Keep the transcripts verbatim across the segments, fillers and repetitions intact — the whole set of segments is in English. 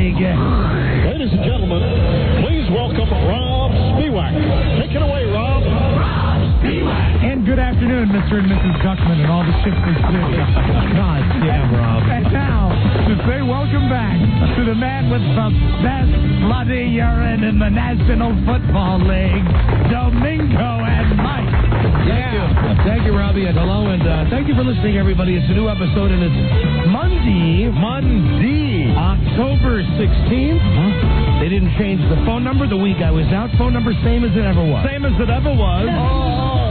League. Ladies and gentlemen, please welcome Rob Spiewak. Take it away, Rob. Rob Spiewak. And good afternoon, Mister and Missus Duckman and all the ships they flew. God damn, Rob. And now, to say welcome back to the man with the best bloody urine in the National Football League, Domingo and Mike. Thank you. Thank you, Robbie, and hello, and uh, thank you for listening, everybody. It's a new episode, and it's Monday, Monday. October sixteenth. Huh? They didn't change the phone number the week I was out. Phone number same as it ever was. Same as it ever was. Oh.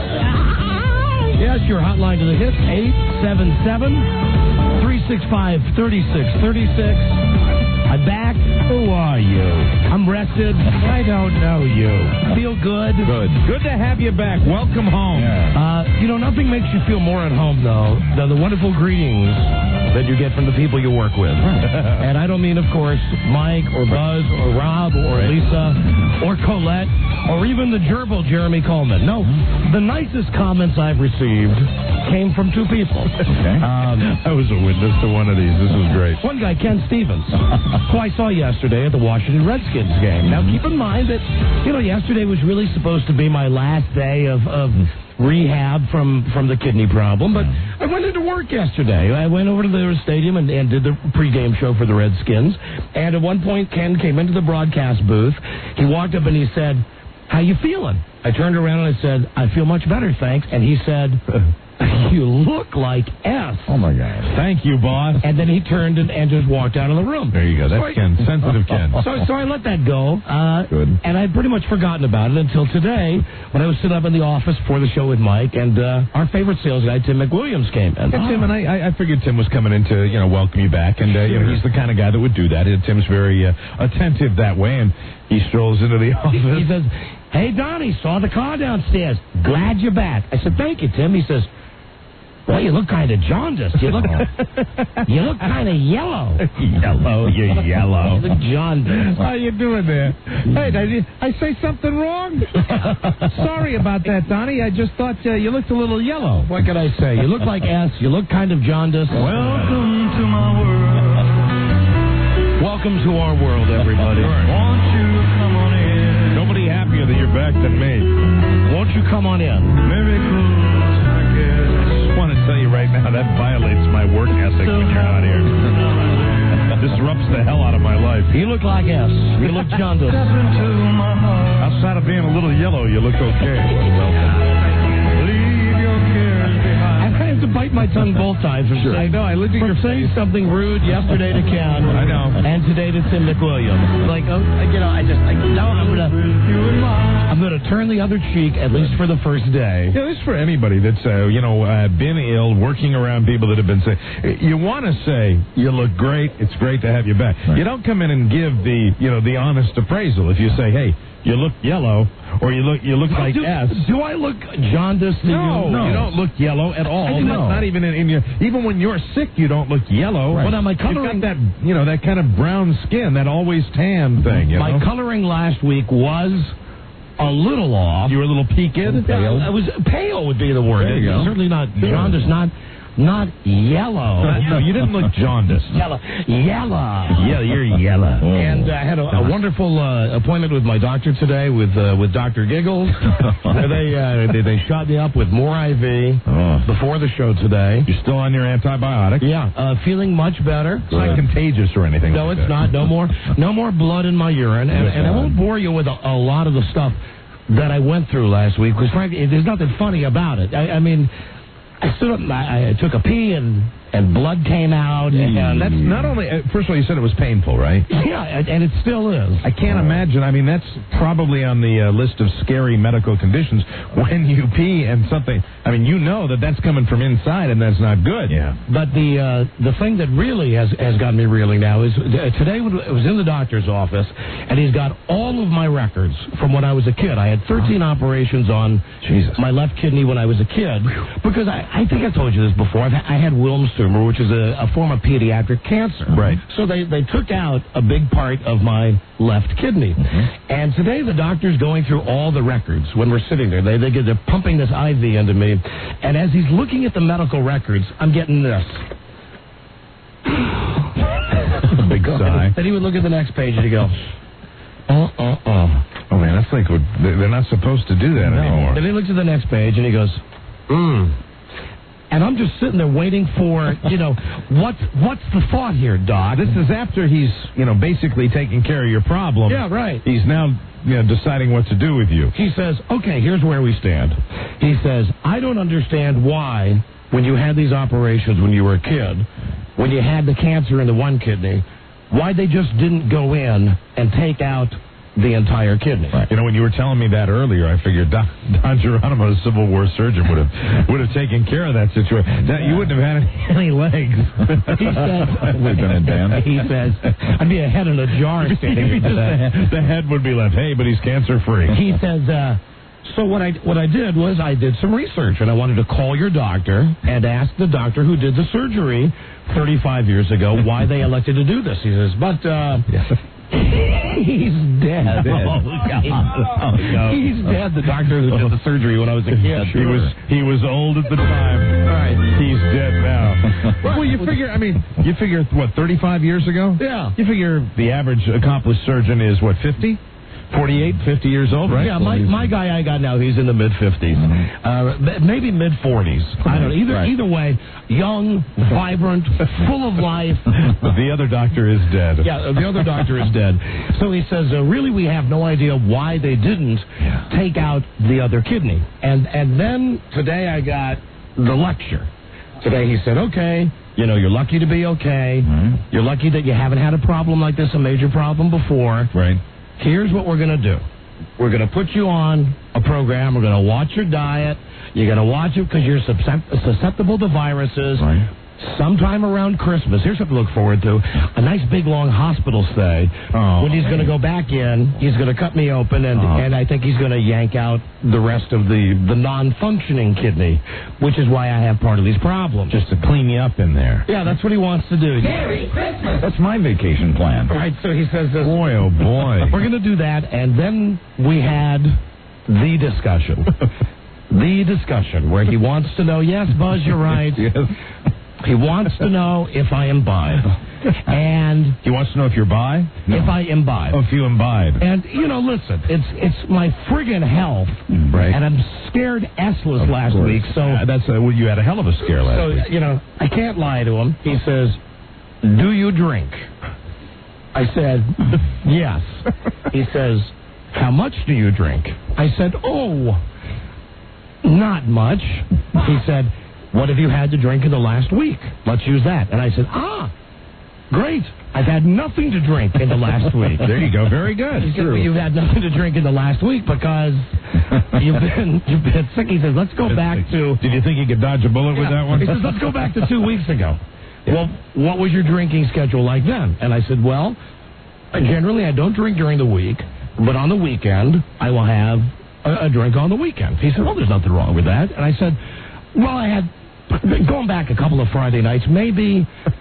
Yes, your hotline to the hits, eight seven seven, three six five, three six three six. I'm back. Who are you? I'm rested. I don't know you. Feel good. Good. Good to have you back. Welcome home. Yeah. Uh, you know, nothing makes you feel more at home, though, than the wonderful greetings that you get from the people you work with. And I don't mean, of course, Mike or Buzz or Rob or Lisa or Colette or even the gerbil Jeremy Coleman. No, the nicest comments I've received came from two people. Okay. Um, I was a witness to one of these. This was great. One guy, Ken Stevens, who I saw yesterday at the Washington Redskins game. Now, keep in mind that, you know, yesterday was really supposed to be my last day of, of rehab from, from the kidney problem, but I went into work yesterday. I went over to the stadium and, and did the pregame show for the Redskins, and at one point, Ken came into the broadcast booth. He walked up and he said, "How you feeling?" I turned around and I said, "I feel much better, thanks." And he said, "You look like S." Oh, my God. Thank you, boss. And then he turned and, and just walked out of the room. There you go. That's so I, Ken. Sensitive Ken. So, so I let that go. Uh, Good. And I'd pretty much forgotten about it until today when I was sitting up in the office for the show with Mike, and uh, our favorite sales guy, Tim McWilliams, came in. And Tim, and I, I figured Tim was coming in to, you know, welcome you back, and uh, you know, he's the kind of guy that would do that. And Tim's very uh, attentive that way, and he strolls into the office. He, he says, "Hey, Donnie, saw the car downstairs. Glad you're back." I said, "Thank you, Tim." He says, "Well, you look kind of jaundiced. You look, you look kind of yellow." Yellow, you're yellow. You look jaundiced. How you doing there? Hey, did I say something wrong? Sorry about that, Donnie. I just thought uh, you looked a little yellow. What can I say? You look like S. You look kind of jaundiced. Welcome to my world. Welcome to our world, everybody. Won't you come on in? Nobody happier that you're back than me. Won't you come on in? Miracles, I guess. I want to tell you right now, that violates my work ethic when you're not here. Disrupts the hell out of my life. You look like S. You look jaundiced. Step into my heart. Outside of being a little yellow, you look okay. Leave your cares behind. I have to bite my tongue both times. Sure. I know. I looked at For your saying face. something rude yesterday to Ken. I know. And today to Tim McWilliams. Like, oh, you know, I just, I, no, I'm gonna, You and mine. I'm gonna turn the other cheek at least for the first day. Yeah, this is for anybody that's, uh, you know, uh, been ill, working around people that have been sick. You want to say, you look great, it's great to have you back. Right. You don't come in and give the, you know, the honest appraisal. If you say, hey, you look yellow, or you look you look like do, S. Do I look jaundiced to No, you? no, you don't look yellow at all. I do Not, not. not even in, in your, even when you're sick, you don't look yellow. Right. Well, now my coloring, You've got that, you know, that kind of brown skin, that always tan thing. You my know? coloring last week was a little off. You were a little peaked. Pale. I was pale would be the word. There you go. Certainly not jaundiced, not not yellow. No, you didn't look jaundiced. Yellow, yellow. Yeah, you're yellow. And uh, I had a, a wonderful uh, appointment with my doctor today with uh, with Doctor Giggles. Where they, uh, they they shot me up with more I V Oh. before the show today. You're still on your antibiotic? Yeah, uh, feeling much better. It's not contagious or anything. No, like it's that. not. No more, no more blood in my urine, and, and I won't bore you with a, a lot of the stuff that I went through last week. Because frankly, there's nothing funny about it. I, I mean, I stood up, and I, I took a pee, and and blood came out, and, and That's not only. uh, First of all, you said it was painful, right? yeah, and, and it still is. I can't imagine. I mean, that's probably on the uh, list of scary medical conditions when you pee and something. I mean, you know that that's coming from inside, and that's not good. Yeah. But the uh, the thing that really has has got me reeling now is uh, today when I was in the doctor's office, and he's got all of my records from when I was a kid. I had thirteen oh. operations on Jesus. my left kidney when I was a kid, because I, I think I told you this before. I've, I had Wilms tumor, which is a, a form of pediatric cancer. Right. So they, they took out a big part of my left kidney. Mm-hmm. And today the doctor's going through all the records when we're sitting there. They, they get, they're pumping this I V into me. And as he's looking at the medical records, I'm getting this. Big sigh. Then he would look at the next page and he'd go, uh, uh, uh. Oh, man, that's like, what- they're not supposed to do that anymore. Then he looks at the next page and he goes, hmm. And I'm just sitting there waiting for, you know, what's, what's the thought here, Doc? This is after he's, you know, basically taking care of your problem. Yeah, right. He's now, you know, deciding what to do with you. He says, okay, here's where we stand. He says, I don't understand why, when you had these operations when you were a kid, when you had the cancer in the one kidney, why they just didn't go in and take out the entire kidney. Right. You know, when you were telling me that earlier, I figured Don, Don Geronimo, the Civil War surgeon, would have would have taken care of that situation. That, you wouldn't have had any legs. He said, We've been in Dan. He says, I'd be a head in a jar standing in Just the, that. head, the head would be left. Hey, but he's cancer free. He says, uh, so what I what I did was I did some research, and I wanted to call your doctor and ask the doctor who did the surgery thirty-five years ago why they elected to do this. He says, but uh, he's dead. Dead. Oh, God. Oh, no. He's dead. The doctor who did the surgery when I was a kid. He was he was old at the time. All right. He's dead now. Well, you figure, I mean, you figure, what, thirty-five years ago? Yeah. You figure the average accomplished surgeon is, what, fifty? forty-eight, fifty years old, right? Yeah, my, my guy I got now, he's in the mid-fifties. Uh, maybe mid-forties. I don't know. Either, Right. either way, young, vibrant, full of life. The other doctor is dead. Yeah, the other doctor is dead. So he says, uh, really, we have no idea why they didn't Yeah. take out the other kidney. And and then today I got the lecture. Today he said, okay, you know, you're lucky to be okay. Mhm. You're lucky that you haven't had a problem like this, a major problem before. Right. Here's what we're going to do. We're going to put you on a program. We're going to watch your diet. You're going to watch it because you're suscept- susceptible to viruses. Right. Sometime around Christmas, here's something to look forward to, a nice big long hospital stay. Oh. When he's going to go back in, he's going to cut me open, and, Oh. and I think he's going to yank out the rest of the, the non-functioning kidney, which is why I have part of these problems. Just to clean you up in there. Yeah, that's what he wants to do. Merry Christmas! That's my vacation plan. Right, so he says this. Boy, oh boy. We're going to do that, and then we had the discussion. The discussion where he wants to know, yes, Buzz, you're right. Yes. He wants to know if I imbibe. And He wants to know if you're bi? if I imbibe. Oh, if you imbibe. And, you know, listen, it's it's my friggin' health. Right. And I'm scared S-less Of last course. week, so... Uh, that's uh, well, you had a hell of a scare last So, week. you know, I can't lie to him. He says, do you drink? I said, yes. He says, how much do you drink? I said, oh, not much. He said, what have you had to drink in the last week? Let's use that. And I said, ah, great. I've had nothing to drink in the last week. There you go. Very good. He said, well, you've had nothing to drink in the last week because you've been you've been sick. He says, let's go back to... Did you think you could dodge a bullet with Yeah. that one? He says, let's go back to two weeks ago. Well, what was your drinking schedule like then? And I said, well, generally I don't drink during the week, but on the weekend I will have a, a drink on the weekend. He said, well, there's nothing wrong with that. And I said, well, I had, going back a couple of Friday nights, maybe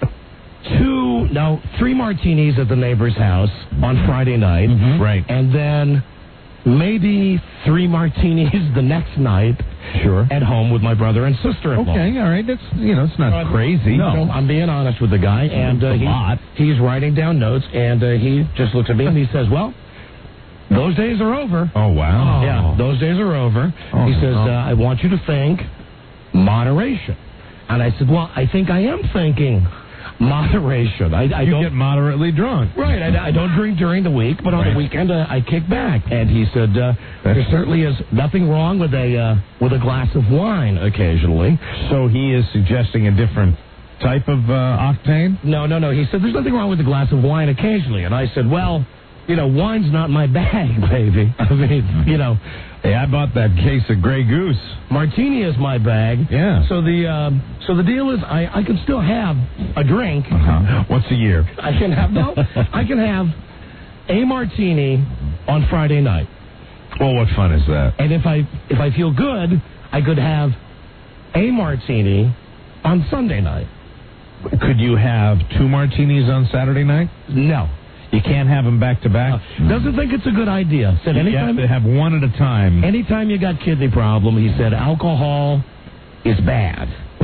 two, no, three martinis at the neighbor's house on Friday night. Mhm. Right. And then maybe three martinis the next night Sure. at home with my brother and sister-in-law. Okay, all right. That's, you know, it's not Uh, crazy. No, I'm being honest with the guy, and uh, It's a he, lot. he's writing down notes, and uh, he just looks at me and he says, well, those days are over. Oh, wow. Yeah, those days are over. Oh, he says, no. uh, I want you to think moderation. And I said, well, I think I am thinking moderation. I, I You don't get moderately drunk. Right, I, I don't drink during the week, but on Right. the weekend uh, I kick back. And he said, uh, there certainly is nothing wrong with a uh, with a glass of wine occasionally. So he is suggesting a different type of uh, octane? No, no, no. He said, there's nothing wrong with a glass of wine occasionally. And I said, well, you know, wine's not my bag, baby. I mean, you know, Hey, I bought that case of Grey Goose. martini is my bag. Yeah. So the um, so the deal is, I, I can still have a drink. Uh-huh. Once a year. I can have no. I can have a martini on Friday night. Well, what fun is that? And if I if I feel good, I could have a martini on Sunday night. Could you have two martinis on Saturday night? No. You can't have them back to back? Doesn't think it's a good idea. Said You have anytime to have one at a time. anytime you got kidney problem, he said alcohol is bad.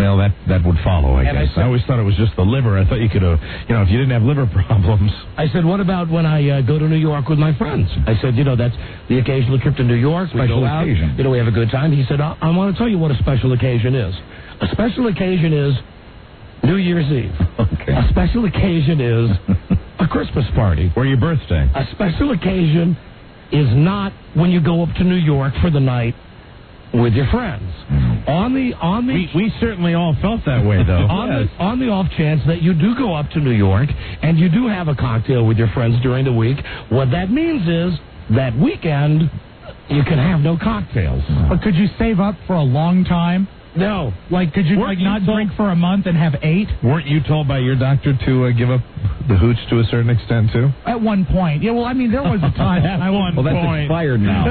Well, that, that would follow, I And I guess. I, said- always thought it was just the liver. I thought you could have, you know, if you didn't have liver problems. I said, what about when I uh, go to New York with my friends? I said, you know, that's the occasional trip to New York. We Special go out, occasion. you know, we have a good time. He said, I, I want to tell you what a special occasion is. A special occasion is New Year's Eve. Okay. A special occasion is a Christmas party. Or your birthday. A special occasion is not when you go up to New York for the night with your friends. On the on the We, we certainly all felt that way, though. on the on the off chance that you do go up to New York and you do have a cocktail with your friends during the week, what that means is that weekend you can have no cocktails. But could you save up for a long time? No. Like, could you Weren't like you not told- drink for a month and have eight? Weren't you told by your doctor to uh, give up the hooch to a certain extent, too? At one point. Yeah, well, I mean, there was a time when I won. Well, that's expired now.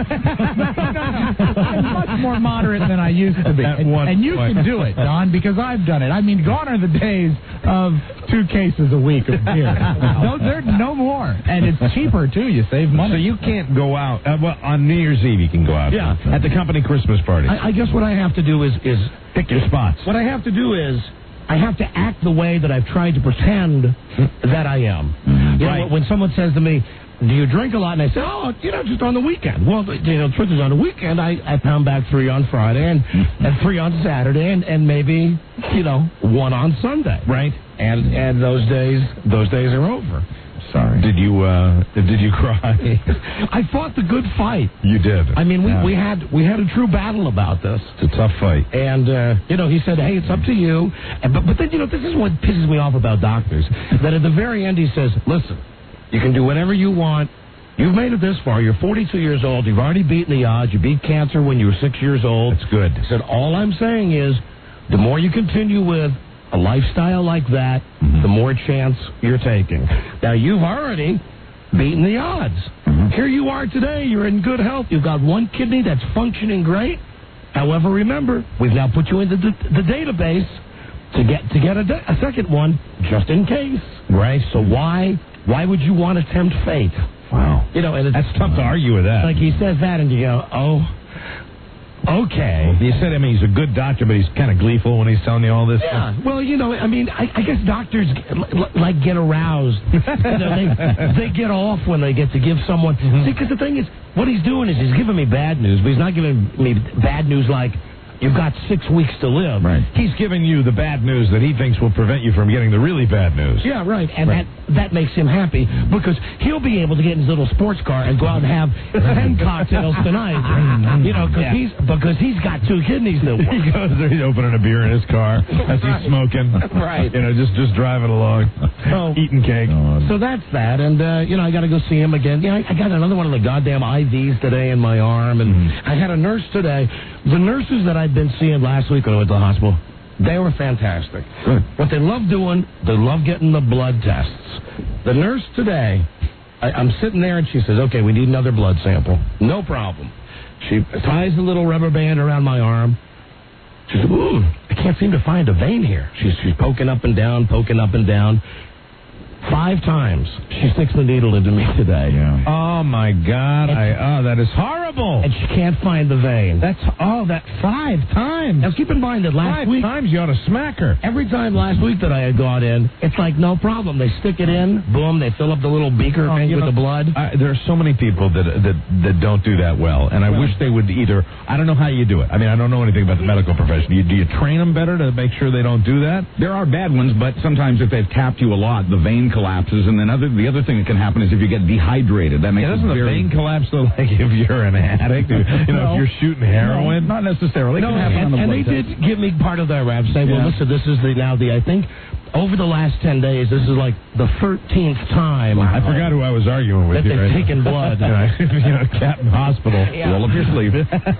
I'm much more moderate than I used to be. At And, one and you point. can do it, Don, because I've done it. I mean, gone are the days of two cases a week of beer. No, there's no more. And it's cheaper, too. You save money. So you can't go out. Uh, well, on New Year's Eve, you can go out. Yeah. At the company Christmas party. I, I guess what I have to do is is Pick your spots. what I have to do is I have to act the way that I've tried to pretend that I am. You know, Right. when someone says to me, do you drink a lot? And I say, oh, you know, just on the weekend. Well, you know, the truth is on the weekend, I, I pound back three on Friday and, and three on Saturday and, and maybe, you know, one on Sunday. Right. And and those days, those days are over. Sorry. Did you, uh, did you cry? I fought the good fight. You did. I mean, we, Yeah. we had we had a true battle about this. It's a tough fight. And, uh, you know, he said, hey, it's up to you. And, but, but then, you know, this is what pisses me off about doctors. That at the very end he says, listen, you can do whatever you want. You've made it this far. You're forty-two years old. You've already beaten the odds. You beat cancer when you were six years old. That's good. He said, all I'm saying is the more you continue with a lifestyle like that, Mm-hmm. the more chance you're taking. Now, you've already beaten the odds. Mm-hmm. Here you are today. You're in good health. You've got one kidney that's functioning great. However, remember, we've now put you into the, the database to get to get a, de- a second one just in case. Right. So why why would you want to tempt fate? Wow. You know, and it's That's tough to argue with that. like he says that, and you go, oh, okay. You said, I mean, he's a good doctor, but he's kind of gleeful when he's telling you all this Yeah, well, you know, I mean, I, I guess doctors l- l- like get aroused. You know, they, they get off when they get to give someone. See, because the thing is, what he's doing is he's giving me bad news, but he's not giving me bad news like you've got six weeks to live. Right. He's giving you the bad news that he thinks will prevent you from getting the really bad news. Yeah, right, and Right. that that makes him happy because he'll be able to get in his little sports car and go out and have ten cocktails tonight. You know, because Yeah. he's because he's got two kidneys that work. He goes there, he's opening a beer in his car as he's smoking. Right. You know, just just driving along, So- eating cake. So that's that, and uh, you know I got to go see him again. Yeah, I, I got another one of the goddamn I Vs today in my arm, and I had a nurse today. The nurses that I'd been seeing last week when I went to the hospital, they were fantastic. Good. What they love doing, they love getting the blood tests. The nurse today, I, I'm sitting there and she says, "Okay, we need another blood sample." No problem. She ties a little rubber band around my arm. She says, "Ooh, I can't seem to find a vein here." She's, she's poking up and down, poking up and down. Five times she sticks the needle into me today. Yeah. Oh my God! I oh, that is horrible. And she can't find the vein. That's oh, that five times. Now keep in mind that last Five week, times you ought to smack her. every time last week that I had gone in, it's like no problem. They stick it in, boom, they fill up the little beaker Oh, thing you with know, the blood. I, there are so many people that that that don't do that well, and I wish they would either. I don't know how you do it. I mean, I don't know anything about the medical profession. You, do you train them better to make sure they don't do that? There are bad ones, but sometimes if they've tapped you a lot, the vein collapses, and then other the other thing that can happen is if you get dehydrated, that makes Yeah, it doesn't the very... vein collapse though? Like if you're an addict, you know, if you're shooting heroin. Not necessarily. It No, can happen on and, the and they blood test. did give me part of their rap. Say, well, Yeah. listen, this is the now the I think over the last ten days, this is like the thirteenth time I forgot who I was arguing with that you. they've right? taken blood. you know, you know, Captain Hospital. Yeah. Roll up your sleeve.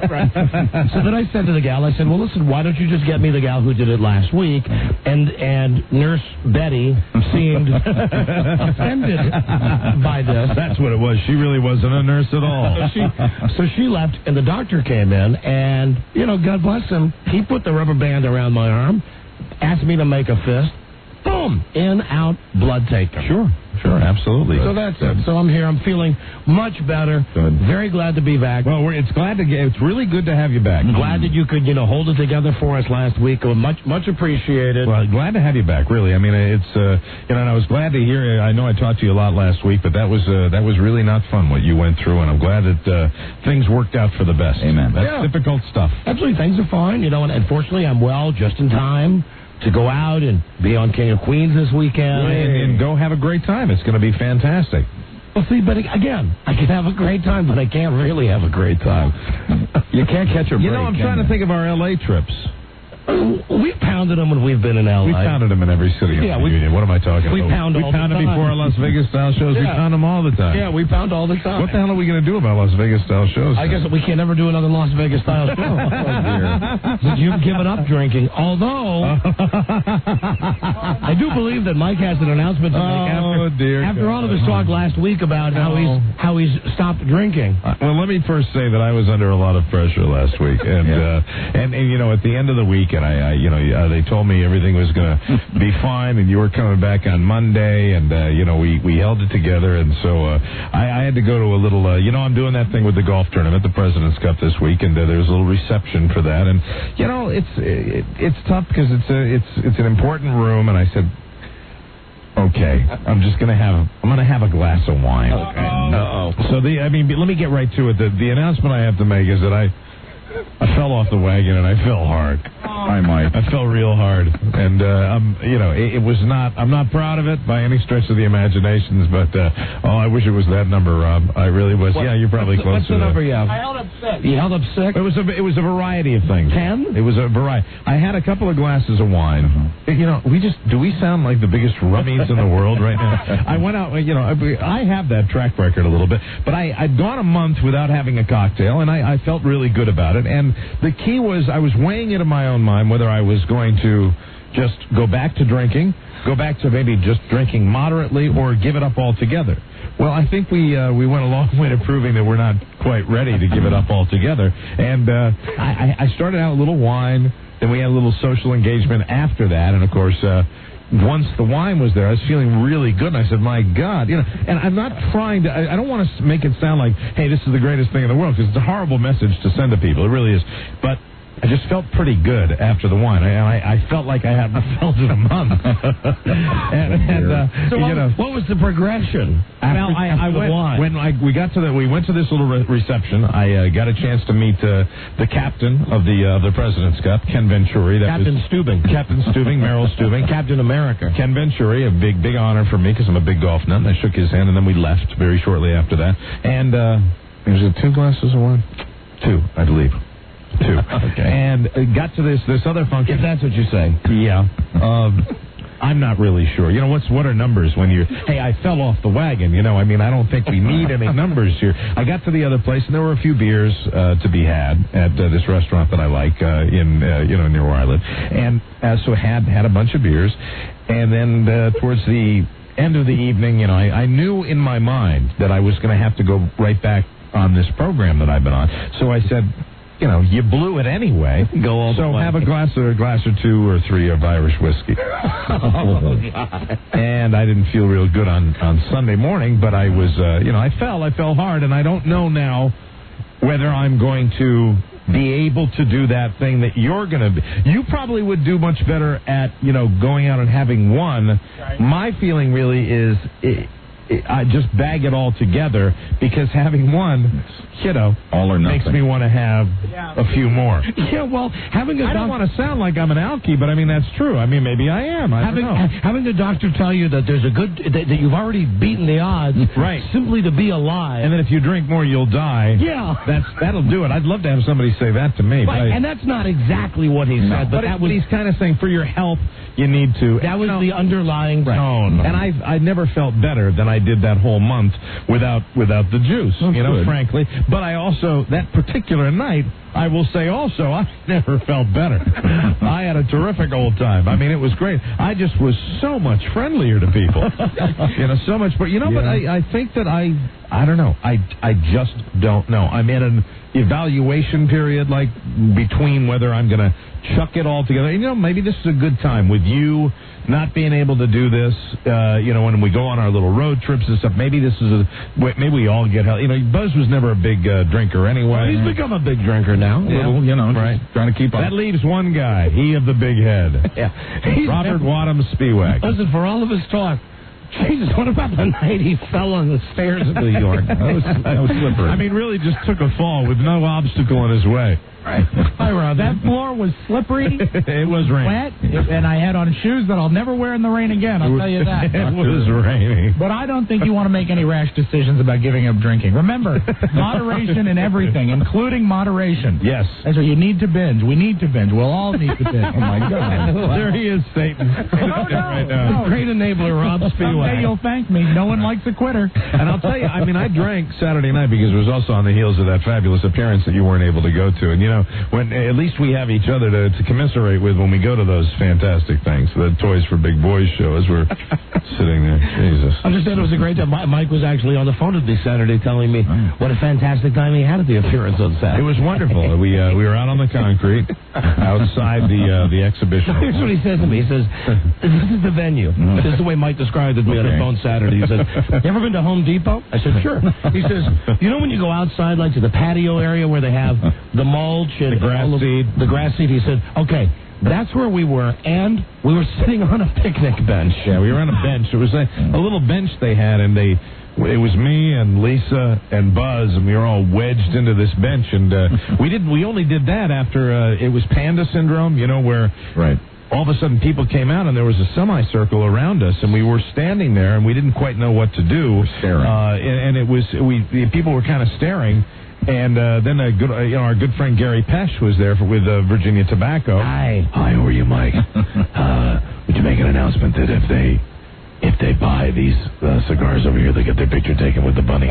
So then I said to the gal, I said, well, listen, why don't you just get me the gal who did it last week? And and Nurse Betty seemed offended by this. That's what it was. She really wasn't a nurse at all. So she, so she left, and the doctor came in, and, you know, God bless him, he put the rubber band around my arm, asked me to make a fist, boom, in, out, blood taken. Sure, sure, absolutely. So that's it. So I'm here. I'm feeling much better. Good. Very glad to be back. Well, we're, it's glad to get. It's really good to have you back. I'm glad that you could, you know, hold it together for us last week. Much, much appreciated. Well, glad to have you back. Really, I mean, it's uh, you know, and I was glad to hear. I know I talked to you a lot last week, but that was uh, that was really not fun what you went through, and I'm glad that uh, things worked out for the best. Amen. That's Yeah. difficult stuff. Actually, things are fine, you know, and, and fortunately, I'm well, just in time to go out and be on King of Queens this weekend. And, and go have a great time. It's going to be fantastic. Well, see, but again, I can have a great time, but I can't really have a great time. You can't catch a break. You know, I'm can trying you? to think of our L A trips. We've pounded them when we've been in L A. We pounded them in every city in Yeah, the we- Union. What am I talking we about? pound we all the pound them time. before our Las Vegas style shows. We Yeah. pound them all the time. Yeah, we pound all the time. What the hell are we going to do about Las Vegas style shows? I guess we can never do another Las Vegas style show. Oh, dear. But you've given up drinking, although I do believe that Mike has an announcement to make Oh, after, dear after all of his God. talk last week about how No. he's how he's stopped drinking. Uh, well, let me first say that I was under a lot of pressure last week, and Yeah. uh, and, and you know, at the end of the week, and I, I you know, uh, they told me everything was going to be fine, and you were coming back on Monday, and uh, you know, we we held it together, and so uh, I, I had to go to a little, uh, you know, I'm doing that thing with the golf tournament, the President's Cup this week, and uh, there's a little reception for that, and you know, it's it, it's tough because it's a it's it's an important room, and I said, okay, I'm just gonna have I'm gonna have a glass of wine. Okay. Uh-oh. So the I mean, let me get right to it. The the announcement I have to make is that I I fell off the wagon and I fell hard. I might. I fell real hard, and uh, I'm you know it, it was not I'm not proud of it by any stretch of the imaginations, but uh, oh, I wish it was that number, Rob. I really was. What- yeah, you're probably what's, close What's to the that. number you have? I held up six. You held up six? It was a it was a variety of things. Ten? It was a variety. I had a couple of glasses of wine. Uh-huh. You know, we just do we sound like the biggest rummies in the world right now? I went out. You know, I, I have that track record a little bit, but I I'd gone a month without having a cocktail, and I, I felt really good about it. And the key was I was weighing it in my own mind whether I was going to just go back to drinking, go back to maybe just drinking moderately, or give it up altogether. Well, I think we uh, we went a long way to proving that we're not quite ready to give it up altogether. And uh, I, I started out a little wine, then we had a little social engagement after that, and of course, uh, once the wine was there, I was feeling really good, and I said, "My God, you know." And I'm not trying to. I, I don't want to make it sound like, "Hey, this is the greatest thing in the world," because it's a horrible message to send to people. It really is, but. I just felt pretty good after the wine. I, I, I felt like I hadn't felt in a month. and and uh, So you what, know, what was the progression? After, well, I, after I the went wine? when I we got to the we went to this little re- reception. I uh, got a chance to meet uh, the captain of the uh, the President's Cup, Ken Venturi. That Captain was, Stubing. Captain Stubing, Merrill Stubing, Captain America. Ken Venturi, a big big honor for me because I'm a big golf nut. And I shook his hand, and then we left very shortly after that. And uh, was it two glasses of wine? Two, I believe. Two. Okay. And uh, got to this this other function. If that's what you say. Yeah. Um, I'm not really sure. You know, what's what are numbers when you're, hey, I fell off the wagon. You know, I mean, I don't think we need any numbers here. I got to the other place, and there were a few beers uh, to be had at uh, this restaurant that I like uh, in, uh, you know, near where I live. And uh, so had had a bunch of beers. And then uh, towards the end of the evening, you know, I, I knew in my mind that I was going to have to go right back on this program that I've been on. So I said, you know, you blew it anyway. Go all the So way. have a glass or a glass or two or three of Irish whiskey. Oh, God. And I didn't feel real good on, on Sunday morning, but I was, uh, you know, I fell, I fell hard, and I don't know now whether I'm going to be able to do that thing that you're going to be. You probably would do much better at, you know, going out and having one. Right. My feeling really is it, it, I just bag it all together because having one, you know, All or makes nothing. me want to have Yeah. a few more. Yeah, well, having a I don't doc- want to sound like I'm an alky, but I mean, that's true. I mean, maybe I am. I having don't know. ha- having the doctor tell you that there's a good that, that you've already beaten the odds, Right. Simply to be alive. And then if you drink more, you'll die. Yeah. That's that'll do it. I'd love to have somebody say that to me. Right, but I- and that's not exactly what he said, but, but that it- was he's kind of saying for your health, you need to. that was You know, the underlying tone. And I I never felt better than I did that whole month without without the juice. Oh, you know, good. frankly. But I also that particular night, I will say also, I never felt better. I had a terrific old time. I mean, it was great. I just was so much friendlier to people. you know, so much. But you know, but Yeah. I I think that I I don't know. I, I just don't know. I'm in an evaluation period, like between whether I'm going to chuck it all together. You know, maybe this is a good time with you not being able to do this. Uh, you know, when we go on our little road trips and stuff. Maybe this is a maybe we all get help. You know, Buzz was never a big uh, drinker anyway. Well, he's become a big drinker now. Yeah. Little, you know, right. Trying to keep up. That leaves one guy. He of the big head. Yeah, he's Robert never, Wadham Spiewak. Listen, for all of his talk. Jesus, what about the night he fell on the stairs of New York? That was, that was slippery. I mean, really just took a fall with no obstacle in his way. Right. Hi, Rob. That floor was slippery. It was raining. Wet, and I had on shoes that I'll never wear in the rain again. I'll tell you that. It was raining. But I don't think you want to make any rash decisions about giving up drinking. Remember, moderation in everything, including moderation. Yes. That's what you need to binge. We need to binge. We'll all need to binge. Oh, my God. There he is, Satan. Oh, no. Right now. No. Great enabler, Rob Someday Spiewak. you'll thank me. No one likes a quitter. And I'll tell you, I mean, I drank Saturday night because it was also on the heels of that fabulous appearance that you weren't able to go to. And, you know, when at least we have each other to, to commiserate with when we go to those fantastic things, the Toys for Big Boys show, as we're sitting there. Jesus. I understand it was a great time. Mike was actually on the phone with me Saturday telling me what a fantastic time he had at the appearance on Saturday. It was wonderful. we uh, we were out on the concrete outside the uh, the exhibition. Here's what he said to me. He says, this is the venue. This is the way Mike described it to me on the phone Saturday. He said, you ever been to Home Depot? I said, sure. He says, you know when you go outside, like to the patio area where they have the mulch and the grass all of, seed? The grass seed. He said, okay, that's where we were, and we were sitting on a picnic bench. Yeah, we were on a bench. It was a, a little bench they had, and they... It was me and Lisa and Buzz, and we were all wedged into this bench. And uh, we did. We only did that after uh, it was Panda Syndrome, you know, where right. all of a sudden people came out and there was a semicircle around us, and we were standing there, and we didn't quite know what to do. Staring. Uh, and, and it was we the people were kind of staring. And uh, then a good, uh, you know, our good friend Gary Pesh was there for, with uh, Virginia Tobacco. Hi. Hi, how are you, Mike? uh, would you make an announcement that if they if they buy these uh, cigars over here, they get their picture taken with the bunny?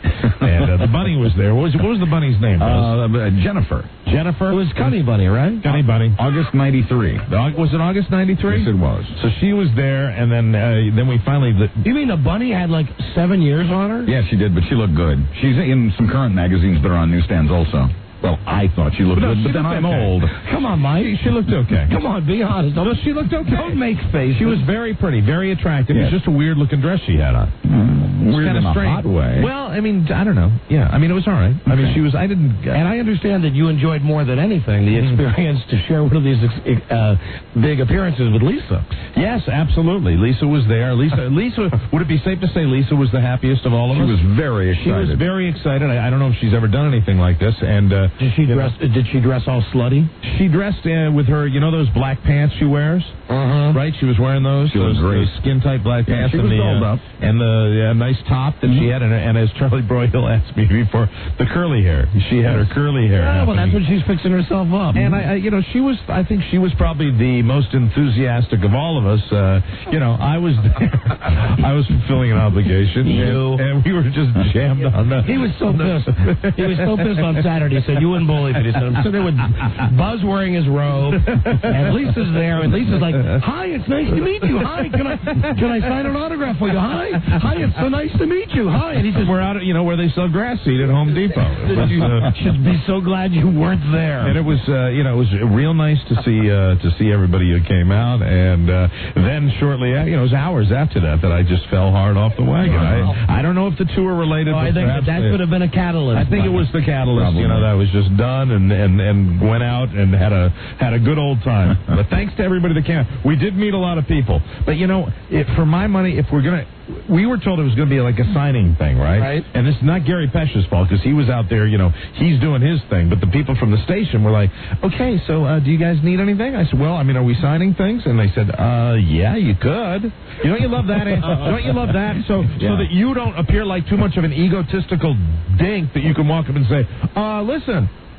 And uh, the bunny was there. What was, what was the bunny's name? Uh, uh, Jennifer. Jennifer? It was Cunny Bunny, right? Cunny Bunny. August ninety-three. The, was it August ninety-three? Yes, it was. So she was there, and then uh, then we finally... The, You mean the bunny had like seven years on her? Yeah, she did, but she looked good. She's in some current magazines that are on newsstands also. Well, I thought she looked No, good, she but then looked I'm okay. old. Come on, Mike. she, she looked okay. Come on, be honest. No, she looked okay. Don't make faces. She was very pretty, very attractive. Yes. It was just a weird-looking dress she had on. Mm, weird Kind in of a strange. hot way. Well, I mean, I don't know. Yeah, I mean, it was all right. I mean, Okay. she was. I didn't. And I understand that you enjoyed more than anything the experience to share one of these uh, big appearances with Lisa. Yes, absolutely. Lisa was there. Lisa. Lisa. Would it be safe to say Lisa was the happiest of all of She us? was very She was excited. very excited. I, I don't know if she's ever done anything like this. And uh, Did she dress? Did she dress all slutty? she dressed uh, with her, you know, those black pants she wears, Uh-huh. right? She was wearing those. She looked those, great. those skin-tight black Yeah, pants she and was the dolled uh, up. and the uh, nice top that she had, and, and as Charlie Broyhill asked me before, the curly hair. She had her curly hair. Yeah, well, that's happening. what she's fixing herself up. And I, I, you know, she was. I think she was probably the most enthusiastic of all of us. Uh, you know, I was there. I was fulfilling an obligation, You. and, and we were just jammed on the. He was so pissed. He was so pissed on Saturday. He said, you wouldn't believe it. He said, I'm sitting there with Buzz wearing his robe, and Lisa's there, and Lisa's like, hi, it's nice to meet you. Hi, can I can I sign an autograph for you? Hi, hi, it's so nice to meet you. Hi. And he says, We're out, at, you know, where they sell grass seed at Home Depot. It was, uh, should be so glad you weren't there. And it was, uh, you know, it was real nice to see uh, to see everybody who came out. And uh, then shortly, uh, you know, it was hours after that that I just fell hard off the wagon. I, I don't know if the two are related. Oh, but I think perhaps that they- could have been a catalyst. I think it was the catalyst, Probably. you know, that was just done and, and, and went out and had a had a good old time. But thanks to everybody that came out. We did meet a lot of people. But, you know, if, for my money, if we're going to... We were told it was going to be like a signing thing, right? Right. And it's not Gary Pesh's fault because he was out there, you know, he's doing his thing. But the people from the station were like, okay, so uh, do you guys need anything? I said, well, I mean, are we signing things? And they said, uh, yeah, you could. You don't you love that? eh? Don't you love that? So, Yeah. so that you don't appear like too much of an egotistical dink that you can walk up and say, uh, listen,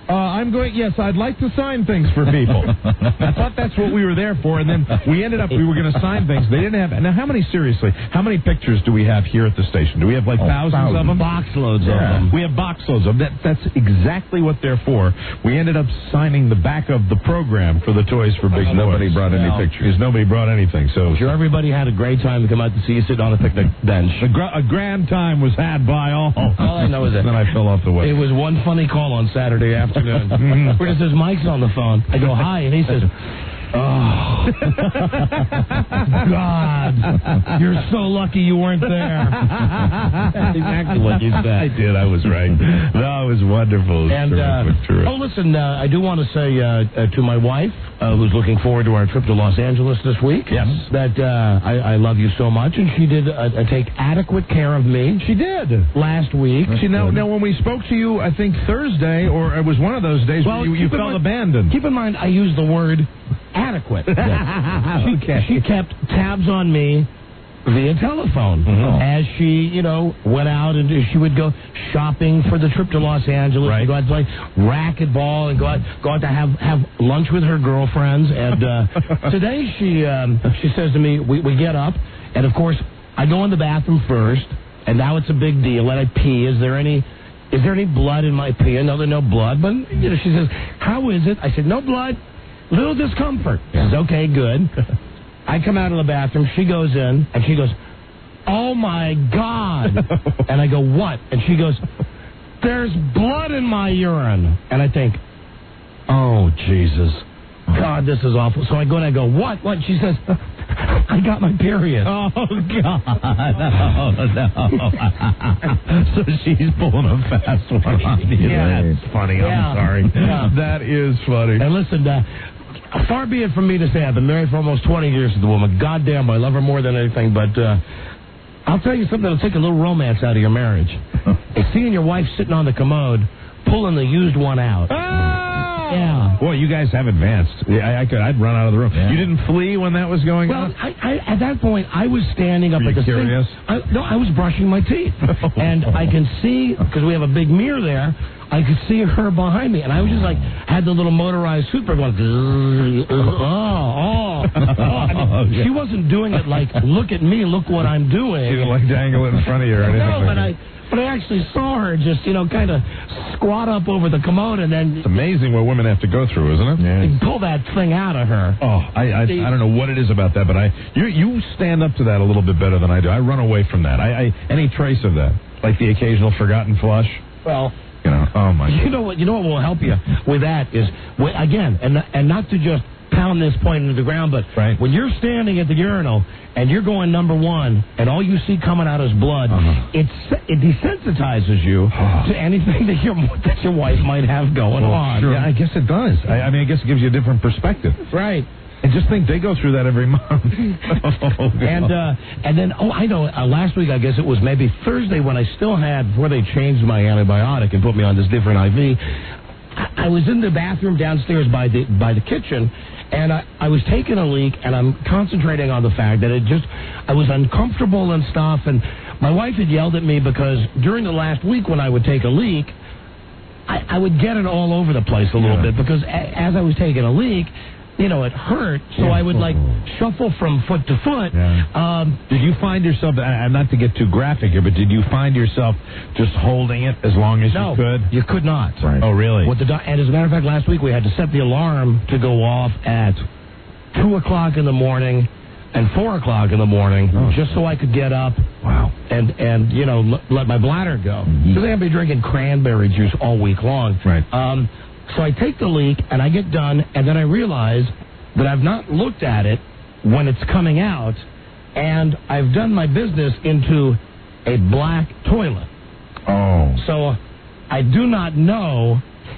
Uh, I'm going, yes, I'd like to sign things for people. I thought that's what we were there for, and then we ended up, we were going to sign things. They didn't have, now how many, seriously, how many pictures do we have here at the station? Do we have like Oh, thousands, thousands. of them? Box loads Yeah. of them. We have box loads of them. That, that's exactly what they're for. We ended up signing the back of the program for the Toys for Big Nobody Boys. brought any No. pictures. Because nobody brought anything, so... Sure, everybody had a great time to come out to see you sitting on a picnic bench. A, gr- a grand time was had by all. All I know is that Then I fell off the way. it was one funny call on Saturday afternoon. Where it says Mike's on the phone. I go, hi, and he says, oh, God, you're so lucky you weren't there. That's exactly what you said. I did. I was right. That was wonderful. And, uh, Terrific, terrific. oh, listen, uh, I do want to say uh, uh, to my wife, uh, who's looking forward to our trip to Los Angeles this week, Yes. that uh, I, I love you so much, and she did uh, uh, take adequate care of me. She did. Last week. See, now, now, when we spoke to you, I think Thursday, or it was one of those days Well, where you, you keep in felt mind- abandoned. Keep in mind, I used the word adequate. She, Okay. she kept tabs on me via telephone Mhm. as she, you know, went out and she would go shopping for the trip to Los Angeles. Right. And go out to play racquetball and go out, go out to have, have lunch with her girlfriends. And uh, today she um, she says to me, we, we get up, and of course I go in the bathroom first, and now it's a big deal. And I pee. Is there any? Is there any blood in my pee? No, there's no blood. But you know, she says, how is it? I said, no blood. Little discomfort. She says, okay, good. I come out of the bathroom. She goes in, and she goes, oh, my God. And I go, what? And she goes, there's blood in my urine. And I think, oh, Jesus. God, this is awful. So I go and I go, what? What? She says, I got my period. Oh, God. Oh, no. So she's pulling a fast one on you. Yeah. That's funny. Yeah. I'm sorry. Yeah. That is funny. And listen, uh, far be it from me to say I've been married for almost twenty years to the woman. Goddamn, I love her more than anything. But uh, I'll tell you something that'll take a little romance out of your marriage. It's seeing your wife sitting on the commode, pulling the used one out. Yeah. Boy, you guys have advanced. Yeah, I, I could. I'd run out of the room. Yeah. You didn't flee when that was going Well, on? I, I, at that point, I was standing up Were at you the curious? sink. I, no, I was brushing my teeth. And I can see, because we have a big mirror there, I could see her behind me. And I was just like, had the little motorized super going, oh, oh, oh. I mean, she wasn't doing it like, look at me, look what I'm doing. She didn't like dangle it in front of you or anything. No, like but that. I, but I actually saw her just, you know, kind of squat up over the commode and then It's amazing what women have to go through, isn't it? pull that thing out of her. Oh, I I, I don't know what it is about that, but I you you stand up to that a little bit better than I do. I run away from that. I, I any trace of that, like the occasional forgotten flush. Well, You know, oh my you God. know what? You know what will help you with that is wh- again, and and not to just pound this point into the ground, but Right. when you're standing at the urinal and you're going number one, and all you see coming out is blood, Uh-huh. it's it desensitizes you to anything that your that your wife might have going on. Sure. Yeah, I guess it does. I, I mean, I guess it gives you a different perspective. Right. And just think, they go through that every month. Oh, God. And uh, and then, oh, I know, uh, last week, I guess it was maybe Thursday when I still had, before they changed my antibiotic and put me on this different I V, I, I was in the bathroom downstairs by the by the kitchen, and I, I was taking a leak, and I'm concentrating on the fact that it just, I was uncomfortable and stuff, and my wife had yelled at me because during the last week when I would take a leak, I, I would get it all over the place a little Yeah. bit because a, as I was taking a leak, you know, it hurt, so Yeah. I would like shuffle from foot to foot. Yeah. Um, Did you find yourself, and not to get too graphic here, but did you find yourself just holding it as long as no, you could? you could not. Right. Oh, really? What the doc- and as a matter of fact, last week we had to set the alarm to go off at two o'clock in the morning and four o'clock in the morning, Oh. just so I could get up. Wow. And and you know l- let my bladder go because I have been drinking cranberry juice all week long. Right. Um, so I take the leak and I get done, and then I realize that I've not looked at it when it's coming out, and I've done my business into a black toilet. Oh. So I do not know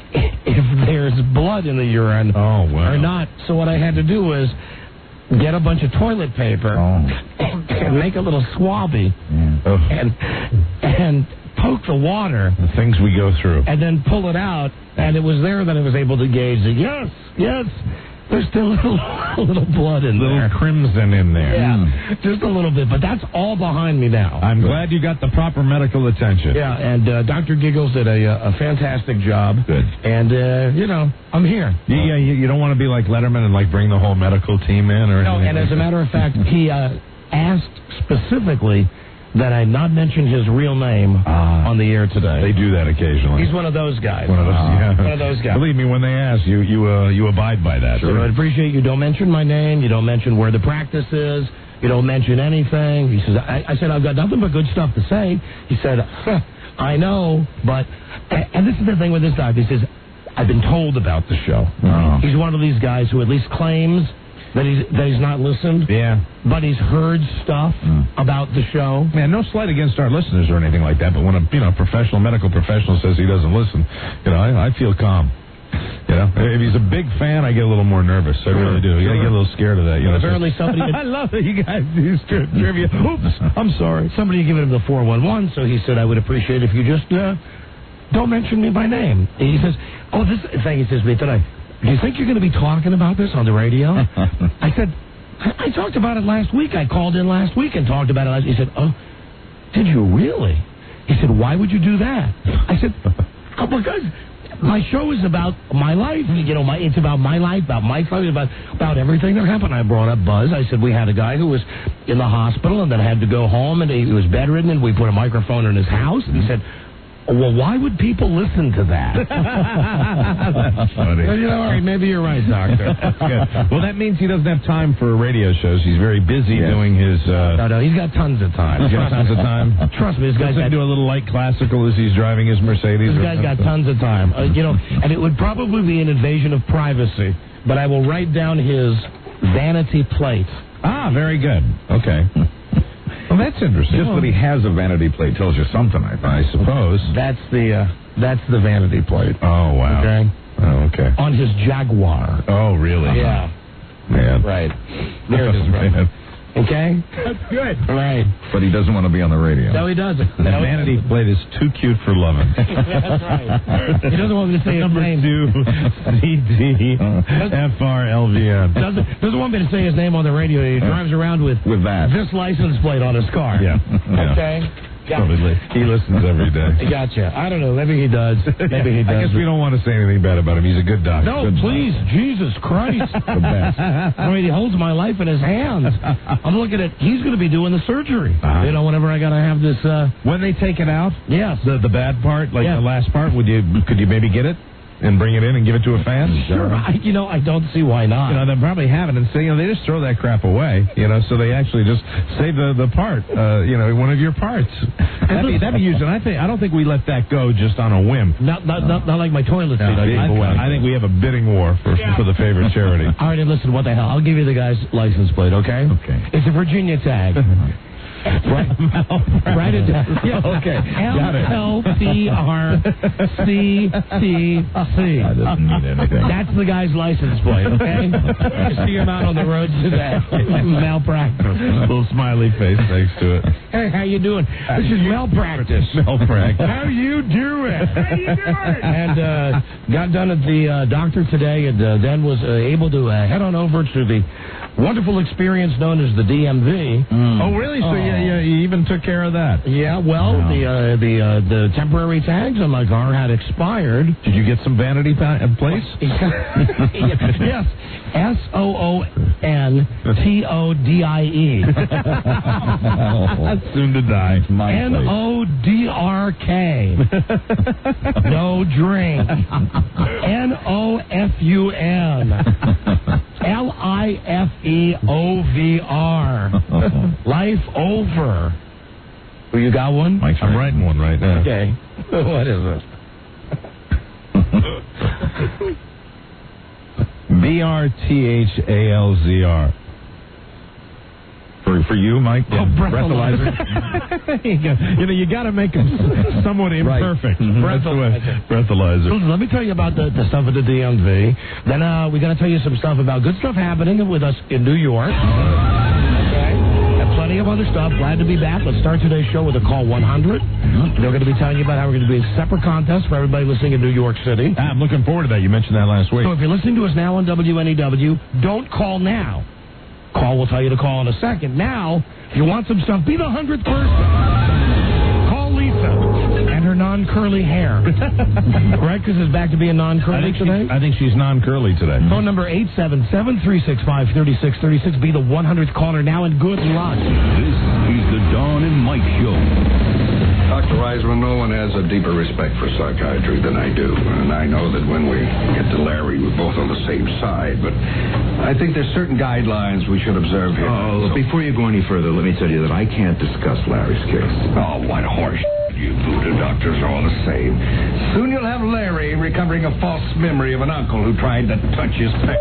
if there's blood in the urine Oh, wow. or not. So what I had to do was get a bunch of toilet paper Oh. and make a little swabby Ugh. and and poke the water The things we go through. and then pull it out. And it was there that I was able to gauge that, yes, yes, there's still a little, a little blood in Little there. crimson in there. Yeah, just a little bit, but that's all behind me now. I'm glad you got the proper medical attention. Yeah, and uh, Doctor Giggles did a, a fantastic job. Good. And, uh, you know, I'm here. You, yeah, you, you don't want to be like Letterman and like bring the whole medical team in or No, anything. and like as a that? matter of fact, he uh, asked specifically that I not mention his real name Ah. on the air today. They do that occasionally. He's one of those guys. One of those, Uh, yeah. One of those guys. Believe me, when they ask you, you uh, you abide by that. So I appreciate you don't mention my name. You don't mention where the practice is. You don't mention anything. He says, I, I said, I've got nothing but good stuff to say. He said, huh, I know, but, and this is the thing with this doctor. He says, I've been told about the show. Oh. He's one of these guys who at least claims that he's, that he's not listened, Yeah. but he's heard stuff Mm. about the show. Man, no slight against our listeners or anything like that, but when a you know professional medical professional says he doesn't listen, you know, I, I feel calm. You know, if he's a big fan, I get a little more nervous. I really do. You I get a little scared of that. You know, Apparently somebody I love that you guys do tri- trivia. Oops, I'm sorry. Somebody had given him the four one one, so he said, I would appreciate if you just uh, don't mention me by name. And he says, oh, this thing, he says to me today, do you think you're going to be talking about this on the radio? I said, I, I talked about it last week. I called in last week and talked about it. Last. He said, oh, did you really? He said, why would you do that? I said, oh, because my show is about my life. You know, my it's about my life, about my family, about about everything that happened. I brought up Buzz. I said we had a guy who was in the hospital and then had to go home, and he was bedridden, and we put a microphone in his house. And he said, well, why would people listen to that? That's funny. Well, you know, all right, maybe you're right, Doctor. That's good. Well, that means he doesn't have time for radio shows. He's very busy Yes. doing his. Uh, No, no, he's got tons of time. He's got tons of time. Trust me, this guy's Doesn't got, do a little light classical as he's driving his Mercedes. this or guy's got something. tons of time. Uh, you know, and it would probably be an invasion of privacy, but I will write down his vanity plate. Ah, very good. Okay. Well, that's interesting. Just that he has a vanity plate tells you something, I think. I suppose. That's the uh, that's the vanity plate. Oh, wow. Okay. Oh, okay. On his Jaguar. Oh, really? Yeah. Man. Right. There it is, right. Man. Okay? That's good. Right. But he doesn't want to be on the radio. No, he doesn't. That No, he vanity doesn't. plate is too cute for loving. That's right. He doesn't want me to say his Number name. two, C D F R L V N. Doesn't, doesn't want me to say his name on the radio. He drives around with With that. this license plate on his car. Yeah. yeah. Okay? Probably. He listens every day. Gotcha. I don't know. Maybe he does. Maybe he does. I guess we don't want to say anything bad about him. He's a good doctor. No, Good please, Jesus Christ. The best. I mean, he holds my life in his hands. I'm looking at, he's going to be doing the surgery. Uh-huh. You know, whenever I got to have this, uh, When they take it out, yes. the the bad part, like Yeah. the last part, would you could you maybe get it and bring it in and give it to a fan? Sure. I, you know, I don't see why not. You know, they probably have it and say, you know, they just throw that crap away, you know, so they actually just save the, the part, uh, you know, one of your parts. That'd be, that'd be used, and I think, I don't think we let that go just on a whim. Not, not, not, not like my toilet seat. I, I gave away. I think we have a bidding war for, for the favorite charity. All right, and listen, what the hell? I'll give you the guy's license plate, okay? Okay. It's a Virginia tag. Right, write it down. Yeah, Okay, M got it. L T R C C C. That doesn't mean anything. That's the guy's license plate, okay? You see him out on the road today. Malpractice. Little smiley face next to it. Hey, how you doing? This is malpractice. Malpractice. How you doing? How you doing? And uh, got done at the uh, doctor today, and uh, then was uh, able to uh, head on over to the wonderful experience known as the D M V. Oh, really? So you, you, you even took care of that? Yeah, well, Wow. the uh, the uh, the temporary tags on my car had expired. Did you get some vanity pa- uh, plates? Yes, S O O N T O D I E. Soon to die. My N place. O D R K. No drink. N O F U N. L I F E O V R. Life over. Oh, you got one? Mike's I'm right. writing one right now. Okay. What is this? B R T H A L Z R. For, for you, Mike? Oh, breathalyzer. you go. You know, you got to make them somewhat imperfect. Mhm. That's the way. Breathalyzer. Breathalyzer. Let me tell you about the, the stuff at the D M V. Then uh, we're going to tell you some stuff about good stuff happening with us in New York. Okay. And plenty plenty of other stuff. Glad to be back. Let's start today's show with a Call one hundred. They're going to be telling you about how we're going to be a separate contest for everybody listening in New York City. I'm looking forward to that. You mentioned that last week. So if you're listening to us now on W N E W, don't call now. Call will tell you to call in a second. Now, if you want some stuff, be the hundredth person. Call Lisa and her non-curly hair. Right? Because it's back to being non-curly today? I think she's non-curly today. Phone number eight seven seven, three six five, three six three six. Be the one hundredth caller now, and good luck. This is the Dawn and Mike Show. Doctor Reisman, no one has a deeper respect for psychiatry than I do. And I know that when we get to Larry, we're both on the same side. But I think there's certain guidelines we should observe here. Oh, so, before you go any further, let me tell you that I can't discuss Larry's case. oh, what horse you voodoo doctors are all the same. Soon you'll have Larry recovering a false memory of an uncle who tried to touch his pet.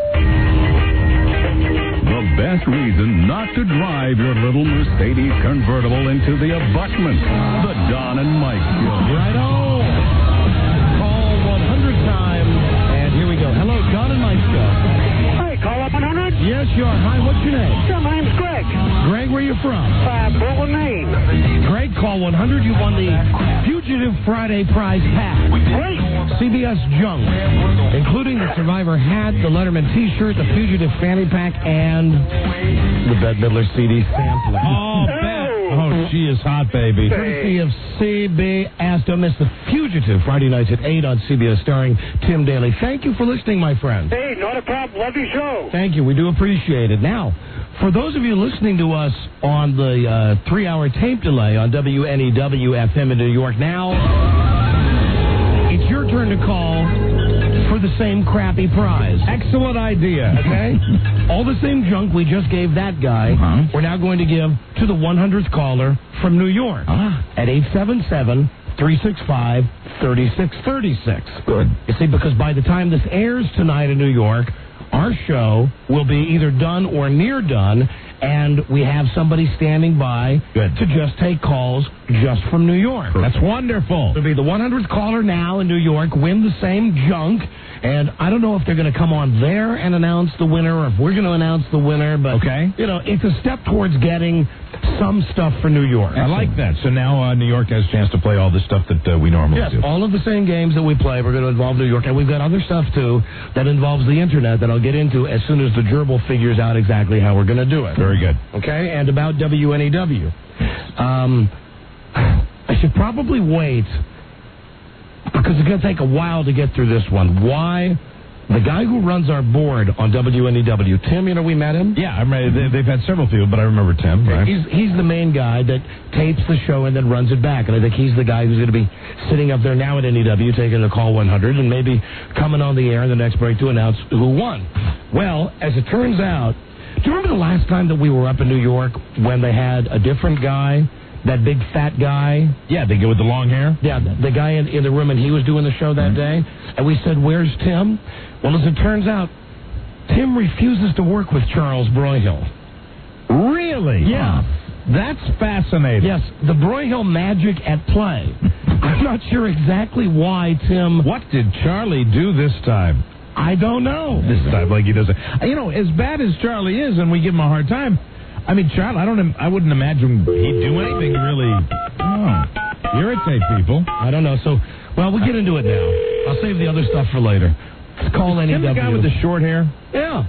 The best reason not to drive your little Mercedes convertible into the abutment. The Don and Mike Show. Right on. Call one hundred times. And here we go. Hello, Don and Mike Show. Hey, call up one hundred? Yes, you are. Hi, what's your name? Sure, my name's Greg. Greg, where you from? Uh, Brooklyn, Maine. Greg, call one hundred. You won the Fugitive Friday prize pack. Great. C B S Junk, including the Survivor hat, the Letterman T-shirt, the Fugitive Fanny Pack, and the Bette Midler C D sampler. Oh, Bette. Oh, she is hot, baby. Courtesy of C B S. Don't miss the Fugitive Friday nights at eight on C B S, starring Tim Daly. Thank you for listening, my friend. Hey, not a problem. Love your show. Thank you. We do appreciate it. Now, for those of you listening to us on the uh, three-hour tape delay on W N E W F M in New York, now it's your turn to call for the same crappy prize. Excellent idea. Okay? All the same junk we just gave that guy, Uh-huh. we're now going to give to the one hundredth caller from New York Ah. at eight seven seven, three six five, three six three six. Good. You see, because by the time this airs tonight in New York, our show will be either done or near done, and we have somebody standing by Good. to just take calls just from New York. That's wonderful. It'll be the one hundredth caller now in New York, win the same junk, and I don't know if they're going to come on there and announce the winner or if we're going to announce the winner, but, Okay. you know, it's a step towards getting some stuff for New York. I like that. So now uh, New York has a chance to play all the stuff that uh, we normally Yes, do. all of the same games that we play, we're going to involve New York. And we've got other stuff, too, that involves the Internet that I'll get into as soon as the gerbil figures out exactly how we're going to do it. Very good. Okay? And about W N E W. Um, I should probably wait, because it's going to take a while to get through this one. Why? The guy who runs our board on W N E W, Tim, you know, we met him? Yeah, I'm ready. They, they've had several people, but I remember Tim. Right? He's he's the main guy that tapes the show and then runs it back. And I think he's the guy who's going to be sitting up there now at N E W taking the call one hundred and maybe coming on the air in the next break to announce who won. Well, as it turns out, do you remember the last time that we were up in New York when they had a different guy, that big fat guy? Yeah, they go with the long hair. Yeah, the, the guy in, in the room, and he was doing the show that day. And we said, where's Tim? Well, as it turns out, Tim refuses to work with Charles Broyhill. Really? Yeah. That's fascinating. Yes, the Broyhill magic at play. I'm not sure exactly why Tim... What did Charlie do this time? I don't know. This time, like he doesn't. You know, as bad as Charlie is, and we give him a hard time, I mean, Charlie, I don't, I wouldn't imagine he'd do anything to really oh, irritate people. I don't know. So, well, we'll get into it now. I'll save the other stuff for later. Let's call N E W. Tim the guy with the short hair? Yeah.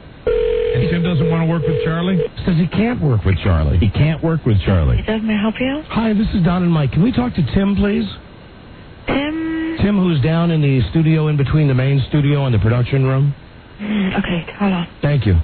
And Tim doesn't want to work with Charlie? Says he can't work with Charlie. He can't work with Charlie. Does may I help you? Hi, this is Don and Mike. Can we talk to Tim, please? Tim? Tim, who's down in the studio in between the main studio and the production room. Mm, okay, hold on. Thank you.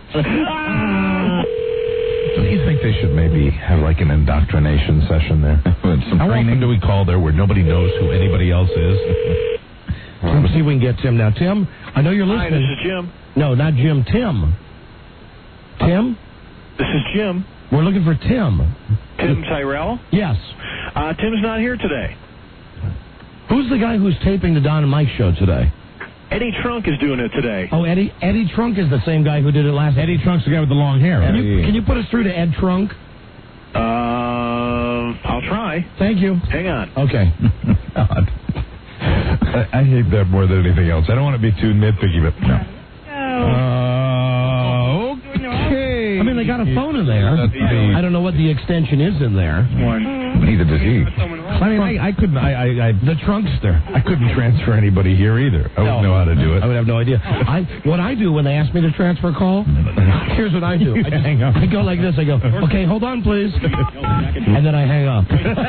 Don't you think they should maybe have like an indoctrination session there? Some How training. often do we call there where nobody knows who anybody else is? Let's see if we can get Tim now. Tim, I know you're Hi, listening. this is Jim. No, not Jim. Tim. Tim? This is Jim. We're looking for Tim. Tim Tyrell? Yes. Uh, Tim's not here today. Who's the guy who's taping the Don and Mike show today? Eddie Trunk is doing it today. Oh, Eddie Eddie Trunk is the same guy who did it last. Eddie Trunk's the guy with the long hair. Can Right? you, can you put us through to Ed Trunk? Uh, I'll try. Thank you. Hang on. Okay. God. I, I hate that more than anything else. I don't want to be too nitpicky, but no. Uh, okay. I mean, they got a phone in there. there. the- I don't know what the extension is in there. Neither does he. I mean, I, I couldn't. I, I, I The trunkster. I couldn't transfer anybody here either. I wouldn't know how to do it. I would have no idea. I what I do when they ask me to transfer a call, here's what I do. I, just, hang up. I go like this. I go, okay, hold on, please. And then I hang up.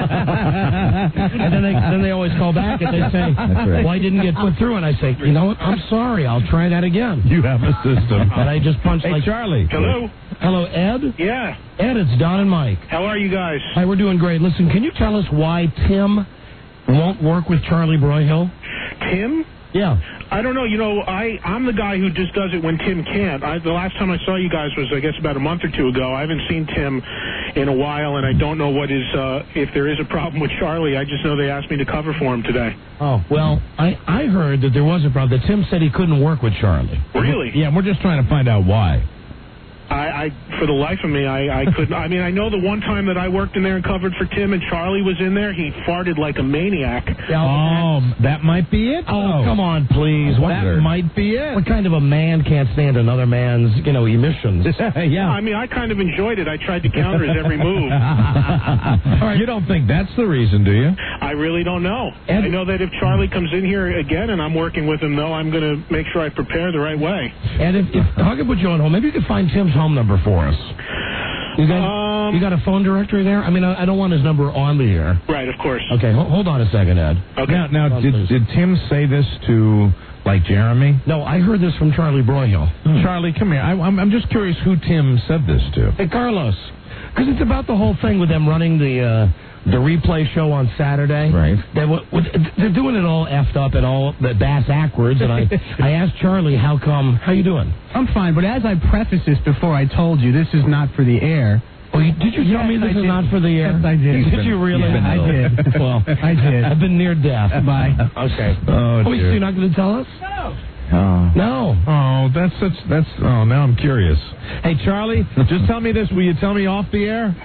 And then they then they always call back and they say, right. well, I didn't get put through. And I say, you know what? I'm sorry. I'll try that again. You have a system. And I just punch Hey, like, Charlie. Hello? hello, Ed? Yeah. Ed, it's Don and Mike. How are you guys? Hi, we're doing great. Listen, can you tell us why Tim won't work with Charlie Broyhill? Tim? Yeah. I don't know. You know, I, I'm the guy who just does it when Tim can't. I, the last time I saw you guys was, I guess, about a month or two ago. I haven't seen Tim in a while, and I don't know what is, uh, if there is a problem with Charlie. I just know they asked me to cover for him today. Oh, well, I, I heard that there was a problem, that Tim said he couldn't work with Charlie. Really? Yeah, we're just trying to find out why. I, I, for the life of me, I, I couldn't. I mean, I know the one time that I worked in there and covered for Tim and Charlie was in there, he farted like a maniac. Oh, that might be it. Oh, come on, please. What, That might be it. what kind of a man can't stand another man's, you know, emissions? Yeah. I mean, I kind of enjoyed it. I tried to counter his every move. You don't think that's the reason, do you? I really don't know. Ed- I know that if Charlie comes in here again and I'm working with him, though, I'm going to make sure I prepare the right way. And if, if I could put you on hold, maybe you could find Tim's home number for us. You got, Um, you got a phone directory there? I mean, I, I don't want his number on the air. Right, of course. Okay, ho- hold on a second, Ed. Okay. Now, now Hold on, did, please. did Tim say this to, like, Jeremy? No, I heard this from Charlie Broyhill. Charlie, come here. I, I'm, I'm just curious who Tim said this to. Hey, Carlos, because it's about the whole thing with them running the uh, the replay show on Saturday. Right. They, w- with, they're doing it all effed up and all the bass backwards. And I, I asked Charlie, how come? How you doing? I'm fine, but as I prefaced this before, I told you this is not for the air. Oh, you, did you tell Yes, me this I is did. not for the air? Yes, I did. Did He's you been- really? yeah, I did. Well, I did. I've been near death. Bye. Okay. Oh, Oh, dear. you're not going to tell us? Oh. No. Oh, that's such. That's. Oh, now I'm curious. Hey, Charlie, just tell me this. Will you tell me off the air?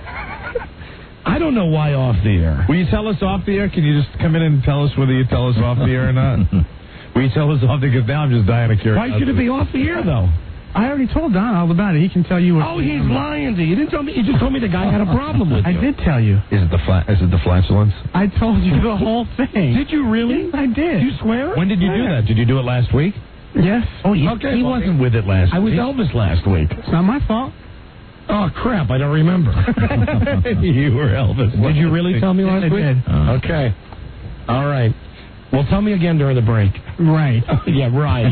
I don't know why off the air. Will you tell us off the air? Can you just come in and tell us whether you tell us off the air or not? Will you tell us off the air? Because now I'm just dying of curiosity. Why should it be off the air, though? I already told Don all about it. He can tell you what. Oh, he's lying to you. You didn't tell me. You just told me the guy had a problem with I you. did tell you. Is it the fla- Is it the flatulence? I told you the whole thing. Did you really? Yes, I did. You swear? When did you do that? Did you do it last week? Yes. Oh, he, Okay, he well, wasn't with it last I was week. Elvis last week. It's not my fault. Oh, crap. I don't remember. You were Elvis. Did you really tell me last Yes, I week? did. Uh, Okay. All right. Well, tell me again during the break. Right. Yeah, right.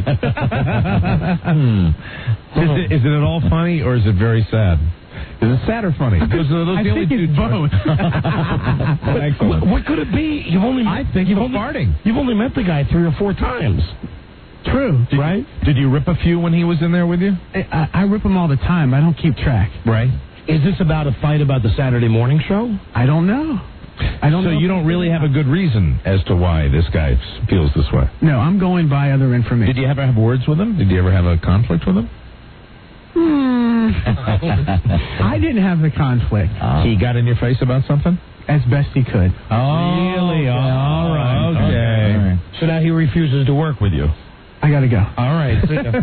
Hmm. Is it, is it at all funny or is it very sad? Is it sad or funny? Those are those I the only think it's two both. Excellent. What, what could it be? You've only I think you've you're only, farting. You've only met the guy three or four times. True. Did, Right? Did you rip a few when he was in there with you? I, I, I rip them all the time. I don't keep track. Right. Is this about a fight about the Saturday morning show? I don't know. I don't So know. you don't really have a good reason as to why this guy s- feels this way. No, I'm going by other information. Did you ever have words with him? Did you ever have a conflict with him? Hmm. I didn't have the conflict. He got in your face about something? As best he could. Oh, Really? All right. Okay. So now he refuses to work with you. I gotta go. All right.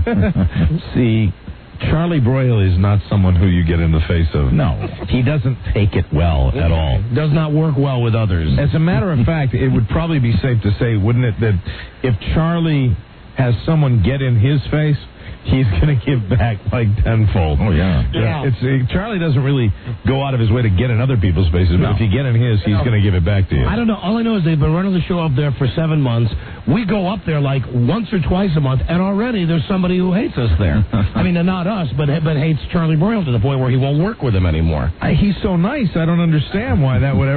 See, Charlie Broyle is not someone who you get in the face of. No. He doesn't take it well at all. Does not work well with others. As a matter of fact, it would probably be safe to say, wouldn't it, that if Charlie has someone get in his face, he's going to give back like tenfold. Oh, yeah. Yeah. It's uh, Charlie doesn't really go out of his way to get in other people's faces, but No. if you get in his, he's going to give it back to you. I don't know. All I know is they've been running the show up there for seven months. We go up there like once or twice a month, and already there's somebody who hates us there. I mean, not us, but but hates Charlie Broyle to the point where he won't work with him anymore. I, he's so nice, I don't understand why that would ever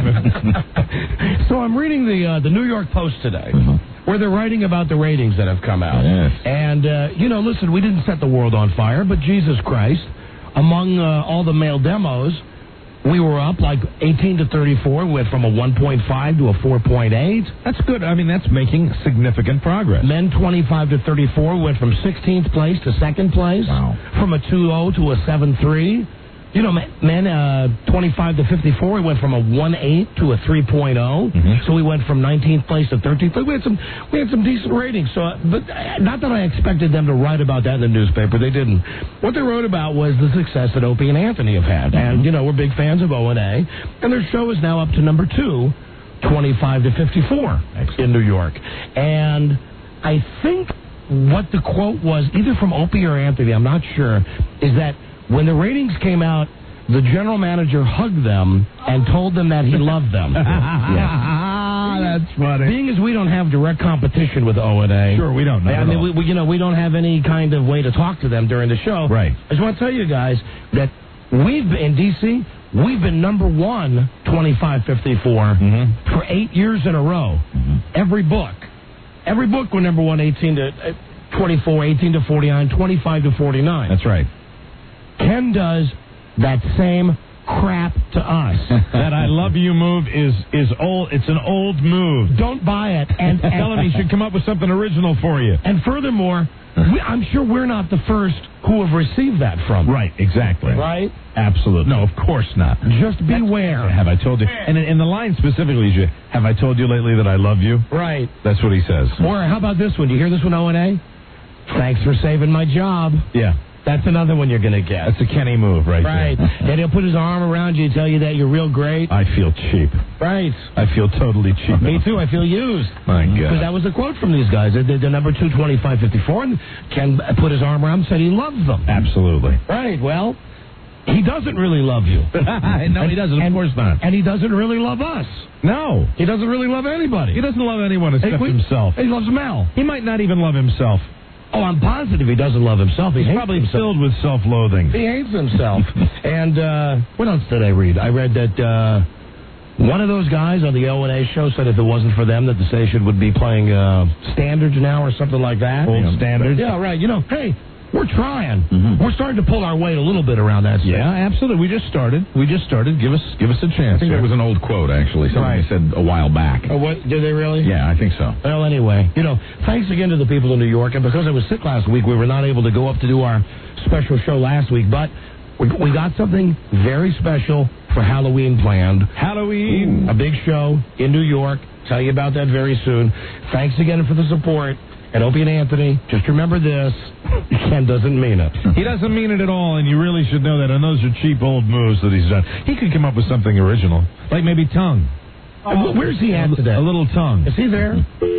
happen. So I'm reading the uh, the New York Post today, where they're writing about the ratings that have come out. Yes. And, uh, you know, listen, we didn't set the world on fire, but Jesus Christ, among uh, all the male demos, we were up like eighteen to thirty-four, went from a one point five to a four point eight. That's good. I mean, that's making significant progress. Men twenty-five to thirty-four went from sixteenth place to second place. Wow. From a two oh to a seven three. You know, man, uh, twenty-five to fifty-four, we went from a one eight to a three point oh. Mm-hmm. So we went from nineteenth place to thirteenth place. We had some, we had some decent ratings. So, uh, but uh, not that I expected them to write about that in the newspaper. They didn't. What they wrote about was the success that Opie and Anthony have had. Mm-hmm. And, you know, we're big fans of O and A. And their show is now up to number two, twenty-five to fifty-four in New York. And I think what the quote was, either from Opie or Anthony, I'm not sure, is that when the ratings came out, the general manager hugged them and told them that he loved them. Yeah. That's funny. Being as we don't have direct competition with O and A. Sure, we don't. I mean, we, we, you know, we don't have any kind of way to talk to them during the show. Right. I just want to tell you guys that we've been, in D C, we've been number one, twenty-five fifty-four, mm-hmm. for eight years in a row. Mm-hmm. Every book. Every book we're number one, eighteen to twenty-four, eighteen to forty-nine, twenty-five to forty-nine. That's right. Ken does that same crap to us. That I love you move is is old. It's an old move. Don't buy it. And, and tell him he should come up with something original for you. And furthermore, we, I'm sure we're not the first who have received that from. Right, exactly. Right? Absolutely. No, of course not. Just beware. Have I told you? And in, in the line specifically, is, have I told you lately that I love you? Right. That's what he says. Or how about this one? Do you hear this one, O and A? Thanks for saving my job. Yeah. That's another one you're going to get. That's a Kenny move right, right there. Right. And he'll put his arm around you and tell you that you're real great. I feel cheap. Right. I feel totally cheap. Me too. I feel used. My God. Because that was a quote from these guys. They're, they're number two, twenty-five fifty-four, and Ken put his arm around and said he loves them. Absolutely. Right. Well, he doesn't really love you. No, he doesn't. Of and, course not. And he doesn't really love us. No. He doesn't really love anybody. He doesn't love anyone except hey, himself. He loves Mel. He might not even love himself. Oh, I'm positive he doesn't love himself. He He's probably himself. filled with self-loathing. He hates himself. And uh, what else did I read? I read that uh, one of those guys on the O and A show said if it wasn't for them that the station would be playing uh, standards now or something like that. Old yeah. standards? Yeah, right. You know, hey, we're trying. Mm-hmm. We're starting to pull our weight a little bit around that station. Yeah, absolutely. We just started. We just started. Give us give us a chance. I think that was an old quote, actually. Somebody right. said a while back. Oh, what? Did they really? Yeah, I think so. Well, anyway, you know, thanks again to the people in New York. And because I was sick last week, we were not able to go up to do our special show last week. But we, we got something very special for Halloween planned. Halloween. Ooh, a big show in New York. Tell you about that very soon. Thanks again for the support. And Opie and Anthony, just remember this, Ken doesn't mean it. He doesn't mean it at all, and you really should know that. And those are cheap old moves that he's done. He could come up with something original, like maybe tongue. Oh, where's he at today? A little tongue. Is he there?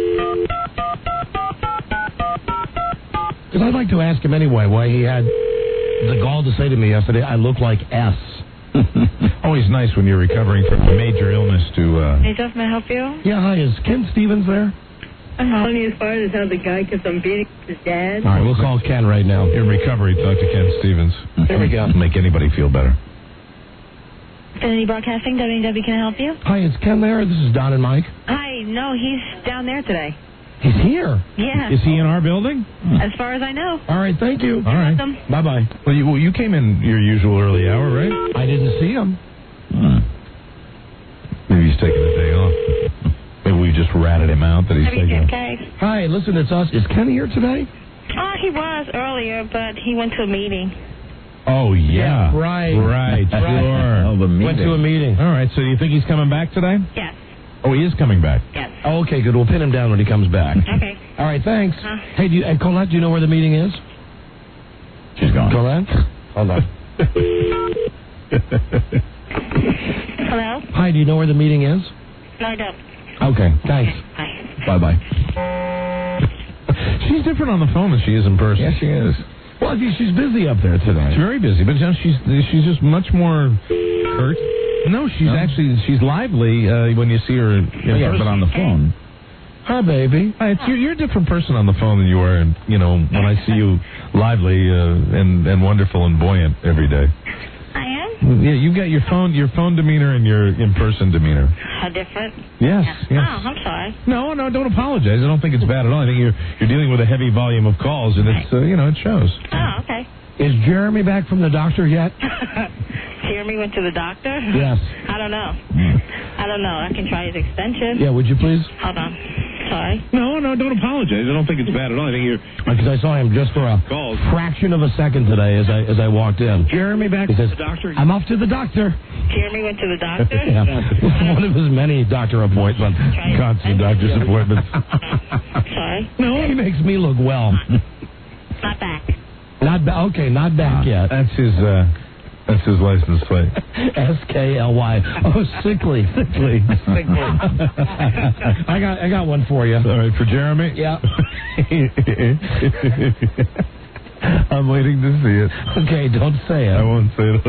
Because I'd like to ask him anyway why he had the gall to say to me yesterday, I look like S. Always nice when you're recovering from a major illness to... Uh... Hey, Jeff, may I help you? Yeah, hi, is Ken Stevens there? Funny as far as how the guy kept on beating his dad. All right, we'll call Ken right now. In recovery, talk to Ken Stevens. There we go. Make anybody feel better. Infinity Broadcasting, W and W, can I help you? Hi, is Ken there? This is Don and Mike. Hi, no, he's down there today. He's here? Yeah. Is he in our building? As far as I know. All right, thank you. All right. Welcome. Bye-bye. Well, you, well, you came in your usual early hour, right? I didn't see him. Hmm. Maybe he's taking the day off. Maybe we just ratted him out that he's Have you taking... okay? Hi, listen, it's us. Is Ken here today? Oh, he was earlier, but he went to a meeting. Oh, yeah. yeah right. Right, sure. Oh, the meeting. Went to a meeting. All right, so you think he's coming back today? Yes. Oh, he is coming back? Yes. Oh, okay, good. We'll pin him down when he comes back. Okay. All right, thanks. Uh, hey, do you, and Colette, do you know where the meeting is? She's gone. Colette? Hold on. Hello? Hi, do you know where the meeting is? No, I don't. Okay, thanks. Bye. Bye-bye. She's different on the phone than she is in person. Yes, she is. Well, I think she's busy up there today. She's very busy, but you know, she's she's just much more curt. No, she's no. actually she's lively uh, when you see her. In yeah, but on the phone. Hi, baby. Hi, it's, you're, you're a different person on the phone than you are, and you know when I see you lively uh, and and wonderful and buoyant every day. I am? Yeah, you got your phone your phone demeanor and your in-person demeanor. How different? Yes, yeah. yes. Oh, I'm sorry. No, no, don't apologize. I don't think it's bad at all. I think you're you're dealing with a heavy volume of calls, and it's uh, you know it shows. Oh, okay. Is Jeremy back from the doctor yet? Jeremy went to the doctor? Yes. I don't know. I don't know. I can try his extension. Yeah, would you please? Hold on. Sorry? No, no, don't apologize. I don't think it's bad at all. I think you're... Because I saw him just for a Calls. fraction of a second today as I as I walked in. Jeremy back He to says, the doctor? I'm off to the doctor. Jeremy went to the doctor? Yeah. One of his many doctor appointments. Constant doctor's appointments. Sorry? No, he makes me look well. Not back. Not back. Okay, not back yet. That's his, uh... That's his license plate. S K L Y. Oh, sickly, sickly, sickly. I got, I got one for you. All right, for Jeremy? Yeah. I'm waiting to see it. Okay, don't say it. I won't say it.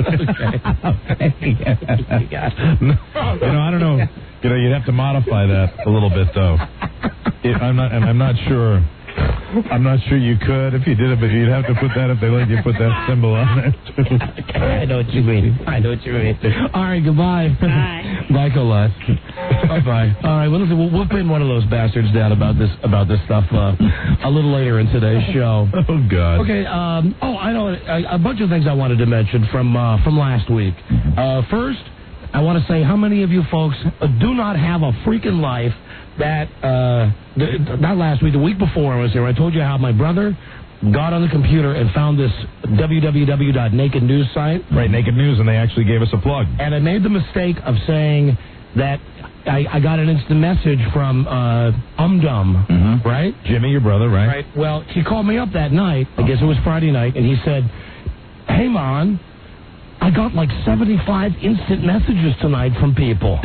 Okay. No, you know, I don't know. You know, you'd have to modify that a little bit, though. It, I'm not, and I'm not sure. I'm not sure you could if you did it, but you'd have to put that if they let you put that symbol on it. Okay, I know what you mean. I know what you mean. All right, goodbye. Bye. Bye, Colette. Bye-bye. All right, well, listen, we'll, we'll pin one of those bastards down about this about this stuff uh, a little later in today's show. Oh, God. Okay, um, oh, I know a, a bunch of things I wanted to mention from, uh, from last week. Uh, first, I want to say how many of you folks do not have a freaking life that, uh, the, not last week, the week before I was here, I told you how my brother got on the computer and found this w w w dot naked news site. Right, Naked News, and they actually gave us a plug. And I made the mistake of saying that I, I got an instant message from uh, UmDum, Mm-hmm. right? Jimmy, your brother, right? Right. Well, he called me up that night, I guess it was Friday night, and he said, hey, Mon, I got like seventy-five instant messages tonight from people,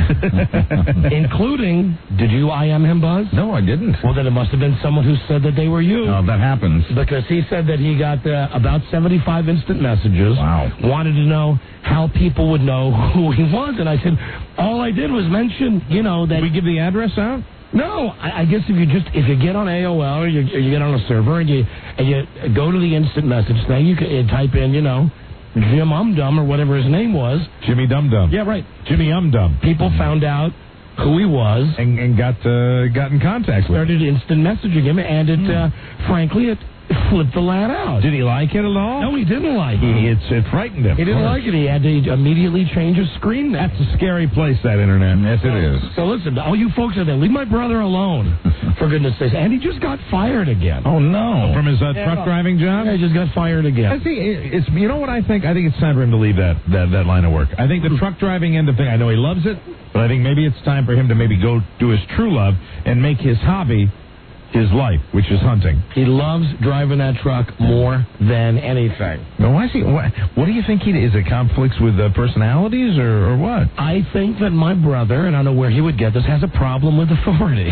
including, did you I M him, Buzz? No, I didn't. Well, then it must have been someone who said that they were you. Oh, that happens. Because he said that he got uh, about seventy-five instant messages. Wow. Wanted to know how people would know who he was. And I said, all I did was mention, you know, that... Did we give the address out? No, I, I guess if you just, if you get on A O L or you, or you get on a server and you, and you go to the instant message thing, you can you type in, you know, Jim UmDum or whatever his name was. Jimmy Dum Dum. Yeah, right. Jimmy UmDum. People found out who he was. And, and got uh, got in contact with him. Started instant messaging him, and it, Hmm. uh, frankly, it flipped the lad out. Did he like it at all? No, he didn't like it. He, it's, it frightened him. He didn't like it. He had to immediately change his screen name. That's a scary place, that internet. Yes, it is. So listen, all you folks out there, leave my brother alone, for goodness sakes. And he just got fired again. Oh, no. From his uh, Yeah. truck driving job? Yeah, he just got fired I again. think it's, you know what I think? I think it's time for him to leave that, that, that line of work. I think the truck driving end of thing, I know he loves it, but I think maybe it's time for him to maybe go do his true love and make his hobby his life, which is hunting. He loves driving that truck more than anything. Now, why is he? What, what do you think he is? It conflicts with uh, personalities, or, or what? I think that my brother, and I don't know where he would get this, has a problem with authority.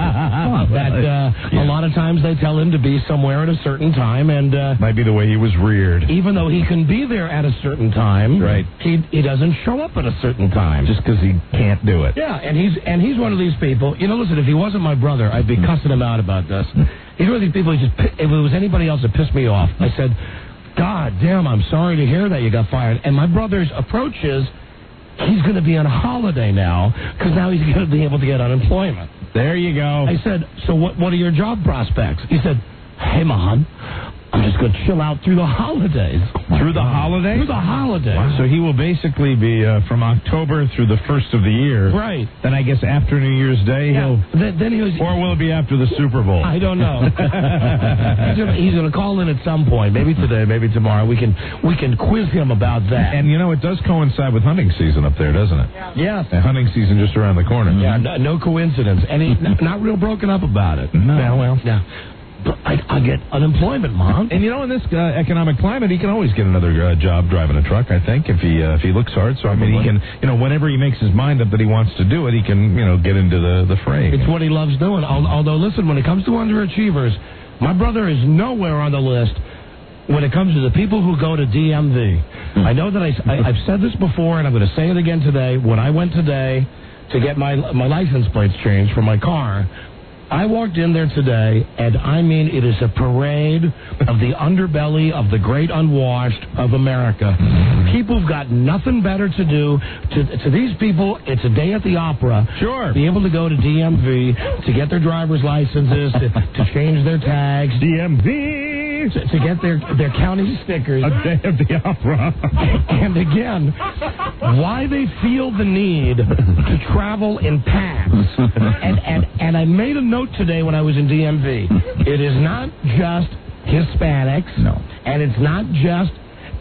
that uh, Yeah. a lot of times they tell him to be somewhere at a certain time, and uh, Might be the way he was reared. even though he can be there at a certain time, Right. he he doesn't show up at a certain time. Just because he can't do it. Yeah, and he's and he's one of these people. You know, listen, if he wasn't my brother, I'd be cussing him out about this. He's one of these people. He just if it was anybody else, it pissed me off. I said, "God damn, I'm sorry to hear that you got fired." And my brother's approach is, he's going to be on holiday now because now he's going to be able to get unemployment. There you go. I said, "So what? What are your job prospects?" He said, "Hey, Mon, I'm just going to chill out through the holidays." Through the holidays? Through the holidays. So he will basically be uh, from October through the first of the year. Right. Then I guess after New Year's Day, Yeah. he'll. Then, then he was. Or will it be after the Super Bowl? I don't know. He's going to call in at some point, maybe today, maybe tomorrow. We can we can quiz him about that. And you know, it does coincide with hunting season up there, doesn't it? Yes. And hunting season just around the corner. Yeah, no, no coincidence. And he's n- not real broken up about it. No. Yeah, well, yeah. But I, I get unemployment, Mom. And you know, in this uh, economic climate, he can always get another uh, job driving a truck. I think if he uh, if he looks hard. So I mean, he can, you know, whenever he makes his mind up that he wants to do it, he can, you know, get into the the fray. It's what he loves doing. Al- Although, listen, when it comes to underachievers, my brother is nowhere on the list when it comes to the people who go to D M V. I know that I, I, I've said this before, and I'm going to say it again today. When I went today to get my my license plates changed for my car, I walked in there today, and I mean, it is a parade of the underbelly of the great unwashed of America. People have got nothing better to do. To, to these people, it's a day at the opera. Sure. Be able to go to D M V to get their driver's licenses, to, to change their tags. D M V! To, to get their, their county stickers. A day of the opera. And again, why they feel the need to travel in packs and, and, and I made a note today when I was in D M V. It is not just Hispanics. No. And it's not just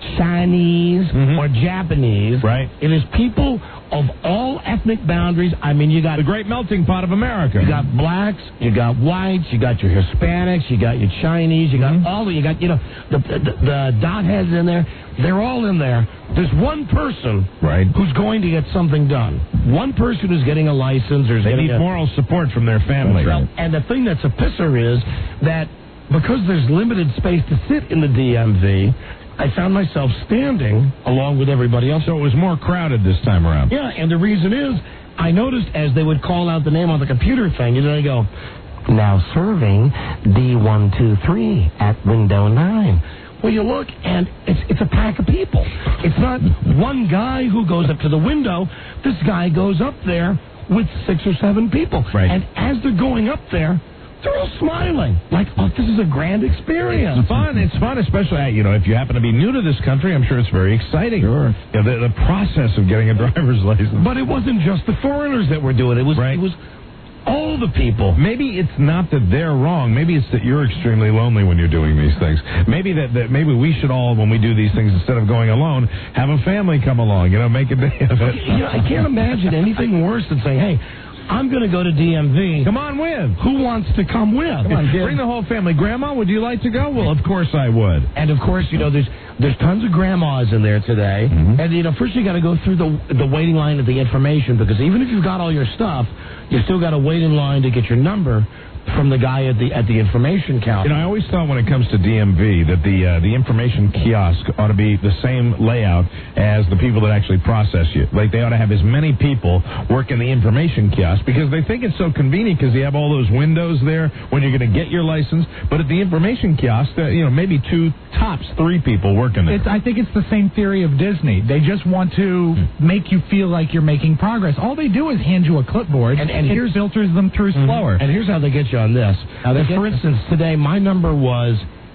Chinese Mm-hmm. or Japanese. Right. It is people of all ethnic boundaries. I mean, you got the great melting pot of America. You got blacks, you got whites, you got your Hispanics, you got your Chinese, you got Mm-hmm. all of you got, you know, the, the, the dot heads in there. They're all in there. There's one person right. who's going to get something done. One person who's getting a license or is they getting need a, moral support from their family. Well, and the thing that's a pisser is that because there's limited space to sit in the D M V, I found myself standing along with everybody else. So it was more crowded this time around. Yeah, and the reason is, I noticed as they would call out the name on the computer thing, you know, they go, now serving D one two three at window nine. Well, you look, and it's it's a pack of people. It's not one guy who goes up to the window. This guy goes up there with six or seven people. Right. And as they're going up there, they're all smiling, like, oh, this is a grand experience. It's fun. It's fun, especially, you know, if you happen to be new to this country, I'm sure it's very exciting. Sure. You know, the, the process of getting a driver's license. But it wasn't just the foreigners that were doing it. It was, right. it was all the people. Maybe it's not that they're wrong. Maybe it's that you're extremely lonely when you're doing these things. Maybe that, that maybe we should all, when we do these things, instead of going alone, have a family come along, you know, make a day of it. You know, I can't imagine anything worse than saying, hey, I'm going to go to D M V. Come on with. Who wants to come with? Come on, bring the whole family. Grandma, would you like to go? Well, of course I would. And, of course, you know, there's there's tons of grandmas in there today. Mm-hmm. And, you know, first you got to go through the the waiting line at the information, because even if you've got all your stuff, you still got to wait in line to get your number from the guy at the at the information counter. You know, I always thought when it comes to D M V that the uh, the information kiosk ought to be the same layout as the people that actually process you. Like, they ought to have as many people work in the information kiosk, because they think it's so convenient because you have all those windows there when you're going to get your license. But at the information kiosk, uh, you know, maybe two, tops three people working there. It's, I think it's the same theory of Disney. They just want to make you feel like you're making progress. All they do is hand you a clipboard, And- and it here's- filters them through slower. And here's how they get you on this. How they If, get for you? instance, today my number was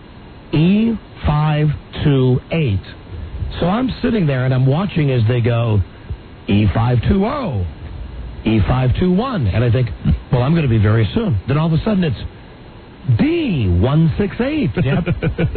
E five two eight. So I'm sitting there and I'm watching as they go E five two zero, E five two one. And I think, well, I'm going to be very soon. Then all of a sudden it's D one six eight. Yep.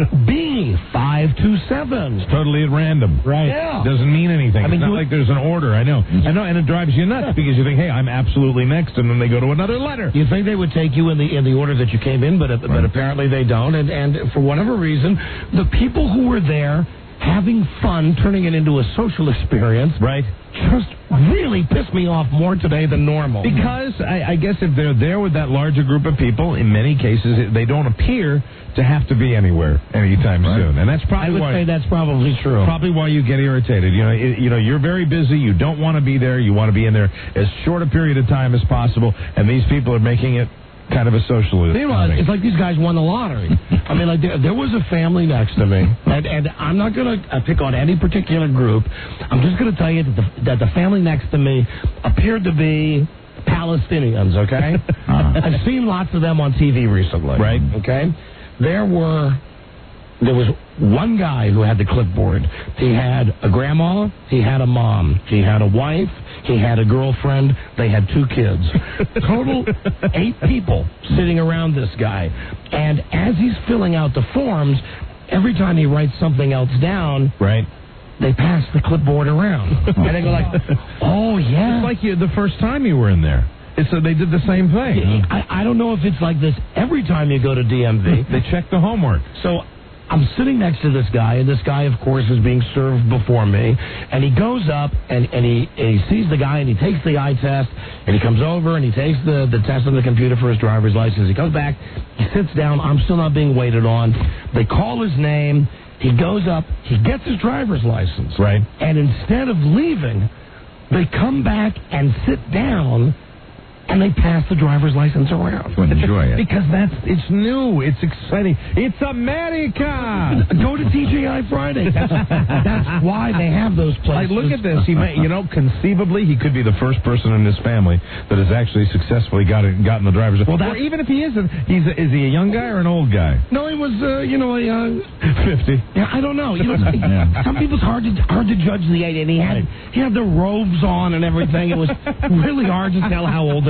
B five two seven. It's totally at random. Right. Yeah. Doesn't mean anything. I mean, it's not you- like there's an order. I know. I know, and it drives you nuts because you think, hey, I'm absolutely next, and then they go to another letter. You'd think they would take you in the in the order that you came in, but but Right. apparently they don't. And and for whatever reason, the people who were there having fun, turning it into a social experience, Right. just really pissed me off more today than normal. Because I, I guess if they're there with that larger group of people, in many cases they don't appear to have to be anywhere anytime Right. soon, and that's I probably would why. say that's probably true. Probably why you get irritated. You know, it, you know, you're very busy. You don't want to be there. You want to be in there as short a period of time as possible, and these people are making it kind of a social. Meanwhile, it's like these guys won the lottery. I mean, like there, there was a family next to me, and, and I'm not going to uh, pick on any particular group. I'm just going to tell you that the, that the family next to me appeared to be Palestinians. Okay, uh-huh. I've seen lots of them on T V recently. Right. Okay, there were. There was one guy who had the clipboard. He had a grandma. He had a mom. He had a wife. He had a girlfriend. They had two kids. Total eight people sitting around this guy. And as he's filling out the forms, every time he writes something else down, right. they pass the clipboard around. And they go like, oh, yeah. It's like you, the first time you were in there. It's a, they did the same thing. I, I don't know if it's like this every time you go to D M V. They check the homework. So I'm sitting next to this guy, and this guy, of course, is being served before me. And he goes up, and, and he, he sees the guy, and he takes the eye test, and he comes over, and he takes the, the test on the computer for his driver's license. He comes back, he sits down. I'm still not being waited on. They call his name. He goes up. He gets his driver's license. Right. And instead of leaving, they come back and sit down, and they pass the driver's license around. To enjoy it. Because that's, it's new, it's exciting. It's America! Go to T G I Friday. That's, that's why they have those Like, places. look at this. He may, you know, conceivably, he could be the first person in his family that has actually successly got it, gotten the driver's license. Well, or even if he isn't, he's a, is he a young guy or an old guy? No, he was, uh, you know, a, uh, fifty. yeah, I don't know. You know, Yeah. some people's hard to hard to judge the age, and he had he had the robes on and everything. It was really hard to tell how old the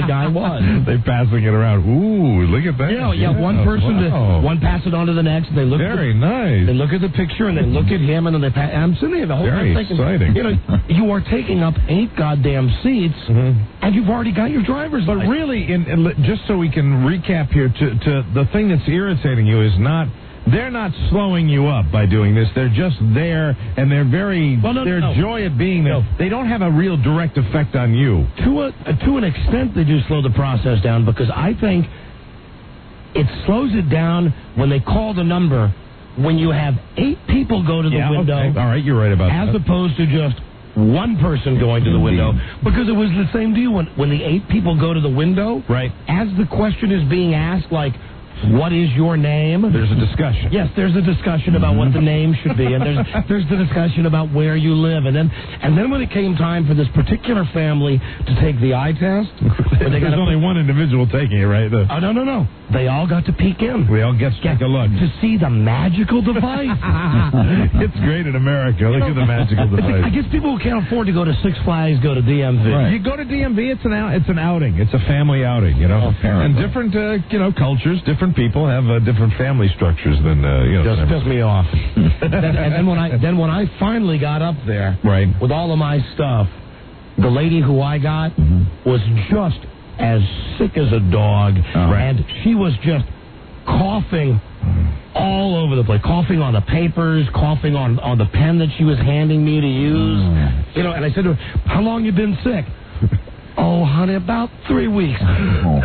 guy was. They're passing it around. Ooh, look at that. You know, yeah, one person wow. to one pass it on to the next. And they look Very at the, nice. They look at the picture and they look at him and then they pass. I'm sitting there the whole Very time thinking, exciting. you know, you are taking up eight goddamn seats mm-hmm. and you've already got your driver's But license. really, in, in, just so we can recap here, to, to the thing that's irritating you is not. They're not slowing you up by doing this. They're just there, and they're very. Well, no, their no. joy at being there. No. They don't have a real direct effect on you. To a to an extent, they do slow the process down because I think it slows it down when they call the number when you have eight people go to the Yeah, window. okay. All right, you're right about as that. As opposed to just one person going to the window, because it was the same deal when when the eight people go to the window. Right. As the question is being asked, like, what is your name? There's a discussion. Yes, there's a discussion about what the name should be, and there's there's the discussion about where you live, and then and then when it came time for this particular family to take the eye test, where they got there's only one individual taking it, right? The, oh no no no, they all got to peek in. We all get to take a look to see the magical device. It's great in America. Look you know, at the magical device. I guess people who can't afford to go to Six Flags go to D M V. Right. You go to D M V, it's an out, it's an outing. It's a family outing, you know. Oh, and different, uh, you know, cultures, different people have uh, different family structures than uh, you know. Just pissed me off. then, and then when I then when I finally got up there, right, with all of my stuff, the lady who I got mm-hmm. was just as sick as a dog, oh, right. and she was just coughing all over the place, coughing on the papers, coughing on, on the pen that she was handing me to use. Mm. You know, and I said to her, "How long you been sick?" "Oh, honey, about three weeks." Oh.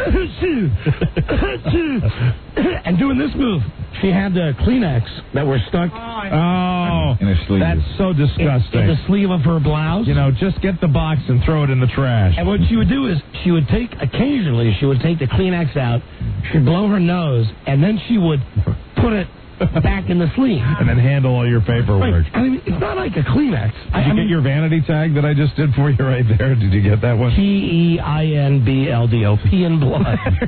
And doing this move, she had the Kleenex that were stuck. Oh, in her sleeve. That's so disgusting. In, in the sleeve of her blouse. You know, just get the box and throw it in the trash. And what she would do is she would take, occasionally, she would take the Kleenex out, she'd blow her nose, and then she would put it back in the sleeve. And then handle all your paperwork. Right. I mean, it's not like a Kleenex. Did I, you I get mean, your vanity tag that I just did for you right there? Did you get that one? P E I N B L D O, pee in blood.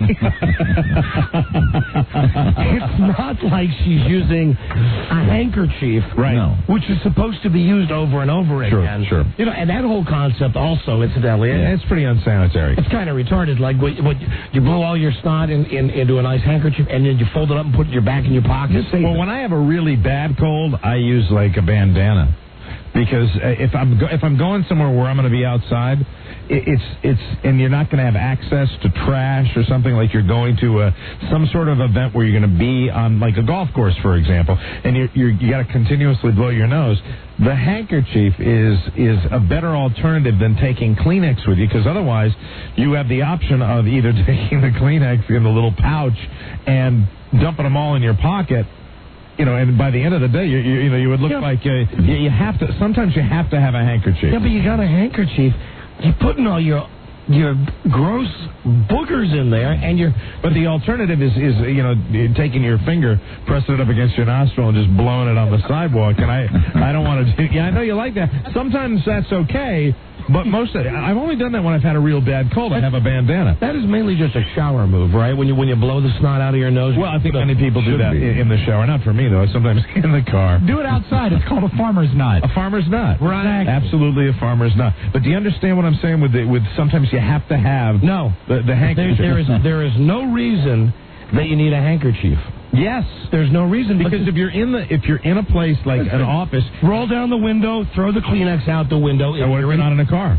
It's not like she's using a handkerchief, right? No. Which is supposed to be used over and over sure, again. Sure, You know, and that whole concept also, incidentally, yeah, it's pretty unsanitary. It's kind of retarded. Like, what, what, you blow all your snot in, in, into a nice handkerchief, and then you fold it up and put it in your back in your pocket. Well, when I have a really bad cold, I use like a bandana, because if I'm go- if I'm going somewhere where I'm going to be outside, it, it's it's and you're not going to have access to trash or something, like you're going to a, some sort of event where you're going to be on like a golf course, for example, and you're, you're, you got to continuously blow your nose. The handkerchief is is a better alternative than taking Kleenex with you, because otherwise you have the option of either taking the Kleenex in the little pouch and dumping them all in your pocket. You know, and by the end of the day, you, you, you know, you would look yeah. like uh, you, you have to. Sometimes you have to have a handkerchief. Yeah, but you got a handkerchief. You're putting all your your gross boogers in there, and you're. But the alternative is, is you know, taking your finger, pressing it up against your nostril, and just blowing it on the sidewalk. And I, I don't want to. do Yeah, I know you like that. Sometimes that's okay. But most of it, I've only done that when I've had a real bad cold. I have a bandana. That is mainly just a shower move, right? When you when you blow the snot out of your nose. Well, I think many people do that in, in the shower. Not for me, though. Sometimes in the car. Do it outside. It's called a farmer's nut. A farmer's nut. Right. Absolutely a farmer's nut. But do you understand what I'm saying with the, with sometimes you have to have no the, the handkerchief? There, there is there is no reason that you need a handkerchief. Yes, there's no reason, because if you're in the if you're in a place like an office, roll down the window, throw the Kleenex out the window. And what if you're not in a car?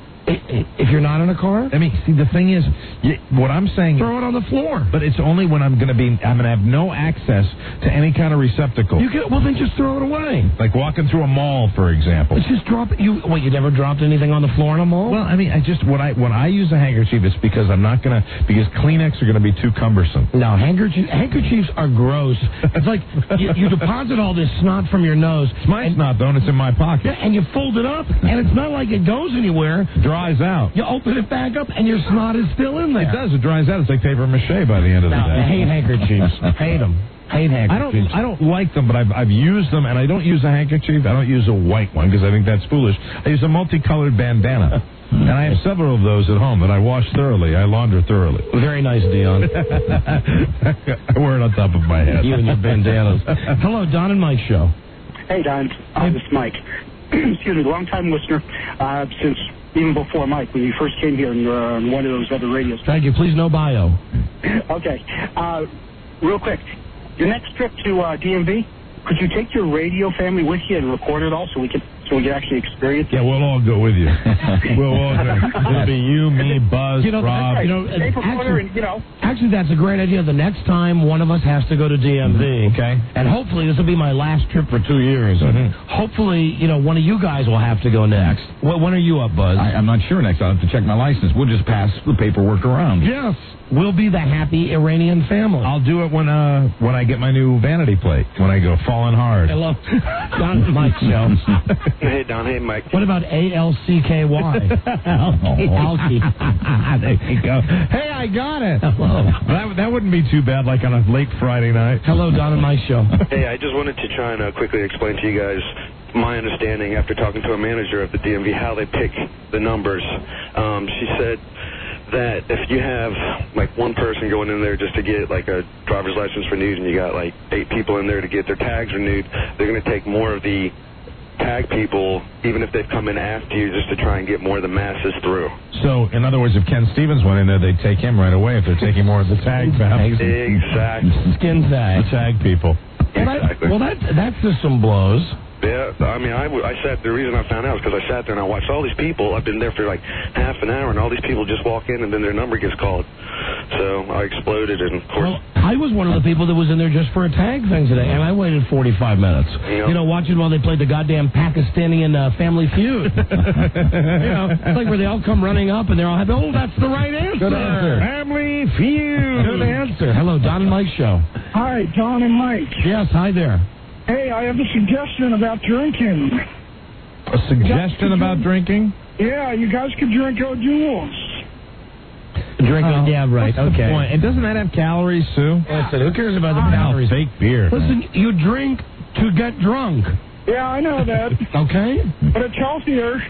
If you're not in a car? I mean, see, the thing is, you, what I'm saying... Throw it on the floor. But it's only when I'm going to be... I'm going to have no access to any kind of receptacle. You can, well, then just throw it away. Like walking through a mall, for example. It's just drop it. You, what, you never dropped anything on the floor in a mall? Well, I mean, I just... When I when I use a handkerchief, it's because I'm not going to... Because Kleenex are going to be too cumbersome. No, handkerchief, handkerchiefs are gross. It's like you, you deposit all this snot from your nose. It's my and, snot, though, and it's in my pocket. Yeah, and you fold it up, and it's not like it goes anywhere. Dries out. You open it back up, and your snot is still in there. It does. It dries out. It's like paper mache by the end of no, the day. I hate handkerchiefs. Hate them. Hate handkerchiefs. I don't. I don't like them, but I've I've used them, and I don't use a handkerchief. I don't use a white one because I think that's foolish. I use a multicolored bandana, and I have several of those at home that I wash thoroughly. I launder thoroughly. Very nice, Dion. I wear it on top of my head. You and your bandanas. Hello, Don and Mike show. Hey, Don. Uh, this is Mike. Excuse me, long-time listener. Uh, since even before Mike, when you first came here and you were on one of those other radios. Thank you. Please, no bio. Okay. Uh, real quick, your next trip to uh, D M V, could you take your radio family with you and record it all so we can so we can actually experience it? Yeah, we'll all go with you. We'll all go. It'll be you, me, Buzz, You know, Rob. you know, Tape recorder actually, and, you know. actually, that's a great idea. The next time one of us has to go to D M V, Okay. and hopefully this will be my last trip for two years. Mhm. Hopefully, you know, one of you guys will have to go next. Well, when are you up, Buzz? I, I'm not sure next. I'll have to check my license. We'll just pass the paperwork around. Yes, we'll be the happy Iranian family. I'll do it when uh when I get my new vanity plate. When I go falling hard. Hello, Don and Mike show. Hey, Don. Hey, Mike. What about A L C K Y? Alky. There you go. Hey, I got it. Hello. That, that wouldn't be too bad, like on a late Friday night. Hello, Don and Mike show. Hey, I just wanted to try and uh, quickly explain to you guys my understanding after talking to a manager of the D M V how they pick the numbers. Um, she said that if you have like one person going in there just to get like a driver's license renewed and you got like eight people in there to get their tags renewed, they're going to take more of the tag people, even if they've come in after you, just to try and get more of the masses through. So, in other words, if Ken Stevens went in there, they'd take him right away if they're taking more of the tag bags. Exactly. Skin tag. The tag people. Well, that, well, that, that's just some blows. Yeah, I mean, I, w- I sat. The reason I found out is because I sat there and I watched all these people. I've been there for like half an hour, and all these people just walk in, and then their number gets called. So I exploded, and of course. Well, I was one of the people that was in there just for a tag thing today, and I waited forty-five minutes. Yep. You know, watching while they played the goddamn Pakistani and uh, Family Feud. You know, it's like where they all come running up, and they're all happy. Oh, that's the right answer. Good answer. Family Feud. Good answer. Hello, Don and Mike show. Hi, Don and Mike. Yes, hi there. Hey, I have a suggestion about drinking. A suggestion about drinking? Yeah, you guys could drink O'Doul's. Drink Oh, yeah, right. what's the Okay. point? And doesn't that have calories, Sue? Listen, who cares about the Oh, calories? fake beer. Listen, you drink to get drunk. Yeah, I know that. Okay? But it's healthier.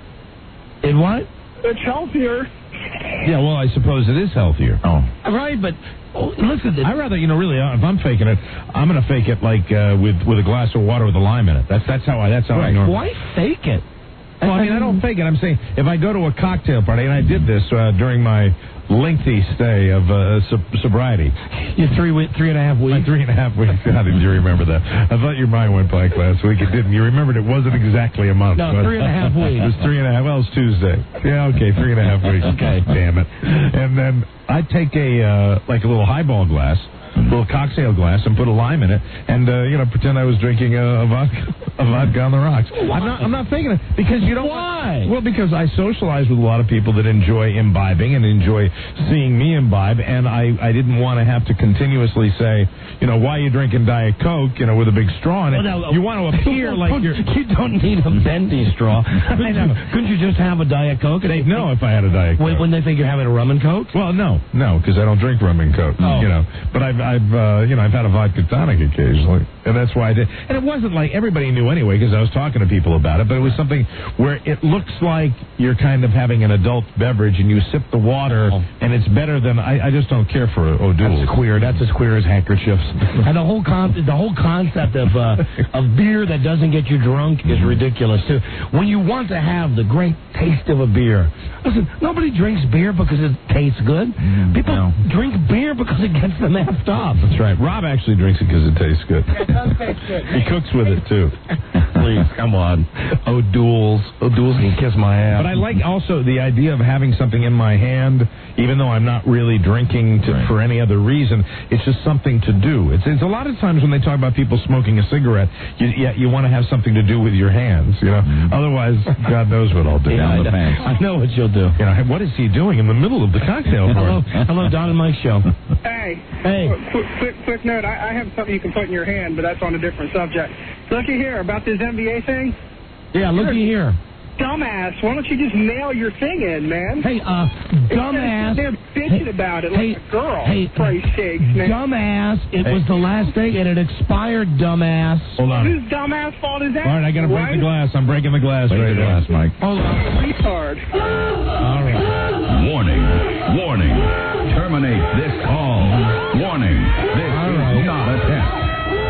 It what? It's healthier. Yeah, well, I suppose it is healthier. Oh. Right, but oh, listen. I'd rather, you know, really, uh, if I'm faking it, I'm going to fake it like uh, with with a glass of water with a lime in it. That's that's how I that's how I normally. Why fake it? Well, I mean, I don't fake it. I'm saying if I go to a cocktail party, and I did this uh, during my lengthy stay of uh, sob- sobriety. You three week, three and a half weeks. My three and a half weeks. How did you remember that? I thought your mind went blank last week. It didn't. You remembered it wasn't exactly a month. No, but three and a half weeks. It was three and a half. Well, it's Tuesday. Yeah, okay, three and a half weeks. Okay. Damn it. And then I take a uh, like a little highball glass, a little cocktail glass, and put a lime in it, and uh, you know, pretend I was drinking a, a vodka, a vodka on the rocks. I'm not. I'm not faking it because you don't. Why? Well, because I socialize with a lot of people that enjoy imbibing and enjoy seeing me imbibe, and I, I didn't want to have to continuously say, you know, why are you drinking Diet Coke, you know, with a big straw in it. Well, now, you want to appear like you're... You don't need a bendy straw. Couldn't, you, couldn't you just have a Diet Coke? They'd know if I had a Diet Coke. When, when they think you're having a rum and Coke? Well, no, no, because I don't drink rum and Coke, Oh. you know. But I've, I've uh, you know, I've had a vodka tonic occasionally, and that's why I did. And it wasn't like everybody knew anyway, because I was talking to people about it, but it was something where it looks like you're kind of having an adult beverage, and you sip the water, Oh. and it's better than... I, I just don't care for O'Doul's. That's queer. That's as queer as handkerchiefs. And the whole con- the whole concept of uh, of beer that doesn't get you drunk is ridiculous too. When you want to have the great taste of a beer, listen, nobody drinks beer because it tastes good. People no. drink beer because it gets them effed up. That's right. Rob actually drinks it because it tastes good. It does taste good. He cooks with it, too. Please, come on. O'Doul's. O'Doul's can kiss my ass. But I like also the idea of having something in my hand, even though I'm not really drinking to, Right. for any other reason. It's just something to do. It's, it's a lot of times when they talk about people smoking a cigarette, you, yeah, you want to have something to do with your hands, you know. Mm-hmm. Otherwise, God knows what I'll do. Yeah, I, the know, pants. I know what you'll do. You know, hey, what is he doing in the middle of the cocktail Hello, party? hello, Don and Mike show. Hey. Hey. Quick, quick, quick note. I, I have something you can put in your hand, but that's on a different subject. Looky here, about this N B A thing. Yeah, looky here. Dumbass, why don't you just nail your thing in, man? Hey, uh, dumbass. They're bitching Hey, about it hey, like a girl. hey, for Christ's sakes, man. Dumbass, it Hey. was the last day and it expired, dumbass. Hold on. Whose dumbass fault is that? All right, I got to break right? the glass. I'm breaking the glass Break right the now. glass, Mike. Hold on. Retard. All right. Warning, warning. Terminate this call. Warning, this All is right. not a test. This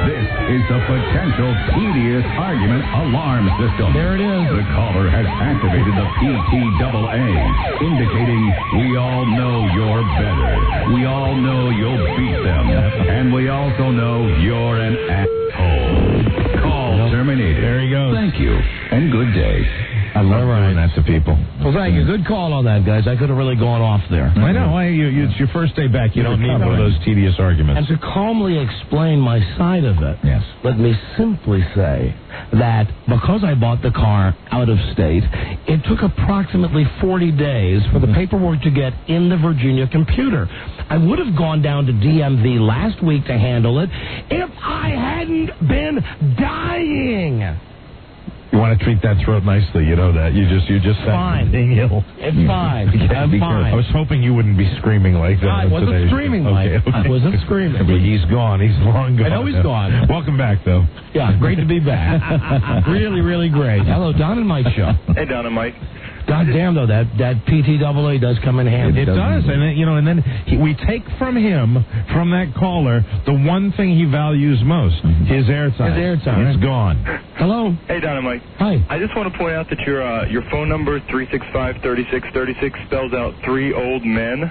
is the potential tedious argument alarm system. There it is. The caller has activated the P T A A, indicating we all know you're better. We all know you'll beat them. And we also know you're an asshole. Call terminated. There he goes. Thank you, and good day. I love doing that to people. Well, thank you. Good call on that, guys. I could have really gone off there. I know. I, you, you, it's your first day back. You don't need one of those tedious arguments. And to calmly explain my side of it, yes. let me simply say that because I bought the car out of state, it took approximately forty days for the paperwork to get in the Virginia computer. I would have gone down to D M V last week to handle it if I hadn't been dying. You want to treat that throat nicely, you know that. You just, you just fine. Being ill. It's fine. I'm fine. I was hoping you wouldn't be screaming like that. I wasn't today. screaming, okay, Mike. okay. I wasn't screaming. But he's gone. He's long gone. I know he's gone. Welcome back, though. Yeah, great to be back. really, really great. Hello, Don and Mike show. Hey, Don and Mike. God damn, though, that, that P T A A does come in handy. It, it does, and then, you know, and then he, we take from him, from that caller, the one thing he values most, his airtime. His airtime. It's gone. Hello. Hey, Don and Mike. Hi. I just want to point out that your uh, your phone number three six five, three six three six spells out three old men.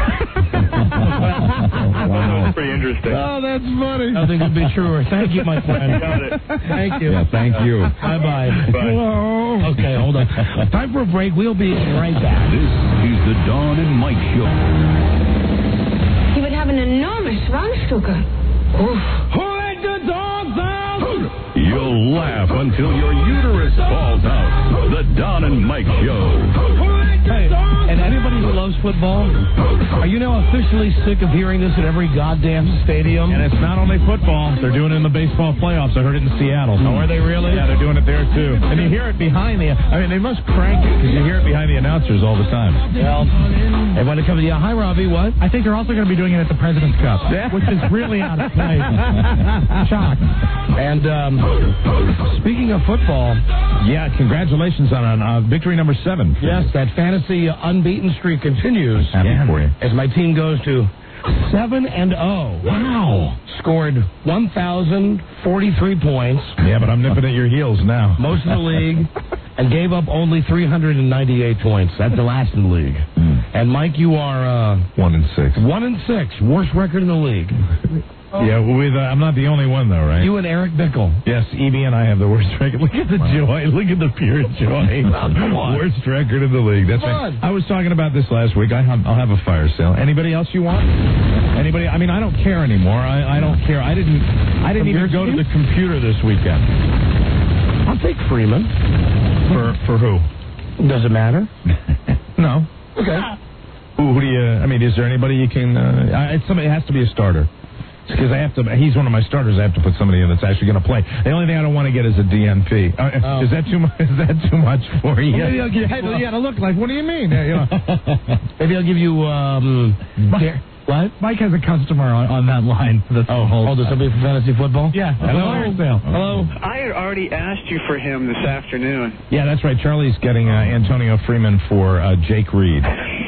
Wow. That's pretty interesting. Oh, that's funny. Nothing could be truer. Thank you, my friend. Got it. Thank you. Yeah, thank you. Bye-bye. Bye. Hello. Okay, hold on. Time for a break. We'll be right back. This is the Don and Mike Show. He would have an enormous Rammstucker. Oof. Who let the dogs out? You'll laugh until your uterus falls out. The Don and Mike Show. Hey, and anybody who loves football, are you now officially sick of hearing this at every goddamn stadium? And it's not only football. They're doing it in the baseball playoffs. I heard it in Seattle. Oh, are they really? Yeah, they're doing it there, too. And you hear it behind the... I mean, they must crank it because you hear it behind the announcers all the time. Well, they want to come to you. Hi, Robbie. What? I think they're also going to be doing it at the President's Cup, Yeah. which is really out of place. Shock. And um, speaking of football... Yeah, congratulations on, on uh, victory number seven. Yes, that fantasy unbeaten streak continues. Happy yeah. for you. As my team goes to seven and oh. Wow. Scored one thousand forty-three points. Yeah, but I'm nipping at your heels now. Most of the league. And gave up only three hundred ninety-eight points. That's the last in the league. Mm. And Mike, you are uh, one and six. One and six, worst record in the league. Oh. Yeah, with uh, I'm not the only one though, right? You and Eric Bickle. Yes, Evie and I have the worst record. Look at the wow. joy. Look at the pure joy. Oh, come on. Worst record in the league. That's right. I was talking about this last week. I have, I'll have a fire sale. Anybody else you want? Anybody? I mean, I don't care anymore. I, I don't care. I didn't. I didn't From even go team? to the computer this weekend. I'll take Freeman. For for who? Does it matter? No. Okay. Who, who do you? I mean, is there anybody you can? Uh, it's somebody. It has to be a starter. Because I have to. He's one of my starters. I have to put somebody in that's actually going to play. The only thing I don't want to get is a D N P. Uh, oh. Is that too much? Is that too much for you? Well, maybe I'll give, hey, yeah, to look like. What do you mean? Yeah, you know. Maybe I'll give you. Um, Mike, what? Mike has a customer on, on that line. That's oh, oh, does somebody for fantasy football? Yeah. Hello. Hello. Hello. I had already asked you for him this afternoon. Yeah, that's right. Charlie's getting uh, Antonio Freeman for uh, Jake Reed.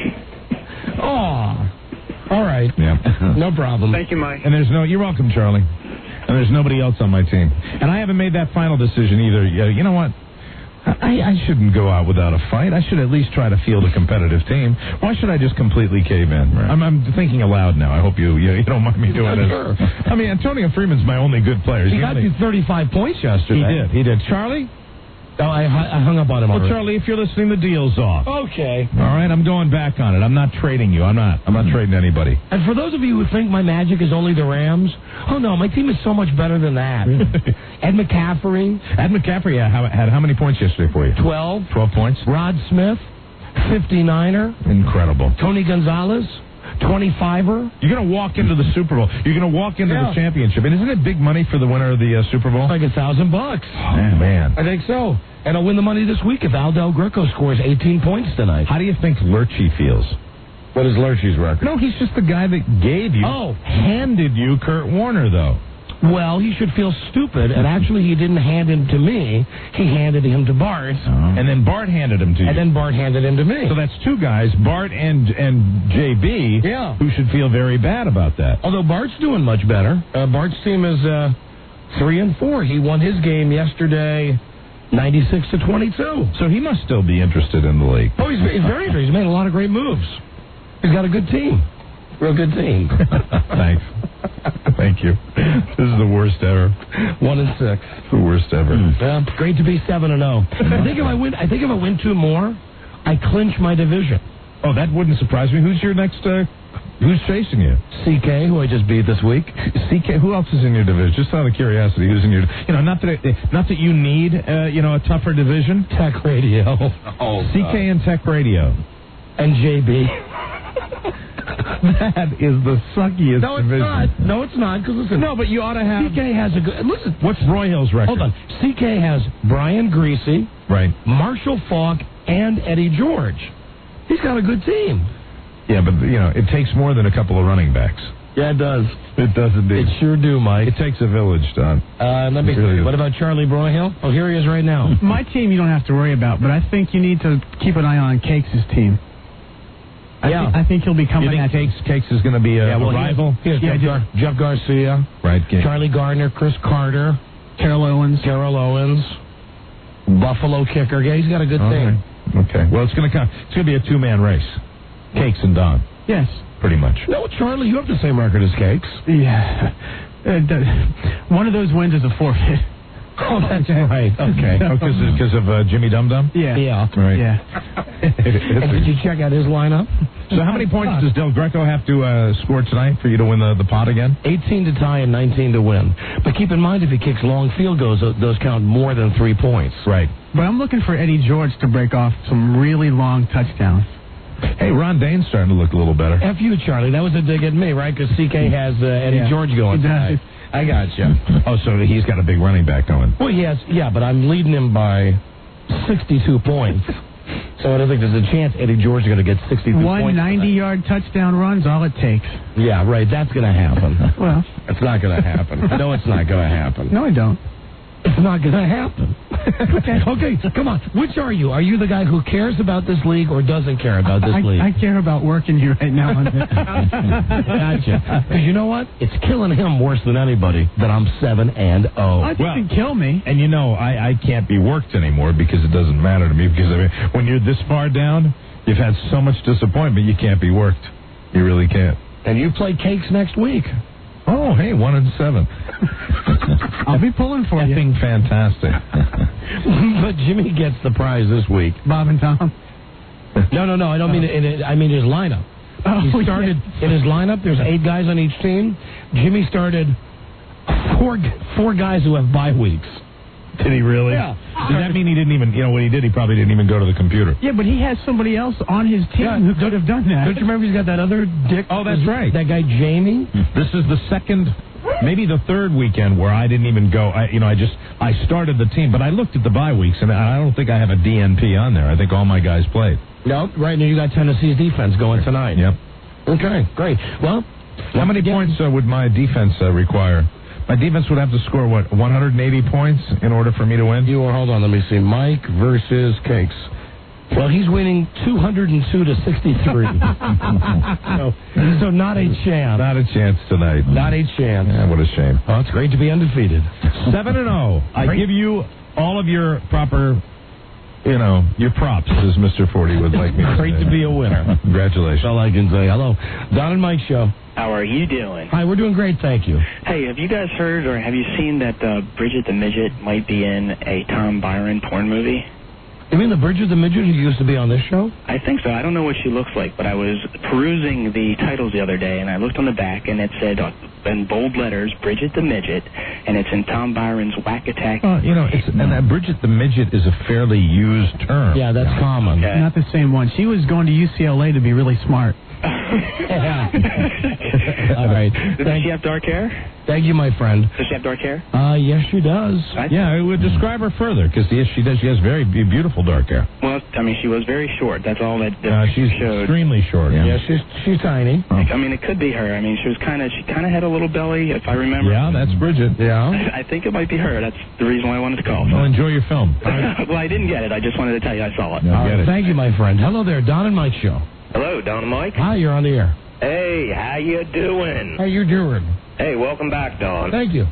Oh. All right. Yeah. No problem. Thank you, Mike. And there's no. You're welcome, Charlie. And there's nobody else on my team. And I haven't made that final decision either. Uh, you know what? I, I shouldn't go out without a fight. I should at least try to field a competitive team. Why should I just completely cave in? Right. I'm, I'm thinking aloud now. I hope you you, you don't mind me doing this. Sure. I mean, Antonio Freeman's my only good player. He got you thirty-five points yesterday. He did. He did. Charlie? Oh, I, I hung up on him well, already. Charlie, if you're listening, the deal's off. Okay. All right, I'm going back on it. I'm not trading you. I'm not. I'm not trading anybody. And for those of you who think my magic is only the Rams, oh no, my team is so much better than that. Ed McCaffrey. Ed McCaffrey yeah, how, had how many points yesterday for you? Twelve. Twelve points. Rod Smith, fifty-niner. Incredible. Tony Gonzalez. twenty-fiver. You're going to walk into the Super Bowl. You're going to walk into yeah. the championship. And isn't it big money for the winner of the uh, Super Bowl? Like a thousand bucks. Oh, man. I think so. And I'll win the money this week if Aldel Greco scores eighteen points tonight. How do you think Lurchie feels? What is Lurchie's record? No, he's just the guy that gave you, oh. handed you Kurt Warner, though. Well, he should feel stupid, and actually he didn't hand him to me. He handed him to Bart. Oh. And then Bart handed him to you. And then Bart handed him to me. So that's two guys, Bart and and J B, yeah. who should feel very bad about that. Although Bart's doing much better. Uh, Bart's team is uh, Three and four. He won his game yesterday, ninety-six to twenty-two. So he must still be interested in the league. Oh, he's, he's very interested. He's made a lot of great moves. He's got a good team. Real good team. Thanks. Thank you. This is the worst ever. One and six. The worst ever. Yeah, great to be seven and zero. I think if I win, I think if I win two more, I clinch my division. Oh, that wouldn't surprise me. Who's your next? Uh, who's chasing you? C K, who I just beat this week. C K. Who else is in your division? Just out of curiosity, who's in your? You know, not that it, not that you need, uh, you know, a tougher division. Tech Radio. Oh, C K and Tech Radio, and J B. That is the suckiest no, it's division. not. No, it's not. Because listen, no, but you ought to have. C K has a good. Listen, what's Roy Hill's record? Hold on. C K has Brian Greasy, right? Marshall Falk, and Eddie George. He's got a good team. Yeah, but you know, it takes more than a couple of running backs. Yeah, it does. It does indeed. It sure do, Mike. It takes a village, Don. Uh, let me. Really what about Charlie Broyhill? Oh, here he is right now. My team you don't have to worry about, but I think you need to keep an eye on Cakes' team. I yeah, think, I think he'll be coming. You think Cakes, Cakes is going to be a, yeah, well, a rival? Here's yeah, Jeff, Gar- Jeff Garcia, right? Charlie Gardner, Chris Carter, Carol Owens, Carol Owens, Buffalo kicker. Yeah, he's got a good All team. Right. Okay. Well, it's going to come. It's going to be a two-man race. Cakes and Don. Yes. Pretty much. No, Charlie, you have the same record as Cakes. Yeah. Uh, the, one of those wins is a forfeit. Oh, that's right. Okay. Because oh, of uh, Jimmy Dum Dum? Yeah. Yeah. Right. Yeah. And did you check out his lineup? So how many points does Del Greco have to uh, score tonight for you to win the, the pot again? eighteen to tie and nineteen to win. But keep in mind, if he kicks long field goals, those count more than three points. Right. But I'm looking for Eddie George to break off some really long touchdowns. Hey, Ron Dane's starting to look a little better. F you, Charlie. That was a dig at me, right? Because C K has uh, Eddie yeah. George going tonight. I got you. Oh, so he's got a big running back going. Well, he has, yeah, but I'm leading him by sixty-two points. So I don't think there's a chance Eddie George is going to get sixty-two One points. One ninety-yard touchdown run's all it takes. Yeah, right. That's going to happen. Well, it's not going to happen. No, it's not going to happen. No, I don't. It's not going to happen. okay. okay, come on. Which are you? Are you the guy who cares about this league or doesn't care about this I, league? I care about working here right now. Gotcha. Because you know what? It's killing him worse than anybody that I'm seven and oh. I think it'd kill me. And you know, I, I can't be worked anymore because it doesn't matter to me. Because I mean, when you're this far down, you've had so much disappointment, you can't be worked. You really can't. And you play Cakes next week. Oh, hey, one and seven. I'll be pulling for you. Effing fantastic. But Jimmy gets the prize this week. Bob and Tom. No, no, no. I don't mean it. In, I mean his lineup. Oh, he started yeah. in his lineup. There's eight guys on each team. Jimmy started four four guys who have bye weeks. Did he really? Yeah. Does that mean he didn't even, you know, when he did, he probably didn't even go to the computer? Yeah, but he has somebody else on his team Yeah, who could have done that. Don't you remember he's got that other dick? Oh, that's right. That guy Jamie. This is the second, maybe the third weekend where I didn't even go. I, you know, I just, I started the team, but I looked at the bye weeks, and I don't think I have a D N P on there. I think all my guys played. No, right now you got Tennessee's defense going tonight. Yep. Okay, great. Well, how many points uh, would my defense uh, require? My defense would have to score, what, one hundred eighty points in order for me to win? You are, hold on, let me see. Mike versus Cakes. Well, he's winning two hundred two to sixty-three. so, so not a chance. Not a chance tonight. Not a chance. Yeah, what a shame. Oh, it's great to be undefeated. seven and oh. I Great. give you all of your proper, you know, your props, as Mister Forty would like me to Great say. to be a winner. Congratulations. That's all I can say. Hello. Don and Mike Show. How are you doing? Hi, we're doing great, thank you. Hey, have you guys heard or have you seen that uh, Bridget the Midget might be in a Tom Byron porn movie? You mean the Bridget the Midget who used to be on this show? I think so. I don't know what she looks like, but I was perusing the titles the other day, and I looked on the back, and it said uh, in bold letters, Bridget the Midget, and it's in Tom Byron's Whack Attack. Well, you know, it's, and that Bridget the Midget is a fairly used term. Yeah, that's common. Okay. Not the same one. She was going to U C L A to be really smart. Yeah. All right. Does Thank, she have dark hair? thank you, my friend. Does she have dark hair? Uh, yes, she does. I- Yeah, I would describe her further, because yes, she does. She has very be- beautiful dark hair. Well, I mean, she was very short. That's all that the Uh, she's showed. extremely short. Yeah, Yeah, she's she's tiny. I mean, it could be her. I mean, she was kind of, she kind of had a little belly, if I remember. Yeah, that's Bridget. Yeah. I think it might be her. That's the reason why I wanted to call. Well, enjoy your film. Well, I didn't get it. I just wanted to tell you I saw it. No, All get right, it. thank you, my friend. Hello there, Don and Mike Show. Hello, Don and Mike. Hi, you're on the air. Hey, how you doing? How you doing? Hey, welcome back, Don. Thank you.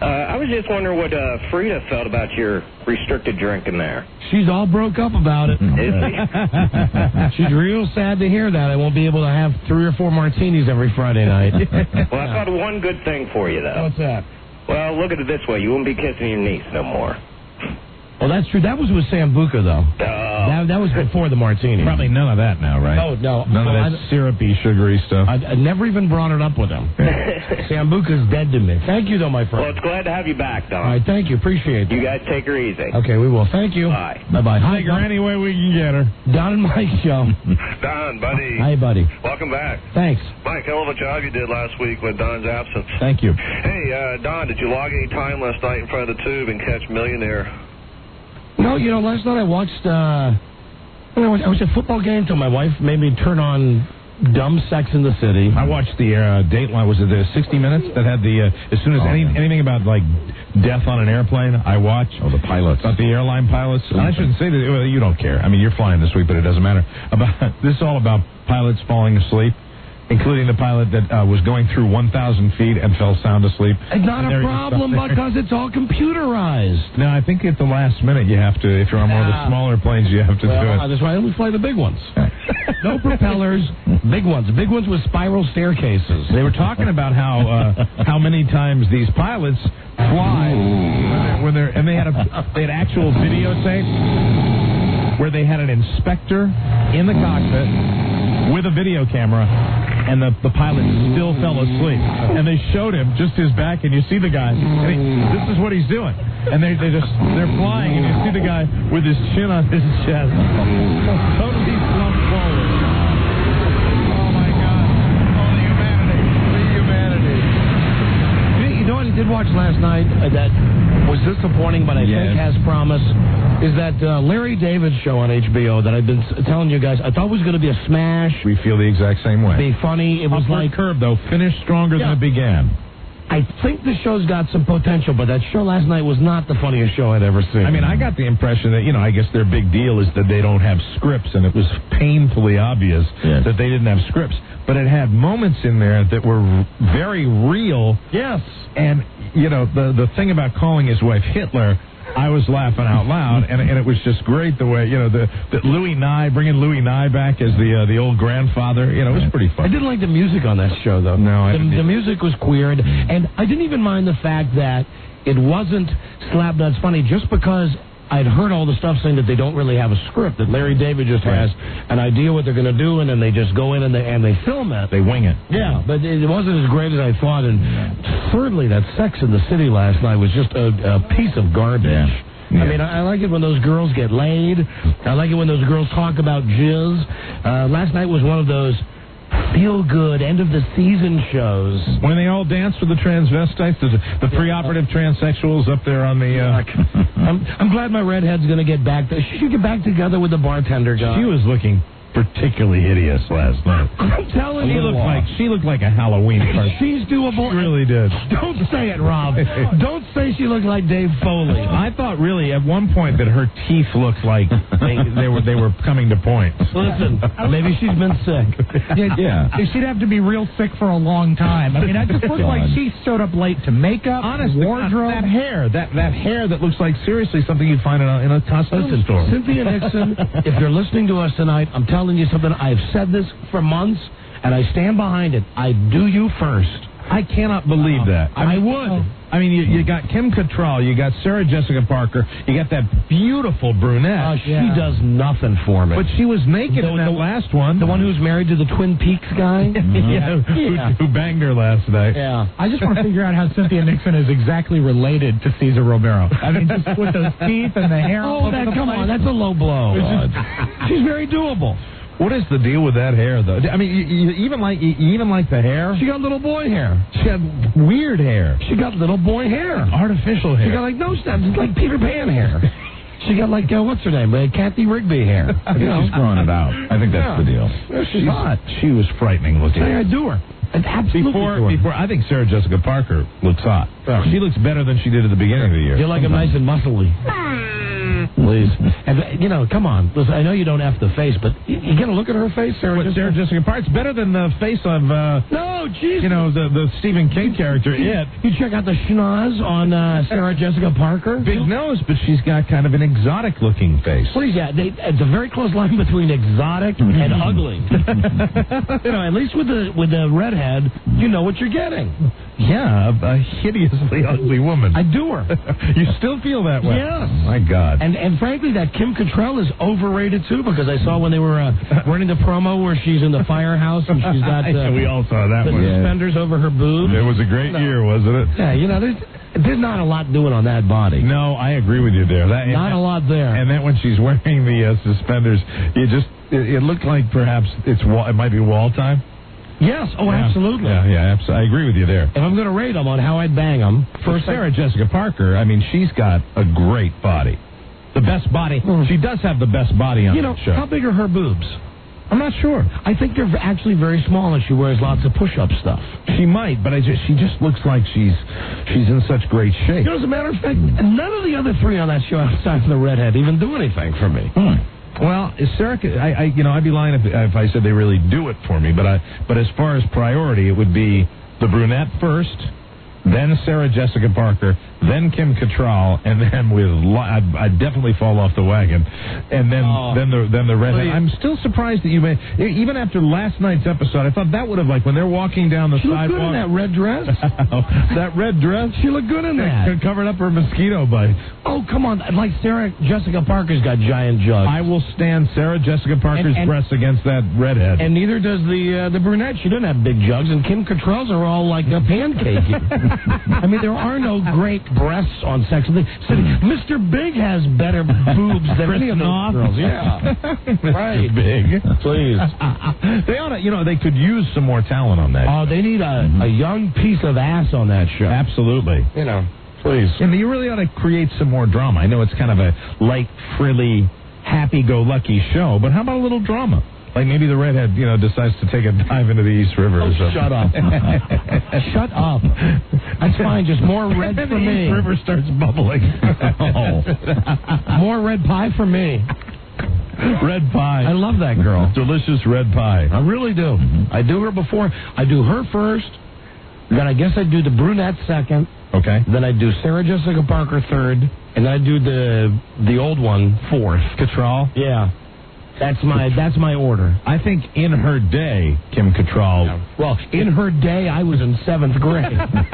Uh, I was just wondering what uh, Frida felt about your restricted drinking there. She's all broke up about it. Is she? She's real sad to hear that. I won't be able to have three or four martinis every Friday night. Well, I thought of one good thing for you, though. What's that? Well, look at it this way. You won't be kissing your niece no more. Well, that's true. That was with Sambuca, though. Oh. That, that was before the martini. Probably none of that now, right? Oh, no. None Well, of that I- syrupy, sugary stuff. I, I never even brought it up with him. Sambuca's dead to me. Thank you, though, my friend. Well, it's glad to have you back, Don. All right, thank you. Appreciate it. You guys take her easy. Okay, we will. Thank you. Bye. Bye-bye. Hi, Take her any way we can get her. Don and Mike show. Don, buddy. Hi, buddy. Welcome back. Thanks. Mike, hell of a job you did last week with Don's absence. Thank you. Hey, uh, Don, did you log any time last night in front of the tube and catch Millionaire? No, you know, last night I watched, uh, I was, I was at a football game until my wife made me turn on Dumb Sex in the City. I watched the uh, Dateline. Was it the sixty minutes that had the uh, as soon as Oh, any, yeah. anything about like death on an airplane? I watch. Oh, the pilots. About the airline pilots. And I shouldn't say that. Well, you don't care. I mean, you're flying this week, but it doesn't matter. About this is all about pilots falling asleep, including the pilot that uh, was going through one thousand feet and fell sound asleep. It's not And a there- problem because it's all computerized. No, I think at the last minute you have to. If you're on one of the Ah. smaller planes, you have to Well, do it. that's why we fly the big ones. No propellers, big ones. Big ones with spiral staircases. They were talking about how uh, how many times these pilots fly when they're and they had a they had actual videotape where they had an inspector in the cockpit with a video camera, and the the pilot still fell asleep. And they showed him just his back, and you see the guy. And he, this is what he's doing. And they they just they're flying, and you see the guy with his chin on his chest, totally slumped forward. Oh my God! Oh, the humanity! The humanity! You know what I did watch last night uh, that was disappointing, but I Yes. think has promise, is that uh, Larry David show on H B O that I've been s- telling you guys. I thought was going to be a smash, We feel the exact same way. be funny. It was Upward like curve, though, finished stronger Yeah. than it began. I think the show's got some potential, but that show last night was not the funniest show I'd ever seen. I mean, I got the impression that, you know, I guess their big deal is that they don't have scripts, and it was painfully obvious Yes. that they didn't have scripts. But it had moments in there that were r- very real. Yes. And, you know, the, the thing about calling his wife Hitler, I was laughing out loud, and, and it was just great the way, you know, the, the Louis Nye, bringing Louis Nye back as the uh, the old grandfather, you know, it was pretty I fun. didn't like the music on that show, though. No, I the, didn't the either. music was weird, and I didn't even mind the fact that it wasn't Slap Nuts Funny just because I'd heard all the stuff saying that they don't really have a script, that Larry David just has an idea what they're going to do, and then they just go in and they and they film it. They wing it. Yeah, but it wasn't as great as I thought. And thirdly, that Sex in the City last night was just a, a piece of garbage. Yeah. I mean, I, I like it when those girls get laid. I like it when those girls talk about jizz. Uh, last night was one of those feel-good end-of-the-season shows. When they all danced with the transvestites, the, the preoperative transsexuals up there on the... Uh, I'm, I'm glad my redhead's going to get back. To, she should get back together with the bartender guy. She was looking particularly hideous last night. I'm telling She you. looked like she looked like a Halloween cartoon. She's doable. She really did. Don't say it, Rob. Don't say she looked like Dave Foley. I thought really at one point that her teeth looked like they, they were they were coming to point. Listen, maybe she's been sick. Yeah, she'd have to be real sick for a long time. I mean, that just looked like she showed up late to makeup, Honest, wardrobe. that hair, that that hair that looks like seriously something you'd find in a, in a costume Listen, store. Cynthia Nixon, if you're listening to us tonight, I'm telling you something. I've said this for months, and I stand behind it. I do you first. I cannot believe that. I would. I mean, you, you got Kim Cattrall, you got Sarah Jessica Parker, you got that beautiful brunette. Uh, she does nothing for me. But she was naked The- in that the- last one. The one who's married to the Twin Peaks guy? yeah, Yeah. Who, who banged her last night. Yeah. I just want to figure out how Cynthia Nixon is exactly related to Cesar Romero. I mean, just with those teeth and the hair. all Oh, over that, the come place. on. That's a low blow. She's very doable. What is the deal with that hair, though? I mean, you, you even like you even like the hair. She got little boy hair. She had weird hair, She got little boy hair. artificial hair. She got like no steps. It's like Peter Pan hair. She got like, uh, what's her name? Uh, Kathy Rigby hair. I think she's growing it out. I think that's Yeah. the deal. Yeah, she's hot. She was frightening looking. Say I do her. And absolutely Before, do her. before, I think Sarah Jessica Parker looks hot. She looks better than she did at the beginning of the year. You like him nice and muscly. Please. And, you know, come on. Listen, I know you don't F the face, but you, you get a look at her face, Sarah What, Jessica? Sarah Jessica Parker's better than the face of, uh, No, Jesus. you know, the, the Stephen King character, It. You check out the schnoz on uh, Sarah Jessica Parker. Big nose, but she's got kind of an exotic-looking face. Please, yeah. They, it's a very close line between exotic and ugly. You know, at least with the with the redhead, you know what you're getting. Yeah, a, a hideously ugly woman. I do her. You still feel that way? Yes. My God. And and frankly, that Kim Cattrall is overrated too, because I saw when they were uh, running the promo where she's in the firehouse and she's got uh, we all saw that the one. suspenders over her boobs. It was a great No. year, wasn't it? Yeah, you know, there's there's not a lot doing on that body. No, I agree with you there. That, Not a lot there. And then when she's wearing the uh, suspenders, you just it, it looked like perhaps it's wall, it might be wall time. Yes, oh, Yeah. absolutely. Yeah, yeah, abso- I agree with you there. If I'm going to rate them on how I'd bang them, For Sarah Jessica Parker, I mean, she's got a great body. The best body. She does have the best body on you know, that show. how big are her boobs? I'm not sure. I think they're actually very small, and she wears lots of push-up stuff. She might, but I just she just looks like she's she's in such great shape. You know, as a matter of fact, none of the other three on that show outside of the redhead even do anything for me. Hmm. Well, is Sarah, I, I, you know, I'd be lying if, if I said they really do it for me. But I, but as far as priority, it would be the brunette first, then Sarah Jessica Parker, then Kim Cattrall, and then with lo- I'd, I'd definitely fall off the wagon, and then Oh. then the then the redhead. Please. I'm still surprised that you made even after last night's episode. I thought that would have like when they're walking down the She looked sidewalk. good in that red dress. That red dress. She looked good in that. Covered up her mosquito bite. Oh, come on. Like Sarah Jessica Parker's got giant jugs. I will stand Sarah Jessica Parker's And- and- breasts against that redhead. And neither does the uh, the brunette. She doesn't have big jugs, and Kim Cattrall's are all like a pancake. I mean, there are no great breasts on Sex and the City. Mister Big has better boobs than any of those Knopf. girls. Yeah, right. Mister Big. Please. They ought to, you know, they could use some more talent on that. Oh, they need a, a young piece of ass on that show. Absolutely. You know, please. And you really ought to create some more drama. I know it's kind of a light, frilly, happy-go-lucky show, but how about a little drama? Like maybe the redhead, you know, decides to take a dive into the East River or Oh, something. shut up. Shut up. That's fine. Just more red And for the me. East River starts bubbling. More red pie for me. Red pie. I love that girl. Delicious red pie. I really do. I do her before. I do her first. Then I guess I do the brunette second. Okay. Then I do Sarah Jessica Parker third. And then I do the the old one fourth. Cattrall? Yeah. That's my that's my order. I think in her day, Kim Cattrall. Well, in her day, I was in seventh grade.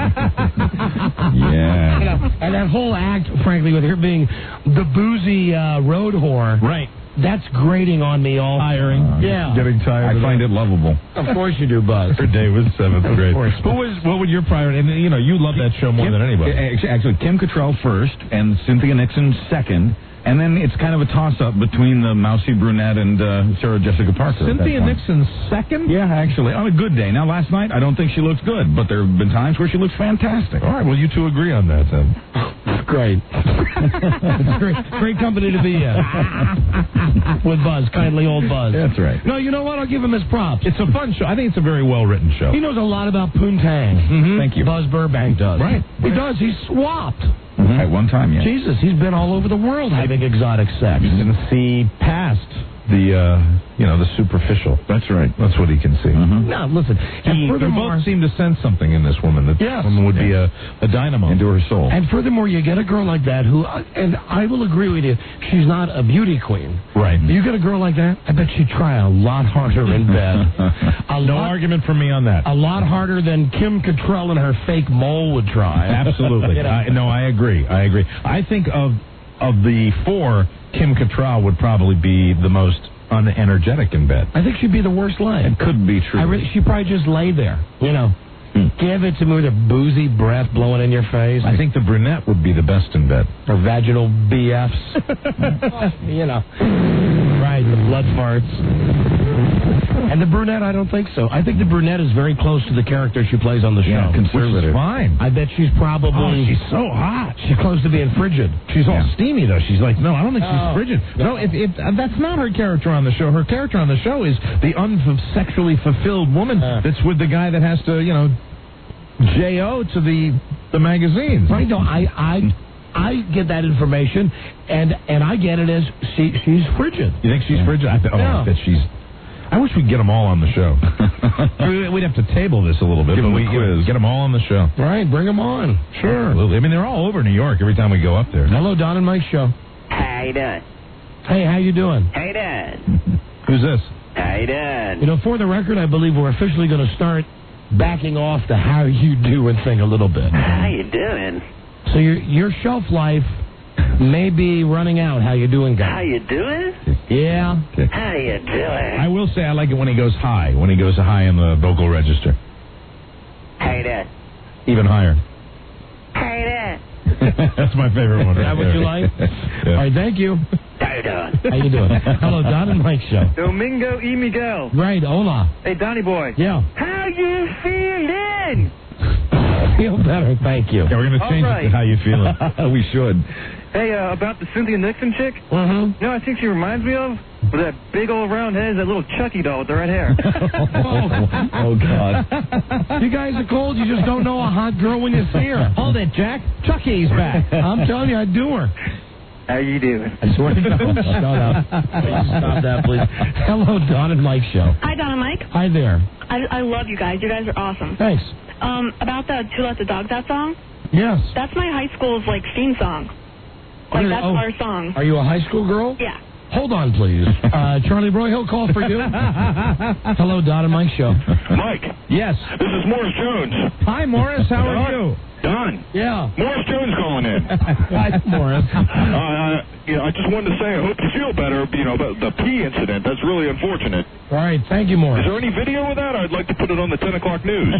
Yeah. You know, and that whole act, frankly, with her being the boozy uh, road whore. Right. That's grating on me all Tiring. Yeah. Getting tired. I of find that. it lovable. Of course you do, Buzz. Her day was seventh grade. course. Who was? What would your priority? And you know, you love that show more Kim- than anybody. Actually, actually, Kim Cattrall first, and Cynthia Nixon second, and then it's kind of a toss-up between the mousy brunette and uh, Sarah Jessica Parker. at that Cynthia point. Nixon second. Yeah, actually, on a good day. Now, last night, I don't think she looks good, but there have been times where she looks fantastic. All right. Well, you two agree on that then. Great. It's great. Great company to be in. With Buzz, kindly old Buzz. That's right. No, you know what? I'll give him his props. It's a fun show. I think it's a very well written show. He knows a lot about poontang. Mm-hmm. Thank you. Buzz Burbank does. Right. He does. He's swapped. Mm-hmm. At one time, yeah. Jesus, he's been all over the world having exotic sex. He can see past the, uh, you know, the superficial. That's right. That's what he can see. Mm-hmm. No, listen. And He, they furthermore, both seem to sense something in this woman. That Yes. woman would be a, a dynamo. Into her soul. and furthermore, you get a girl like that who, and I will agree with you, she's not a beauty queen. Right. You get a girl like that, I bet she'd try a lot harder in bed. A No lot, argument from me on that. a lot harder than Kim Cattrall and her fake mole would try. Absolutely. You know? I, no, I agree. I agree. I think of of the four, Kim Cattrall would probably be the most unenergetic in bed. I think she'd be the worst lay. It could be true. I really, she'd probably just lay there, you know. Give it to me with her boozy breath blowing in your face. I think the brunette would be the best in bed. Her vaginal B Fs. You know. Right, the blood farts. And the brunette, I don't think so. I think the brunette is very close to the character she plays on the show. Yeah, conservative. Which is fine. I bet she's probably... Oh, she's so hot. She's close to being frigid. She's all Yeah. steamy, though. She's like, no, I don't think she's Oh. frigid. No, if, if, uh, that's not her character on the show. Her character on the show is the unsexually fulfilled woman Uh. that's with the guy that has to, you know, J O to the the magazines. Right, no, I, I, I get that information, and and I get it as she she's frigid. You think she's frigid? I, th- oh, Yeah. I bet she's. I wish we'd get them all on the show. We'd have to table this a little bit, Give but them we a quiz. get them all on the show. Right, bring them on. Sure. Absolutely. I mean, they're all over New York every time we go up there. Hello, Don and Mike show. How you doing? Hey, how you doing? How you doing? Who's this? How you doing? You know, for the record, I believe we're officially going to start backing off the how you doing thing a little bit. How you doing? So your your shelf life may be running out. How you doing, guys? How you doing? Yeah. How you doing? I will say I like it when he goes high, when he goes high in the vocal register. How you doing? Even higher. How you doing? That's my favorite one. Is that right what there. you like? Yeah. All right, thank you. How you doing? How you doing? Hello, Don and Mike show. Domingo E. Miguel. Right, hola. Hey, Donnie boy. Yeah. How you feeling? Feel better, thank you. Yeah, we're going to All change right. it to how you feeling. we should. Hey, uh, about the Cynthia Nixon chick? Mm-hmm. You know, I think she reminds me of with that big old round head, that little Chucky doll with the red hair. Oh, God. You guys are cold. You just don't know a hot girl when you see her. Hold it, Jack. Chucky's back. I'm telling you, I do her. How you doing? I swear to God. Shut up. Please stop that, please. Hello, Don and Mike show. Hi, Don and Mike. Hi there. I, I love you guys. You guys are awesome. Thanks. Um, about the To Let the Dogs Out song, Yes. that's my high school's, like, theme song. Like, Really? that's Oh. our song. Are you a high school girl? Yeah. Hold on, please. Uh, Charlie Broyhill, call for you. Hello, Don and Mike show. Mike, Yes. this is Morris Jones. Hi, Morris. How are you? Don. Yeah. Morris Jones calling in. Hi, Morris. Uh, uh, you know, I just wanted to say I hope you feel better, you know, about the pee incident. That's really unfortunate. All right, thank you, Morris. Is there any video of that? I'd like to put it on the ten o'clock news.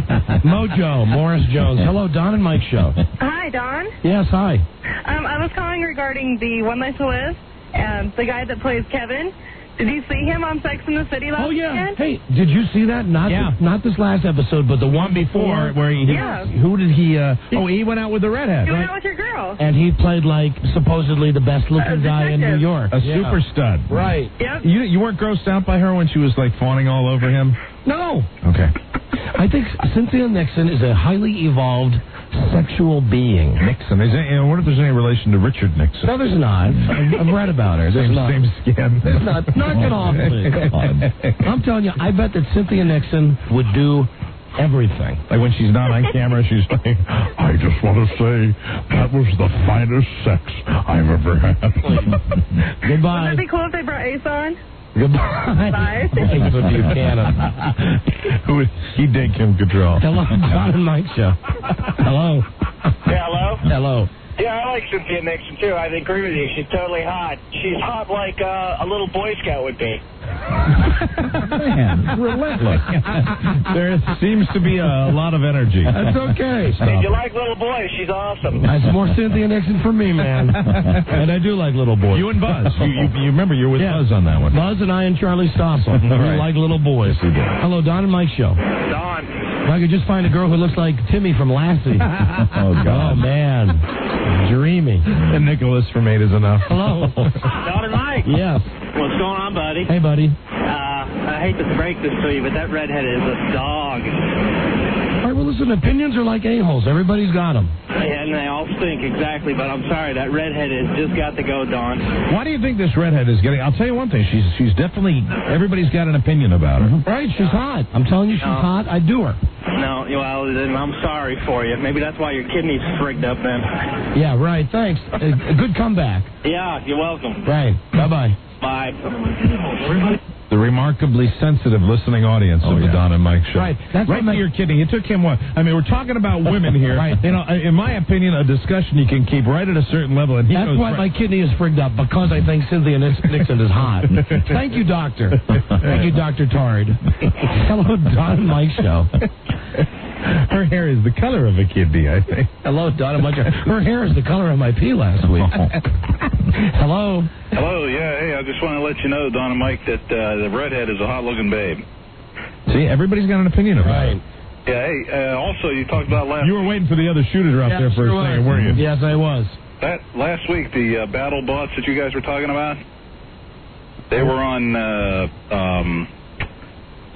Mojo, Morris Jones. Hello, Don and Mike show. Hi, Don. Yes, hi. Um, I was calling regarding the One Life to Live. Um, the guy that plays Kevin. Did you see him on Sex and the City last Oh, yeah. weekend? Hey, did you see that? Not Yeah. the, not this last episode, but the one before. Where he, Yeah. who did he, uh, oh, he went out with the redhead. You went out with your girl. And he played like supposedly the best looking A guy in New detective. York. A Yeah. super stud. Right. Yep. You, you weren't grossed out by her when she was, like, fawning all over him? No. Okay. I think Cynthia Nixon is a highly evolved sexual being. Nixon. Is there, I wonder if there's any relation to Richard Nixon. No, there's not. I've, I've read about her. There's Same, not. same skin. There's not. Knock it off, please. Come on. I'm telling you, I bet that Cynthia Nixon would do everything. Like when she's not on camera, she's like, I just want to say that was the finest sex I've ever had. Goodbye. Would it be cool if they brought Ace on? Goodbye. Bye. Ace Buchanan. Who is he? Dink Kim Control. Hello, Don and Mike show. Hello. Yeah, hello? Hello. Yeah, I like Cynthia Nixon, too. I agree with you. She's totally hot. She's hot like uh, a little Boy Scout would be. Man, relentless. There seems to be a lot of energy. That's okay. If you like little boys, she's awesome. That's more Cynthia Nixon for me, man. And I do like little boys. You and Buzz. You, you, you remember you're with Yeah. Buzz on that one. Buzz and I and Charlie Stossel. We right. like little boys. Hello, Don and Mike show. Don. If I could just find a girl who looks like Timmy from Lassie. Oh, Oh, God. man. Dreamy. And Nicholas from Eight is Enough. Hello. Don and Mike. Yes. What's going on, buddy? Hey, buddy. Uh, I hate to break this to you, but that redhead is a dog. All right, well, listen, opinions are like a-holes. Everybody's got them. And they all stink, exactly, but I'm sorry, that redhead has just got to go, Don. Why do you think this redhead is getting? I'll tell you one thing. She's she's definitely. Everybody's got an opinion about her. Right, she's hot. I'm telling you, she's No. hot. I'd do her. No, well, then I'm sorry for you. Maybe that's why your kidney's frigged up then. Yeah, right. Thanks. A, a good comeback. Yeah, you're welcome. Right. Bye-bye. Bye. The remarkably sensitive listening audience of the Don and Mike show. Right. That's right what to your kidney. It took him what? I mean, we're talking about women here. Right. You know, in my opinion, a discussion you can keep right at a certain level, and he That's goes why right. my kidney is frigged up, because I think Cynthia Nix- Nixon is hot. Thank you, doctor. Thank you, Doctor Tard. Hello, Don and Mike show. Her hair is the color of a kidney, I think. Hello, Don and Mike show. Her hair is the color of my pee last week. Hello. Hello, yeah, hey, I just want to let you know, Don and Mike, that uh, the redhead is a hot-looking babe. See, everybody's got an opinion about Right. it. Yeah, hey, uh, also, you talked about last You were waiting for the other shooter out Yeah, there for sure a second, was. weren't you? Yes, I was. that last week, the uh, battle bots that you guys were talking about, they were on, uh, um,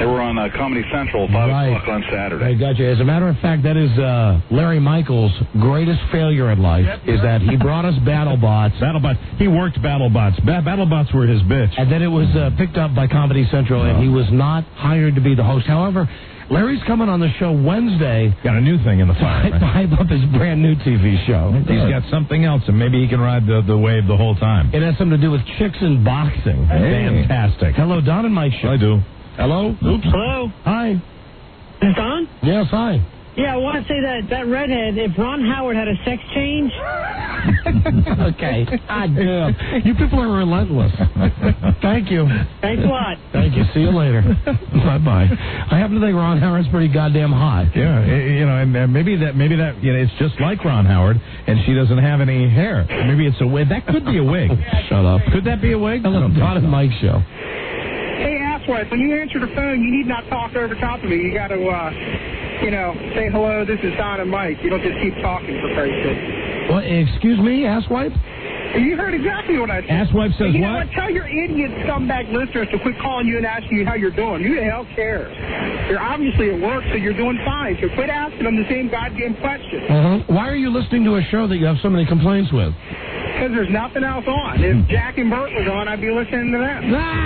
They were on uh, Comedy Central five Right. o'clock on Saturday. I got you. As a matter of fact, that is uh, Larry Michaels' greatest failure in life, is that he brought us BattleBots. BattleBots. He worked BattleBots. Ba- BattleBots were his bitch. And then it was uh, picked up by Comedy Central, and he was not hired to be the host. However, Larry's coming on the show Wednesday. Got a new thing in the fire. To hype up his brand new T V show. He's got something else, and maybe he can ride the, the wave the whole time. It has something to do with chicks and boxing. Hey. Fantastic. Hello, Don and Mike show. I do. Hello? Oops. Hello. Hi. Is Don? Yes, hi. Yeah, I want to say that that redhead, if Ron Howard had a sex change. Okay. God damn. You people are relentless. Thank you. Thanks a lot. Thank you. See you later. Bye-bye. I happen to think Ron Howard's pretty goddamn hot. Yeah, eh, you know, and uh, maybe that, maybe that, you know, it's just like Ron Howard, and she doesn't have any hair. Maybe it's a wig. That could be a wig. Shut up. Could that be a wig? Hello, Don and Mike show. Hey, asswipe, when you answer the phone, you need not talk over top of me. You got to, uh, you know, say hello, this is Don and Mike. You don't just keep talking, for Christ's sake. What, excuse me, asswipe? You heard exactly what I said. Asswipe says you know what? what? Tell your idiot scumbag listeners to quit calling you and asking you how you're doing. Who the hell cares? You're obviously at work, so you're doing fine. So quit asking them the same goddamn question. Uh-huh. Why are you listening to a show that you have so many complaints with? Because there's nothing else on. If Jack and Bert was on, I'd be listening to them.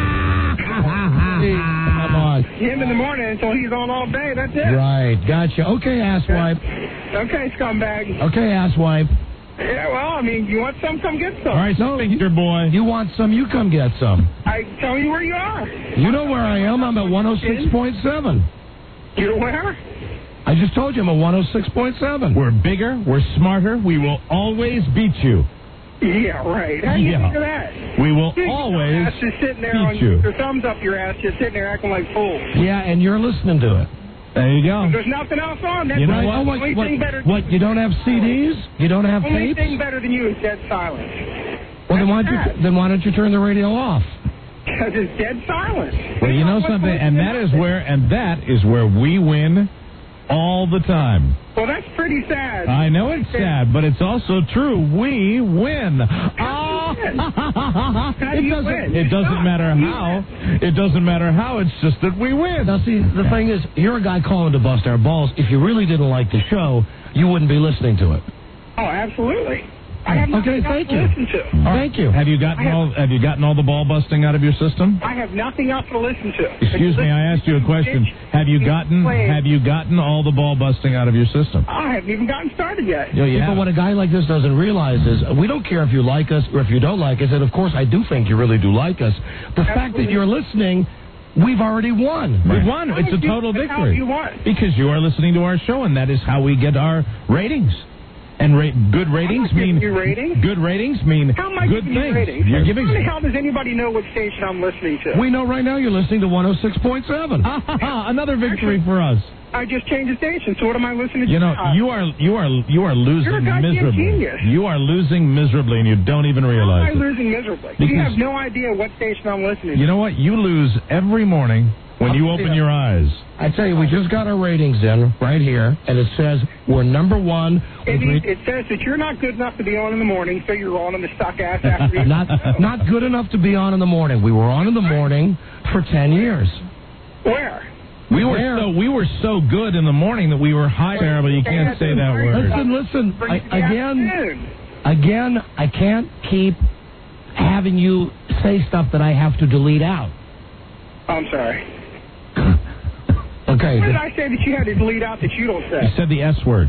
Come on. Him in the morning until he's on all day. That's it. Right. Gotcha. Okay, asswipe. Okay, scumbag. Okay, asswipe. Yeah, well, I mean, you want some, come get some. All right, so your boy. You want some, you come get some. I tell you where you are. You know where I am. I'm at one oh six point seven. You're where? I just told you I'm at one oh six point seven. We're bigger. We're smarter. We will always beat you. Yeah, right. How do you Yeah. think of that? We will You always ass just sitting there beat on you. your thumbs up your ass, just sitting there acting like fools. Yeah, and you're listening to it. There you go. There's nothing else on. That's You know the what? What, only what, thing better. what, you don't have C Ds? You don't have only tapes? thing better than you is dead silence. Well, then why, don't you, then why don't you turn the radio off? Because it's dead silence. Well, you know something, and that is where, and that is where we win all the time. Well, that's pretty sad. I know it's sad, but it's also true. We win. How do you win? How do It you doesn't. win? It doesn't Stop. matter how. It doesn't matter how. It's just that we win. Now, see, the thing is, you're a guy calling to bust our balls. If you really didn't like the show, you wouldn't be listening to it. Oh, absolutely. I have Okay, nothing else thank to you. listen to. Thank you. Have you gotten I have- all? Have you gotten all the ball busting out of your system? I have nothing else to listen to. Excuse me, I asked you a question. Have you gotten? Have you gotten all the ball busting out of your system? I haven't even gotten started yet. Yeah, you But have. what a guy like this doesn't realize is uh, we don't care if you like us or if you don't like us, and of course I do think you really do like us. The fact that you're listening, we've already won. We've won. How It's a did you- total how victory. have you won? Because you are listening to our show, and that is how we get our ratings. And ra- good ratings I'm not mean giving you ratings. good ratings mean How am I good giving you things. ratings? You're giving. How the hell does anybody know what station I'm listening to? We know right now you're listening to one oh six point seven. Another victory for us. I just changed the station, so what am I listening to? You know, now? you are you are you are losing You're a goddamn miserably. genius. You are losing miserably, and you don't even How am realize I it. losing miserably? You Because- have no idea what station I'm listening to. You know what? You lose every morning when you open your eyes. I tell you, we just got our ratings in right here, and it says we're number one. It, with it says that you're not good enough to be on in the morning, so you're on in the stuck ass after you. not not good enough to be on in the morning. We were on in the morning for ten years. Where? We were so we were so good in the morning that we were high terrible. You can't say that word. Listen, listen. Bring I, it to the again, afternoon. again, I can't keep having you say stuff that I have to delete out. I'm sorry. Okay. What did I say that you had to delete out that you don't You say? said the S word.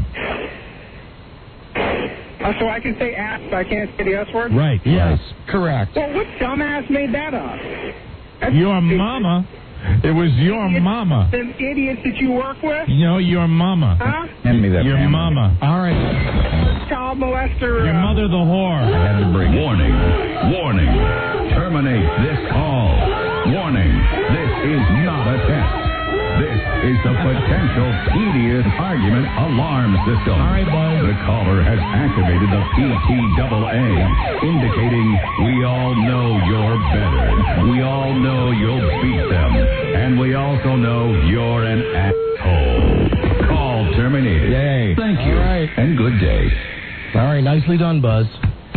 Uh, so I can say ass, but I can't say the S word? Right. Yes, correct. Well, what dumbass made that up? That's Your stupid. mama. It was your mama. Them idiots that you work with? You know, your mama. Huh? Hand me that Your hammer. mama. All right. Child molester. Your uh, mother, the whore. I had to bring it. Warning. Warning. Terminate this call. Warning. This is not a test. This is the potential tedious argument alarm system. All right, boys. The caller has activated the P T A A, indicating we all know you're better. We all know you'll beat them. And we also know you're an asshole. Call terminated. Yay. Thank you. All right. And good day. All right, nicely done, Buzz.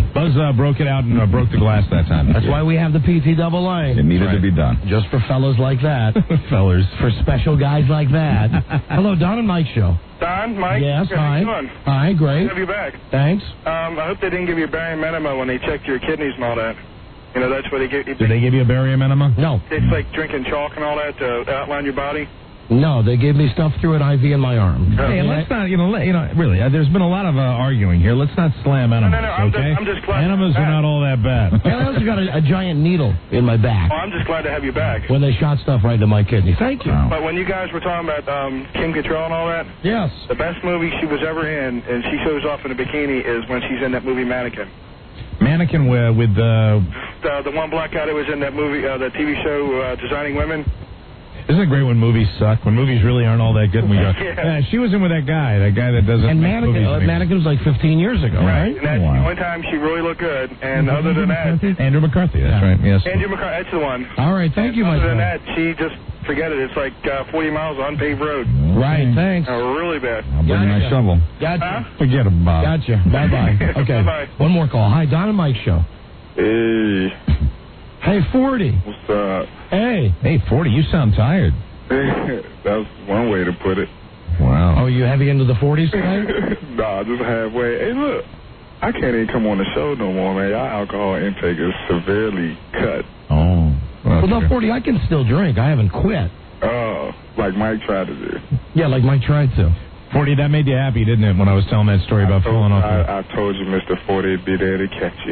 Buzz uh, broke it out and uh, broke the glass that time. That's why we have the P T double A. It needed to be done. Just for fellows like that. Fellers. For special guys like that. Hello, Don and Mike Show. Don, Mike? Yes, How hi. you doing? Hi, great. Good to have you back. Thanks. Um, I hope they didn't give you a barium enema when they checked your kidneys and all that. You know, that's what they give you. Did they give you a barium enema? No. It's like drinking chalk and all that to outline your body. No, they gave me stuff through an I V in my arm. Hey, let's not, you know, let, you know, really, uh, there's been a lot of uh, arguing here. Let's not slam enemas, No, no, no, I'm okay? just- I'm just glad Enemas you're are back. not all that bad. I also got a, a giant needle in my back Oh, I'm just glad to have you back. when they shot stuff right into my kidney. Thank you. But when you guys were talking about um, Kim Cattrall and all that, Yes. the best movie she was ever in, and she shows off in a bikini, is when she's in that movie Mannequin. Mannequin with, with uh, The, the one black guy that was in that movie, uh, the T V show uh, Designing Women. isn't it great when movies suck? When movies really aren't all that good, and we go, Yeah. "Yeah, she was in with that guy, that guy that doesn't And make Mannequin, movies uh, anymore." Mannequin was like fifteen years ago, right? And that's the only time she really looked good. And other than that, Andrew McCarthy, that's right, yes. Andrew McCarthy, that's the one. All right, thank you, my Other than friend. that, she just, forget it. It's like uh, forty miles on unpaved road. Right, thanks. Uh, really bad. I'll bring my Gotcha. shovel. Gotcha. Huh? Forget him, Bob. Gotcha. Bye-bye. Okay. Bye-bye. One more call. Hi, Don and Mike Show. Hey, Hey, forty. what's up? Hey. Hey, forty, you sound tired. That's one way to put it. Wow. Oh, you heavy into the forties tonight? Nah, just halfway. Hey, look, I can't even come on the show no more, man. Your alcohol intake is severely cut. Oh. Well, no, forty, I can still drink. I haven't quit. Oh, like Mike tried to do. Yeah, like Mike tried to. forty, that made you happy, didn't it, when I was telling that story about told, falling off? I, I told you, Mister forty, would be there to catch you.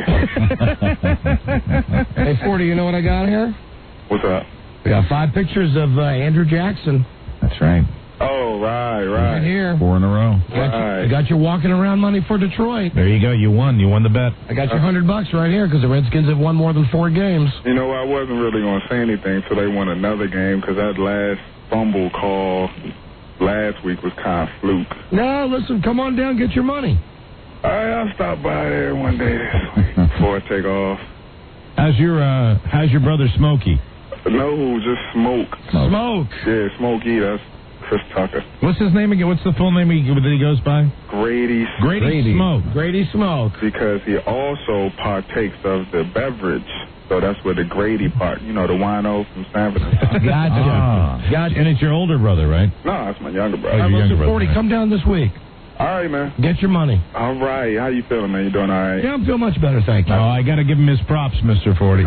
Hey, forty, you know what I got here? What's up? We got five pictures of uh, Andrew Jackson. That's right. Oh, right, right. Right here. Four in a row. I got, you, Right. I got your walking around money for Detroit. There you go. You won. You won the bet. I got your hundred bucks right here because the Redskins have won more than four games. You know, I wasn't really going to say anything till they won another game because that last fumble call last week was kind of fluke. No, listen, come on down, get your money. All right, I'll stop by there one day this week before I take off. How's your uh, How's your brother Smokey? No, just smoke. Smoke. Yeah, Smokey, that's Chris Tucker. What's his name again? What's the full name he, that he goes by? Grady. Grady, Grady. Smoke. Grady Smoke. Because he also partakes of the beverage. So that's where the Grady part, you know, the wino from Sanford. Gotcha. Ah. Gotcha. And it's your older brother, right? No, that's my younger Oh, brother. your Hey, younger listen, brother, forty, right. come down this week. All right, man. Get your money. All right. How you feeling, man? You doing all right? Yeah, I'm feeling much better, thank you. Oh, I got to give him his props, Mister forty.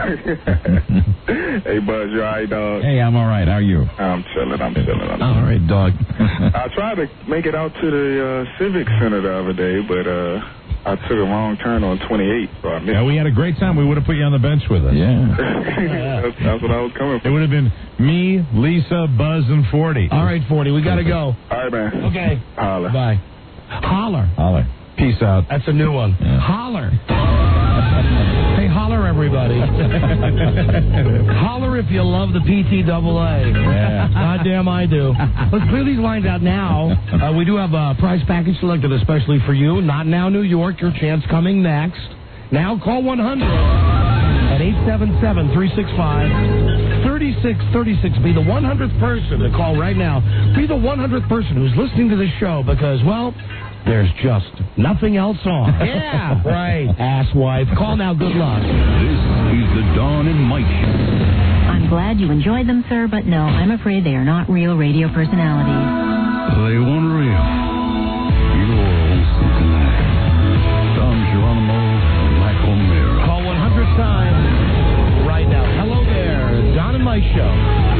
Hey, Buzz, you all right, dog? Hey, I'm all right. How are you? I'm chilling. I'm chilling. I'm All right, dog. I tried to make it out to the uh, Civic Center the other day, but uh, I took a wrong turn on twenty-eight, so I missed Yeah, we had a great time. We would have put you on the bench with us. Yeah. that's, that's what I was coming It for. would have been me, Lisa, Buzz, and forty. All right, forty, we got to go. All right, man. Okay. Holla. Bye. Holler. Holler. Peace out. That's a new one. Yeah. Holler. Hey, holler, everybody. Holler if you love the P T double A. Yeah. Goddamn, I do. Let's clear these lines out now. Uh, we do have a prize package selected especially for you. Not Now, New York. Your chance coming next. Now call one hundred at eight seven seven, three six five, three six three six. Be the one hundredth person to call right now. Be the one hundredth person who's listening to this show because, well, there's just nothing else on. Yeah, right. Asswipe. Call now. Good luck. This is the Dawn and Mike Show. I'm glad you enjoyed them, sir, but no, I'm afraid they are not real radio personalities. They weren't real. You're something like Don Geronimo and Michael Mira. Call one hundred times right now. Hello there. Don and Mike Show.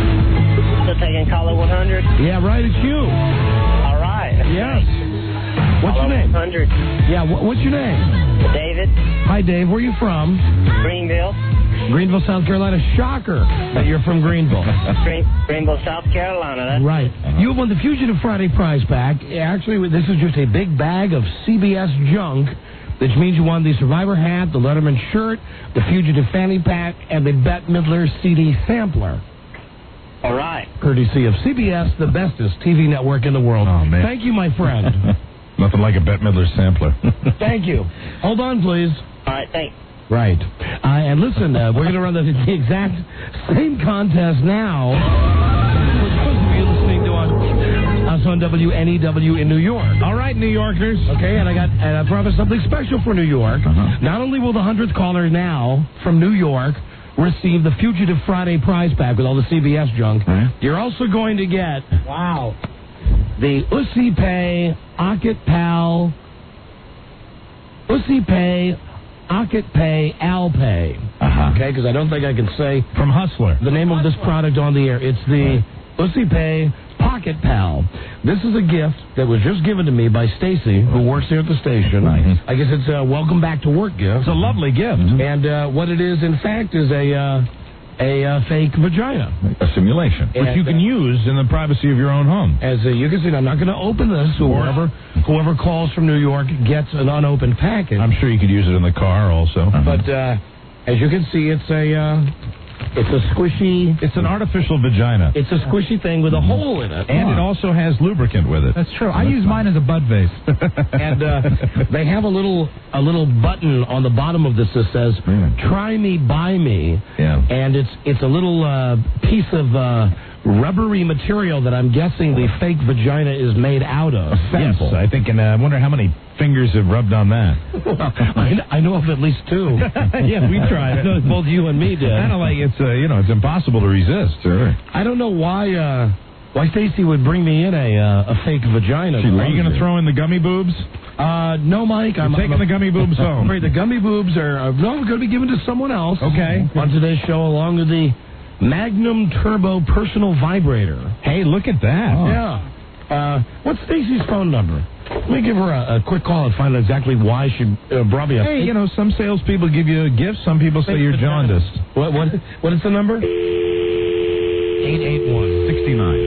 So taking caller one hundred? Yeah, right. It's you. All right. Yes. What's your Caller name? one hundred. Yeah, wh- what's your name? David, Hi, Dave. Where are you from? Greenville. Greenville, South Carolina. Shocker that you're from Greenville. Green, Greenville, South Carolina. That's Right. You have won the Fugitive Friday prize pack. Actually, this is just a big bag of C B S junk, which means you won the Survivor hat, the Letterman shirt, the Fugitive fanny pack, and the Bette Midler C D sampler. all right. Courtesy of C B S, the bestest T V network in the world. Oh, man. Thank you, my friend. Nothing like a Bette Midler sampler. Thank you. Hold on, please. All right, thanks. Right. Uh, and listen, uh, we're going to run the, the exact same contest now. For those of you listening to us, us us on W N E W in New York. All right, New Yorkers. Okay, and I got and I promised something special for New York. Uh-huh. Not only will the hundredth caller now from New York receive the Fugitive Friday prize pack with all the C B S junk, Right. you're also going to get, wow, the Usi Pay Akit Pal, Usi Pay Akit Pay Al Pay. Uh-huh. Okay, because I don't think I can say From Hustler. the name of this product on the air. It's the Usi Pay Pocket Pal. This is a gift that was just given to me by Stacy, who works here at the station. Nice. I guess it's a welcome back to work gift. It's a lovely gift. And uh, what it is, in fact, is a uh, a uh, fake vagina. A simulation. Which And, you can uh, use in the privacy of your own home. As uh, you can see, I'm not going to open this. Whoever whoever calls from New York gets an unopened package. I'm sure you could use it in the car also. But uh, as you can see, it's a uh, it's a squishy. It's an artificial vagina. It's a squishy thing with a hole in it. And it also has lubricant with it. That's true. I use mine as a bud vase. And uh, they have a little a little button on the bottom of this that says "Try me, buy me." Yeah. And it's it's a little uh, piece of uh, rubbery material that I'm guessing the fake vagina is made out of. Yes, I think, and uh, I wonder how many fingers have rubbed on that. I, I know of at least two. Yeah, we tried it. I know both you and me did. Kind of like it's uh, you know it's impossible to resist. Sure. I don't know why uh, why Stacy would bring me in a uh, a fake vagina. Are you going to throw in the gummy boobs? Uh, no, Mike. You're I'm taking I'm the gummy boobs home. Sorry, the gummy boobs are uh, no going to be given to someone else. Okay. On today's show, along with the Magnum Turbo Personal Vibrator. Hey, look at that. Yeah. Uh, what's Stacy's phone number? Let me give her a, a quick call and find out exactly why she uh, brought me a. Hey, you know, some salespeople give you gifts. Some people say you're jaundiced. What what what is the number? Eight eight one sixty nine.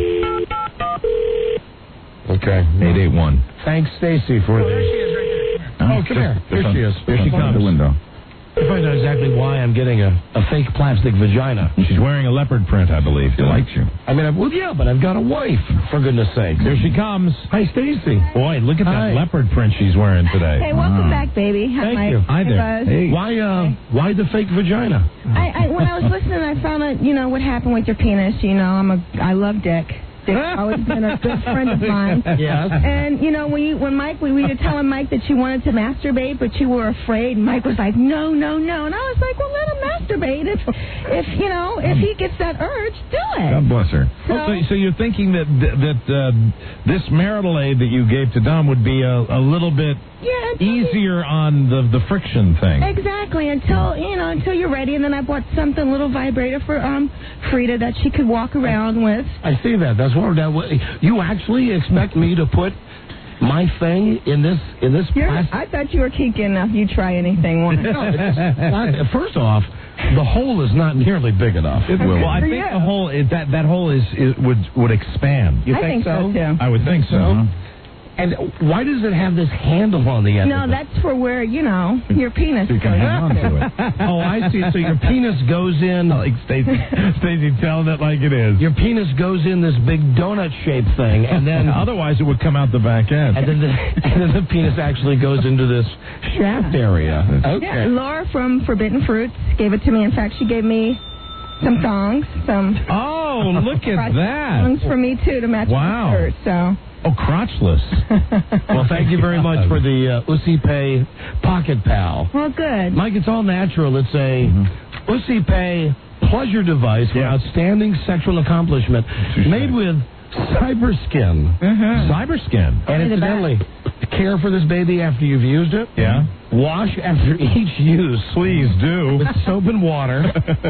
Okay. Eight eight one. Thanks, Stacy, for Oh, there this. she is, right there. Oh, come here. Here she is. Here she comes. The window. You find out exactly why I'm getting a, a fake plastic vagina. She's wearing a leopard print, I believe. She likes you. I mean, I, well, yeah, but I've got a wife, for goodness sake. Here she comes. Hi, Stacy. Boy, look at Hi. that leopard print she's wearing today. Hey, welcome back, baby. Hi, Thank Mike. you. Hi there. Buzz. Hey. Why, uh, why the fake vagina? I, I, when I was listening, I found out, you know, what happened with your penis. You know, I'm a, I love Dick. Dick's always been a good friend of mine. Yes. And, you know, when you, when Mike, we, we were telling Mike that you wanted to masturbate, but you were afraid, Mike was like, no, no, no. And I was like, well, let him masturbate. If, if you know, if he gets that urge, do it. God bless her. So, Oh, so, so you're thinking that that uh, this marital aid that you gave to Dom would be a, a little bit yeah, it's- easier on the the friction thing. Exactly, until, you know, until you're ready. And then I bought something, a little vibrator for um Frida that she could walk around with. I see that. That's what that. You actually expect me to put my thing in this in this You're, plastic? I thought you were kinky enough. You try anything once. No, it's not, first off, the hole is not nearly big enough. It will. Well, I For think you. the hole is, that that hole is, is would would expand. You I think so, too. I would think so. Mhm. And why does it have this handle on the end? No, of it? that's for where, you know, your penis You goes. can hang on to it. Oh, I see. So your penis goes in. Like Stacey, Stacey, telling it like it is. Your penis goes in this big donut-shaped thing, and then Otherwise, it would come out the back end. and then the, and then the penis actually goes into this shaft area. Okay. Yeah, Laura from Forbidden Fruits gave it to me. In fact, she gave me some thongs, some Oh, look at crotch that. thongs for me, too, to match Wow. my shirt. So. Oh, crotchless. Well, thank you very much for the uh, Usi Pay Pocket Pal. Well, good. Mike, it's all natural. It's a Usi Pay pleasure device for outstanding sexual accomplishment made with Cyberskin. Cyberskin. And incidentally, care for this baby after you've used it. Yeah. Wash after each use. Please do. With soap and water.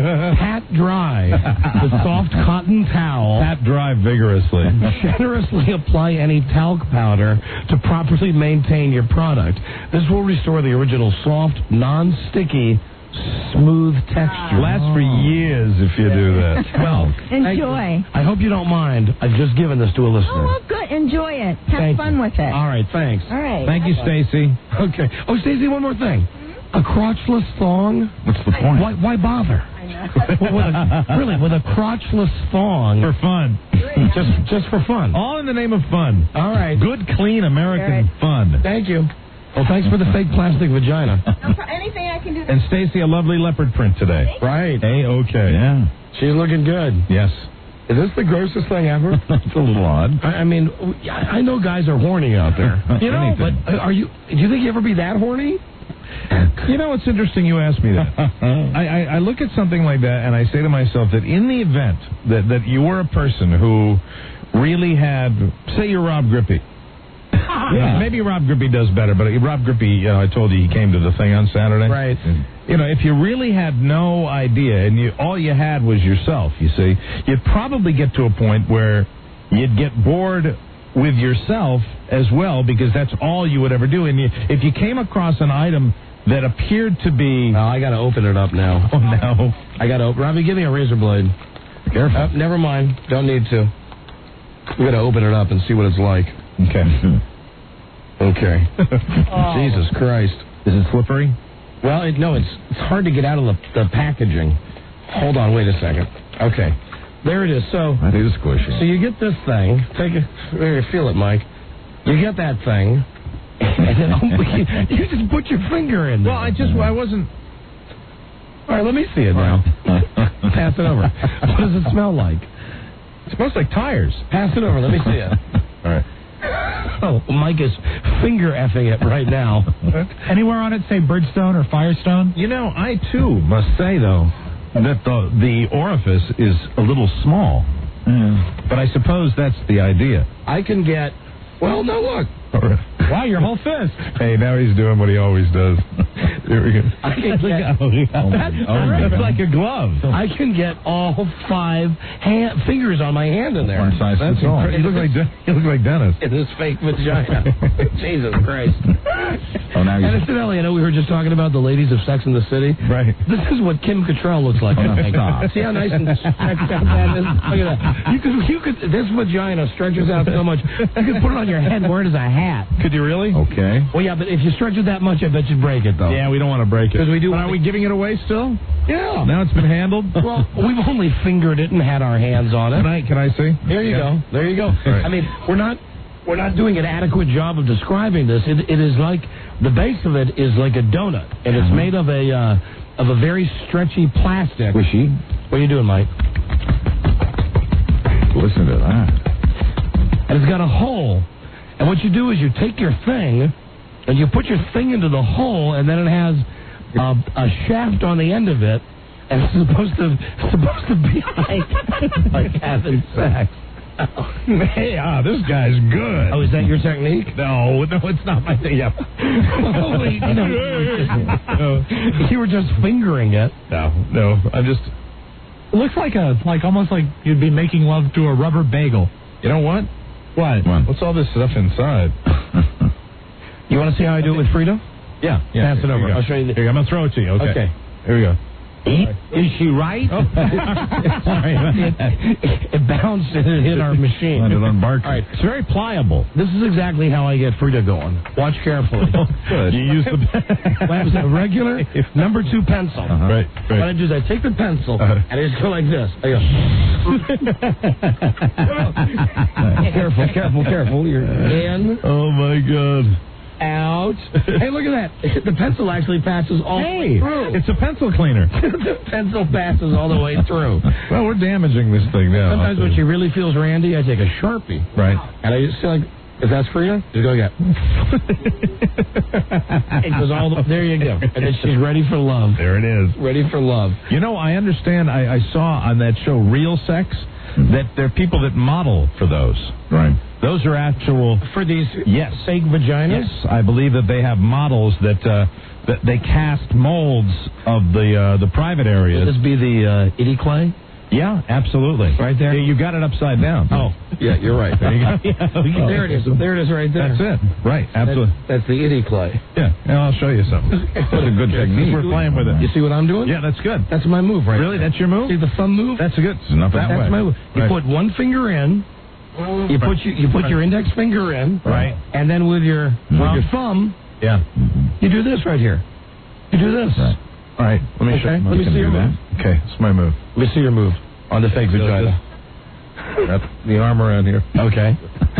Pat dry with soft cotton towel. Pat dry vigorously. Generously apply any talc powder to properly maintain your product. This will restore the original soft, non-sticky, smooth texture. Lasts for years if you do that. Well, Enjoy. I, I hope you don't mind. I've just given this to a listener. Oh, well, good. Enjoy it. Have Thank fun you. with it. All right, thanks. All right. Thank you, Stacy. Okay. Oh, Stacey, one more thing. A crotchless thong? What's the point? Why, why bother? I know. with a, really, with a crotchless thong. For fun. just just for fun. All in the name of fun. All right. Good, clean American Good. fun. Thank you. Well, thanks for the fake plastic vagina. No, pro- anything I can do. And Stacy, a lovely leopard print today. Right. A-okay. Yeah. She's looking good. Yes. Is this the grossest thing ever? It's a little odd. I, I mean, I I know guys are horny out there. You know, but are you? Do you think you ever be that horny? You know, it's interesting you ask me that. I, I, I look at something like that and I say to myself that in the event that, that you were a person who really had, say you're Rob Grippy. Yeah, maybe Rob Grippy does better, but Rob Grippy, you know, I told you he came to the thing on Saturday. Right. You know, if you really had no idea and you all you had was yourself, you see, you'd probably get to a point where you'd get bored with yourself as well, because that's all you would ever do. And you, if you came across an item that appeared to be... Oh, I got to open it up now. Oh, no. I got to open... Robbie, give me a razor blade. Careful. Uh, never mind. Don't need to. We're going to open it up and see what it's like. Okay. Okay. Oh. Jesus Christ. Is it slippery? Well, it, no, it's it's hard to get out of the, the packaging. Hold on, wait a second. Okay. There it is. So that is squishy. So you get this thing. Take it. There, feel it, Mike. You get that thing, and then you just put your finger in there. Well, I just I wasn't. All right, let me see it now. Pass it over. What does it smell like? It smells like tires. Pass it over. Let me see it. All right. Oh, Mike is finger effing it right now. Anywhere on it say Bridgestone or Firestone? You know, I too must say though that the the orifice is a little small. Mm. But I suppose that's the idea. I can get. Well, no, look. Wow, your whole fist. Hey, now he's doing what he always does. Here we go. I can get, oh, that's oh, that's like a glove. I can get all five hand, fingers on my hand in there. One size That's fits all. incredible. You look like De- you look like Dennis. In this fake vagina. Jesus Christ. Oh, now and you're... incidentally, I know we were just talking about the ladies of Sex in the City. Right. This is what Kim Cattrall looks like. Oh, no, stop. See how nice and stretched out that is? Look at that. You could, you could, this vagina stretches out so much, you could put it on your head and wear it as a hat. Could you really? Okay. Well, yeah, but if you stretch it that much, I bet you'd break it, though. Yeah, we don't want to break it. Because we do. But are we giving it away still? Yeah. Now it's been handled? Well, we've only fingered it and had our hands on it. Can I, can I see? There you yeah. go. There you go. Right. I mean, we're not we're not doing an adequate job of describing this. It, it is like, the base of it is like a donut, and it's made of a uh, of a very stretchy plastic. Squishy. What are you doing, Mike? Listen to that. And it's got a hole. And what you do is you take your thing, and you put your thing into the hole, and then it has a, a shaft on the end of it, and it's supposed to supposed to be like, like having sex. Hey, ah, this guy's good. Oh, is that your technique? No, no, it's not my thing. Yeah. Oh, wait, no, you, were just, no. You were just fingering it. No, no, I'm just... It looks like a like almost like you'd be making love to a rubber bagel. You know what? What? What? What's all this stuff inside? You want to see how I do it with Frida? Yeah. yeah Pass it over. I'll show you. The... Here, I'm going to throw it to you. Okay. Okay. Here we go. Is she right? Oh. Sorry. it, it bounced and it hit our machine. Let it unbark. All right. It's very pliable. This is exactly how I get Frida going. Watch carefully. Oh, good. You use the What was it, a regular number two pencil. Uh-huh. Right, right. What I do is I take the pencil uh-huh. and I just go like this. I go. Careful, careful, careful. You're in. Oh my God. Out. Hey, look at that. The pencil actually passes all the hey, way through. It's a pencil cleaner. The pencil passes all the way through. Well, we're damaging this thing now. Sometimes when she really feels randy, I take a Sharpie. Right. And I just say, like, if that's Frida, just go again. It goes all the, there you go. And then she's ready for love. There it is. Ready for love. You know, I understand. I, I saw on that show, Real Sex, that there are people that model for those. Right. Those are actual... For these yes. fake vaginas? Yes. I believe that they have models that uh, that they cast molds of the uh, the private areas. Would this be the uh, itty clay? Yeah, absolutely. Right there? Yeah, you got it upside down. Oh, yeah, you're right. There you go. yeah, oh, there it is. There it is right there. That's it. Right, absolutely. That's, that's the itty clay. Yeah, and I'll show you something. That's a good technique. We're playing with it. You see what I'm doing? Yeah, that's good. That's my move right Really? there. That's your move? See the thumb move? That's a good. Enough that That's way. my move. You Right. put one finger in. You put your you put your index finger in. Right. And then with your with Thumb. your thumb, Yeah. you do this right here. You do this. Right. All right. Let me Okay, show you. let me see your that. move. Okay, it's my move. Let me see your move on the fake vagina. Wrap the arm around here. Okay.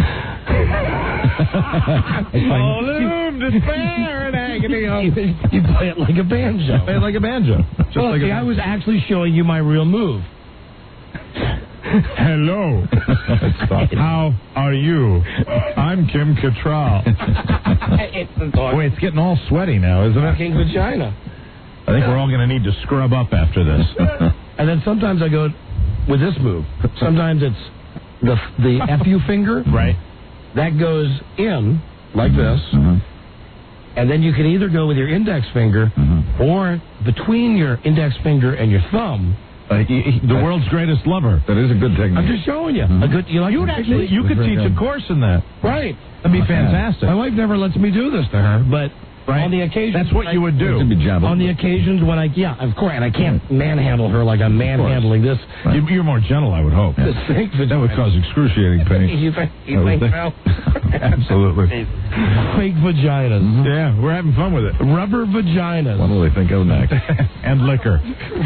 Gloom, despair, and agony. You play it like a banjo. Play it like a banjo. Just Well, like see, a I was actually showing you my real move. Hello. How are you? I'm Kim Cattrall. It's the dog. Boy, it's getting all sweaty now, isn't it? King vagina. I think we're all going to need to scrub up after this. And then sometimes I go with this move. Sometimes it's the the F U finger. Right. That goes in like this. Mm-hmm. And then you can either go with your index finger Mm-hmm. or between your index finger and your thumb. Uh, he, he, the world's greatest lover. That is a good technique. I'm just showing you. Mm-hmm. A good, you like You'd actually, you could teach a course in that. Right. That'd be fantastic. My wife never lets me do this to her, but Right. on the occasion, That's what you would do. On the occasions when I, yeah, of course, and I can't manhandle her like I'm manhandling this. Right. You- You're more gentle, I would hope. This thing That would cause excruciating pain. You think, you I would think think. so? Absolutely. Fake vaginas. Yeah, we're having fun with it. Rubber vaginas. What do they think of next? And liquor.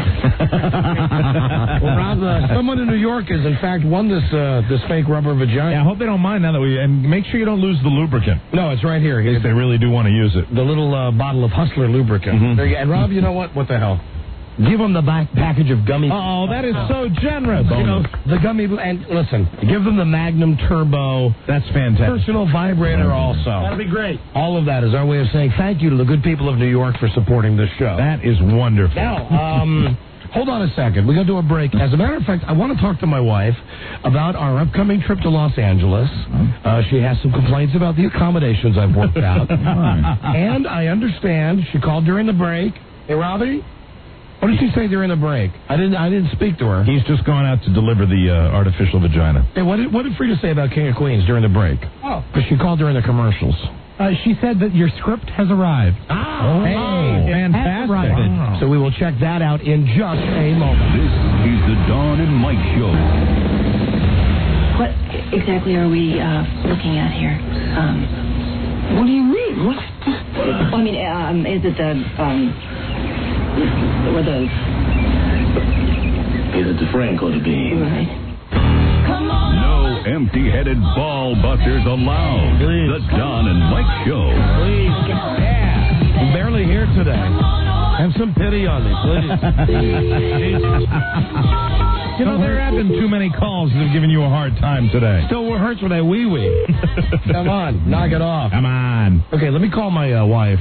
Well, Rob, uh, someone in New York has in fact won this uh, this fake rubber vagina. Yeah, I hope they don't mind now that we... And make sure you don't lose the lubricant. No, it's right here. In case they really do want to use it. The little uh, bottle of Hustler lubricant. Mhm. There you, and Rob, you know what? What the hell? Give them the back package of gummy. Oh, that is so generous. You know, the gummy, and listen, give them the Magnum Turbo. That's fantastic. Personal vibrator also. That'd be great. All of that is our way of saying thank you to the good people of New York for supporting this show. That is wonderful. Now, um, hold on a second. We got to do a break. As a matter of fact, I want to talk to my wife about our upcoming trip to Los Angeles. Uh, she has some complaints about the accommodations I've worked out. And I understand she called during the break. Hey, Robbie? What did she say during the break? I didn't. I didn't speak to her. He's just gone out to deliver the uh, artificial vagina. Hey, what did what did Frida say about King of Queens during the break? Oh. Because she called during the commercials. Uh, she said that your script has arrived. Oh, hey, fantastic. Wow. So we will check that out in just a moment. This is the Dawn and Mike Show. What exactly are we uh, looking at here? Um, What do you mean? What? I mean, um, is it the um, or the Is it the Franco to be? right? No empty-headed ball busters allowed. Please. The Dawn and Mike Show. Please, yeah. I'm barely here today. Have some pity on me, please. You know, there have been too many calls that have given you a hard time today. Still hurts when I wee wee. Come on, knock it off. Come on. Okay, let me call my uh, wife.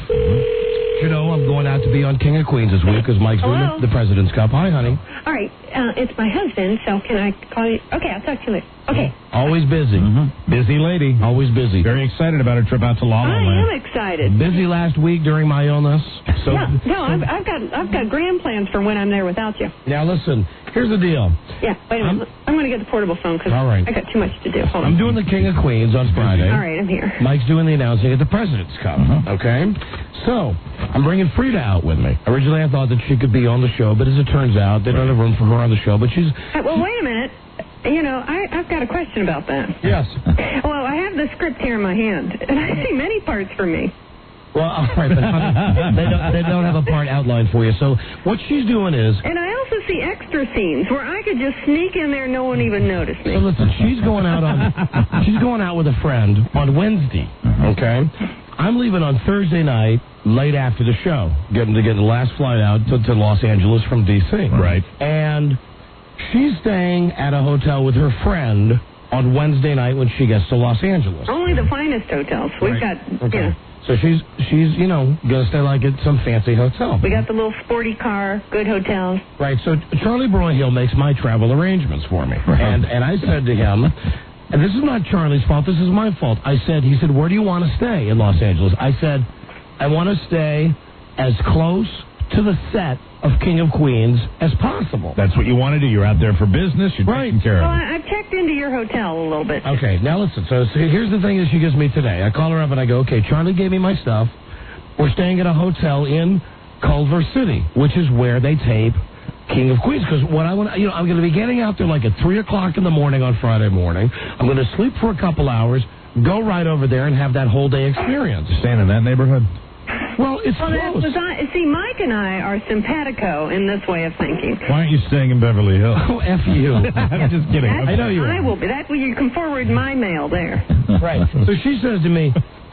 You know, I'm going out to be on King of Queens this week because Mike's doing Hello? the, the President's Cup. Hi, honey. All right, uh, it's my husband, so can I call you? Okay, I'll talk to you later. Okay. Always busy. Mm-hmm. Busy lady. Always busy. Very excited about her trip out to La La I Land. am excited. Busy last week during my illness. So yeah, no, I've, I've got I've got grand plans for when I'm there without you. now listen, here's the deal. Yeah, wait a minute. I'm, I'm going to get the portable phone because All right. I got too much to do. Hold on. I'm doing the King of Queens on Friday. All right, I'm here. Mike's doing the announcing at the President's Cup. Okay? So, I'm bringing Frida out with me. Originally, I thought that she could be on the show, but as it turns out, they don't have room for her on the show, but she's... Uh, well, wait a minute. You know, I, I've got a question about that. Yes. Well, I have the script here in my hand, and I see many parts for me. Well, all right, but honey, they, don't, they don't have a part outlined for you. So, what she's doing is... And I also see extra scenes where I could just sneak in there and no one even noticed me. So listen, she's going out on... she's going out with a friend on Wednesday, okay? I'm leaving on Thursday night, late after the show, getting to get the last flight out to, to Los Angeles from D C. Right. And she's staying at a hotel with her friend on Wednesday night when she gets to Los Angeles. Only the finest hotels. We've Right. got, Okay. you know, So she's, she's you know, going to stay like at some fancy hotel. we got the little sporty car, good hotels. Right, so Charlie Broyhill makes my travel arrangements for me. And and I said to him, and this is not Charlie's fault, this is my fault. I said, he said, where do you want to stay in Los Angeles? I said, I want to stay as close to the set of King of Queens as possible. That's what you want to do. You're out there for business. You're Right. taking care Well, of it. I, I've checked into your hotel a little bit. Okay, now listen. So, so here's the thing that she gives me today. I call her up and I go, okay, Charlie gave me my stuff. We're staying at a hotel in Culver City, which is where they tape King of Queens. Because what I want, you know, I'm going to be getting out there like at three o'clock in the morning on Friday morning. I'm going to sleep for a couple hours, go right over there, and have that whole day experience. Staying in that neighborhood? Well, it's Well, that's close. design- see, Mike and I are simpatico in this way of thinking. Why aren't you staying in Beverly Hills? Oh, F you. I'm just kidding. That's I know you I are. will be. That way you can forward my mail there. Right. So she says to me,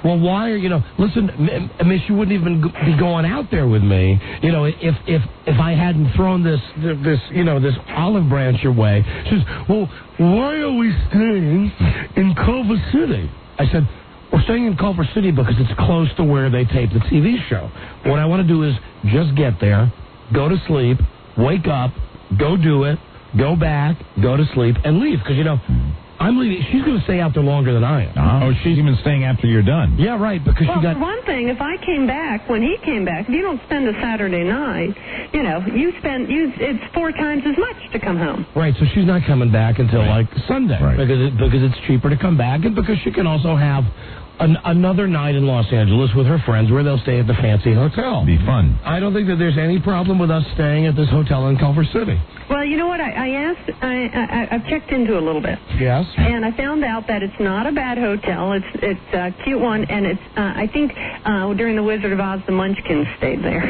Well, why are you know? Listen, m- I mean, she wouldn't even g- be going out there with me. You know, if if if I hadn't thrown this this you know this olive branch your way. She says, "Well, why are we staying in Culver City?" I said, "We're staying in Culver City because it's close to where they tape the T V show. What I want to do is just get there, go to sleep, wake up, go do it, go back, go to sleep, and leave. Because you know." I'm leaving. She's going to stay out there longer than I am. Oh, she's even staying after you're done. Yeah, right, because well, she got... for one thing, if I came back, when he came back, if you don't spend a Saturday night, you know, you spend, you it's four times as much to come home. Right, so she's not coming back until, right. like, Sunday. Right. Because, it, because it's cheaper to come back, and because she can also have an, another night in Los Angeles with her friends where they'll stay at the fancy hotel. Be fun. I don't think that there's any problem with us staying at this hotel in Culver City. Well, you know what? I, I asked, I, I, I've checked into it a little bit. Yes. And I found out that it's not a bad hotel. It's it's a cute one, and it's uh, I think uh, during the Wizard of Oz, the Munchkins stayed there.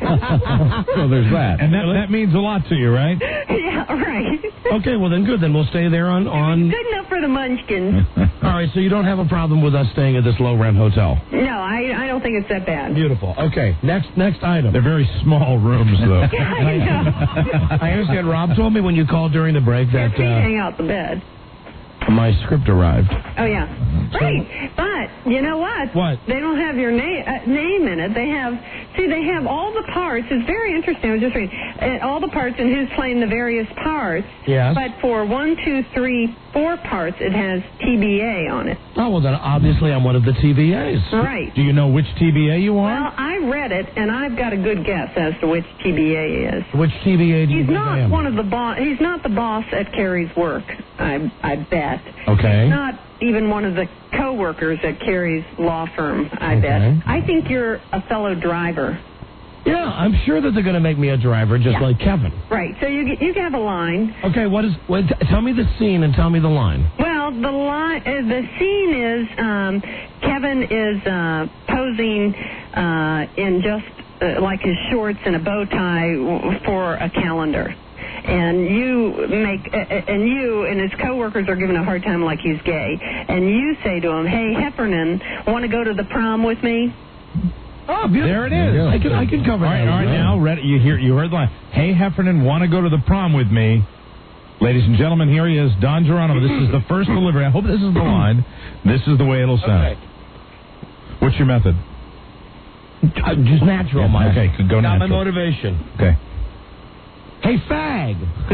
So there's that, and that that means a lot to you, right? Yeah, right. Okay, well then good. Then we'll stay there on on. Good enough for the Munchkins. All right, so you don't have a problem with us staying at this low rent hotel. No, I I don't think it's that bad. Beautiful. Okay, next next item. They're very small rooms, though. Yeah, I know. I understand. Rob told me when you called during the break that Your feet uh, hang out the bed. my script arrived. Oh yeah, right. But you know what? What? They don't have your name uh, name in it. They have see. They have all the parts. It's very interesting. I was just reading uh, all the parts and who's playing the various parts. Yes. But for one, two, three, four parts, it has T B A on it. Oh well, then obviously I'm one of the T B As. Right. Do you know which T B A you are? Well, I read it and I've got a good guess as to which T B A is. Which T B A do you He's think I not am? one of the boss. He's not the boss at Carrie's work. I I bet. Okay. He's not even one of the co-workers at Carrie's law firm. I Okay. bet. I think you're a fellow driver. Yeah, I'm sure that they're going to make me a driver, just Yeah. like Kevin. Right. So you you have a line. Okay, what is? What, t- tell me the scene and tell me the line. Well, the line, uh, the scene is um, Kevin is uh, posing uh, in just uh, like his shorts and a bow tie w- for a calendar. And you make, uh, and you and his coworkers are giving a hard time like he's gay. And you say to him, "Hey, Heffernan, want to go to the prom with me?" Oh, beautiful. There it is. I can I can cover All right, that. all right. Now, read, you hear you heard the line. Hey, Heffernan, want to go to the prom with me? Ladies and gentlemen, here he is, Don Geronimo. This is the first delivery. I hope this is the line. This is the way it'll sound. Okay. What's your method? Uh, just natural, Yeah, Mike. okay, go Got natural. my motivation. Okay. Hey, fag.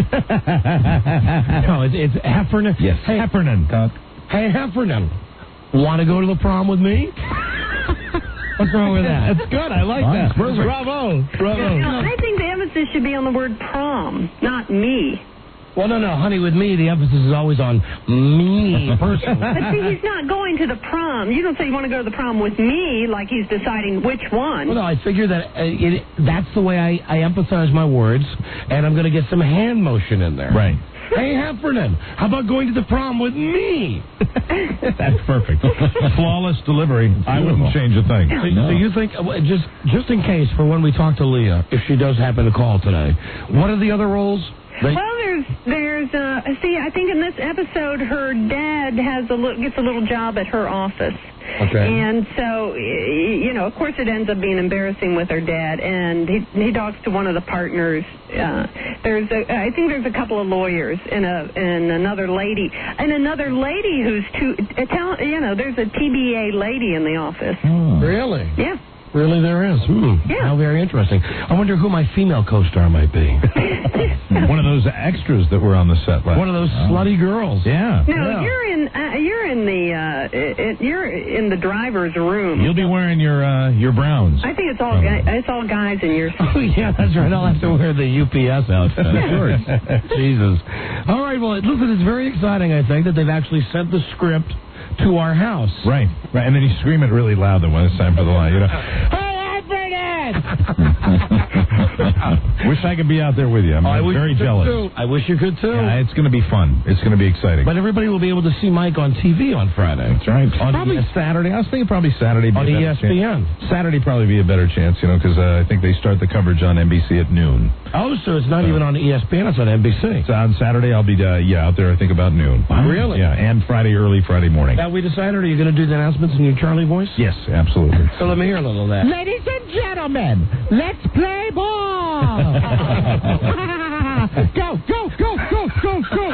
No, it's, it's Heffernan. Yes. Hey, Heffernan. Hey, Heffernan. Want to go to the prom with me? What's wrong with that? That's good. I like Fine. that. Perfect. Bravo. Bravo. No, I think the emphasis should be on the word prom, not me. Well, no, no, honey, with me, the emphasis is always on me personally. But see, he's not going to the prom. You don't say you want to go to the prom with me like he's deciding which one. Well, no, I figure that uh, it, that's the way I, I emphasize my words, and I'm going to get some hand motion in there. Right. Hey, Heffernan, how about going to the prom with me? That's perfect. Flawless delivery. I wouldn't change a thing. So, so you think, uh, just just in case for when we talk to Leah, if she does happen to call today, what are the other roles? They, Well, there's, there's, uh, see, I think in this episode, her dad has a li- gets a little job at her office. Okay. And so, y- you know, of course it ends up being embarrassing with her dad, and he, he talks to one of the partners. Uh, there's, a, I think there's a couple of lawyers and a and another lady, and another lady who's too, a talent, you know, there's a T B A lady in the office. Really? Yeah. Really, there is. Hmm. Yeah. How very interesting. I wonder who my female co-star might be. One of those extras that were on the set last. One of those slutty girls. Yeah. No, Yeah. you're in, uh, you're in the, uh, it, you're in the driver's room. You'll be wearing your uh, your browns. I think it's all guy, it's all guys in your. Oh, yeah, that's right. I'll have to wear the U P S outfit. Sure. Jesus. All right, well, listen, it's very exciting, I think, that they've actually sent the script to our house. Right, right. And then you scream it really loud then when it's time for the line, you know. Hey, Heffernan! Which wish I could be out there with you. I'm I wish very you could, jealous. too. I wish you could, too. Yeah, it's going to be fun. It's going to be exciting. But everybody will be able to see Mike on T V on Friday. That's right. On probably E S- Saturday. I was thinking probably Saturday. On E S P N. Saturday probably be a better chance, you know, because uh, I think they start the coverage on N B C at noon. Oh, so it's not So- even on E S P N. It's on N B C. So on Saturday, I'll be uh, yeah out there. I think about noon. Really? Yeah, and Friday early Friday morning. Have we decided? Are you going to do the announcements in your Charlie voice? Yes, absolutely. So let me hear a little of that. Ladies and gentlemen, let's play ball. go, go, go, go, go, go.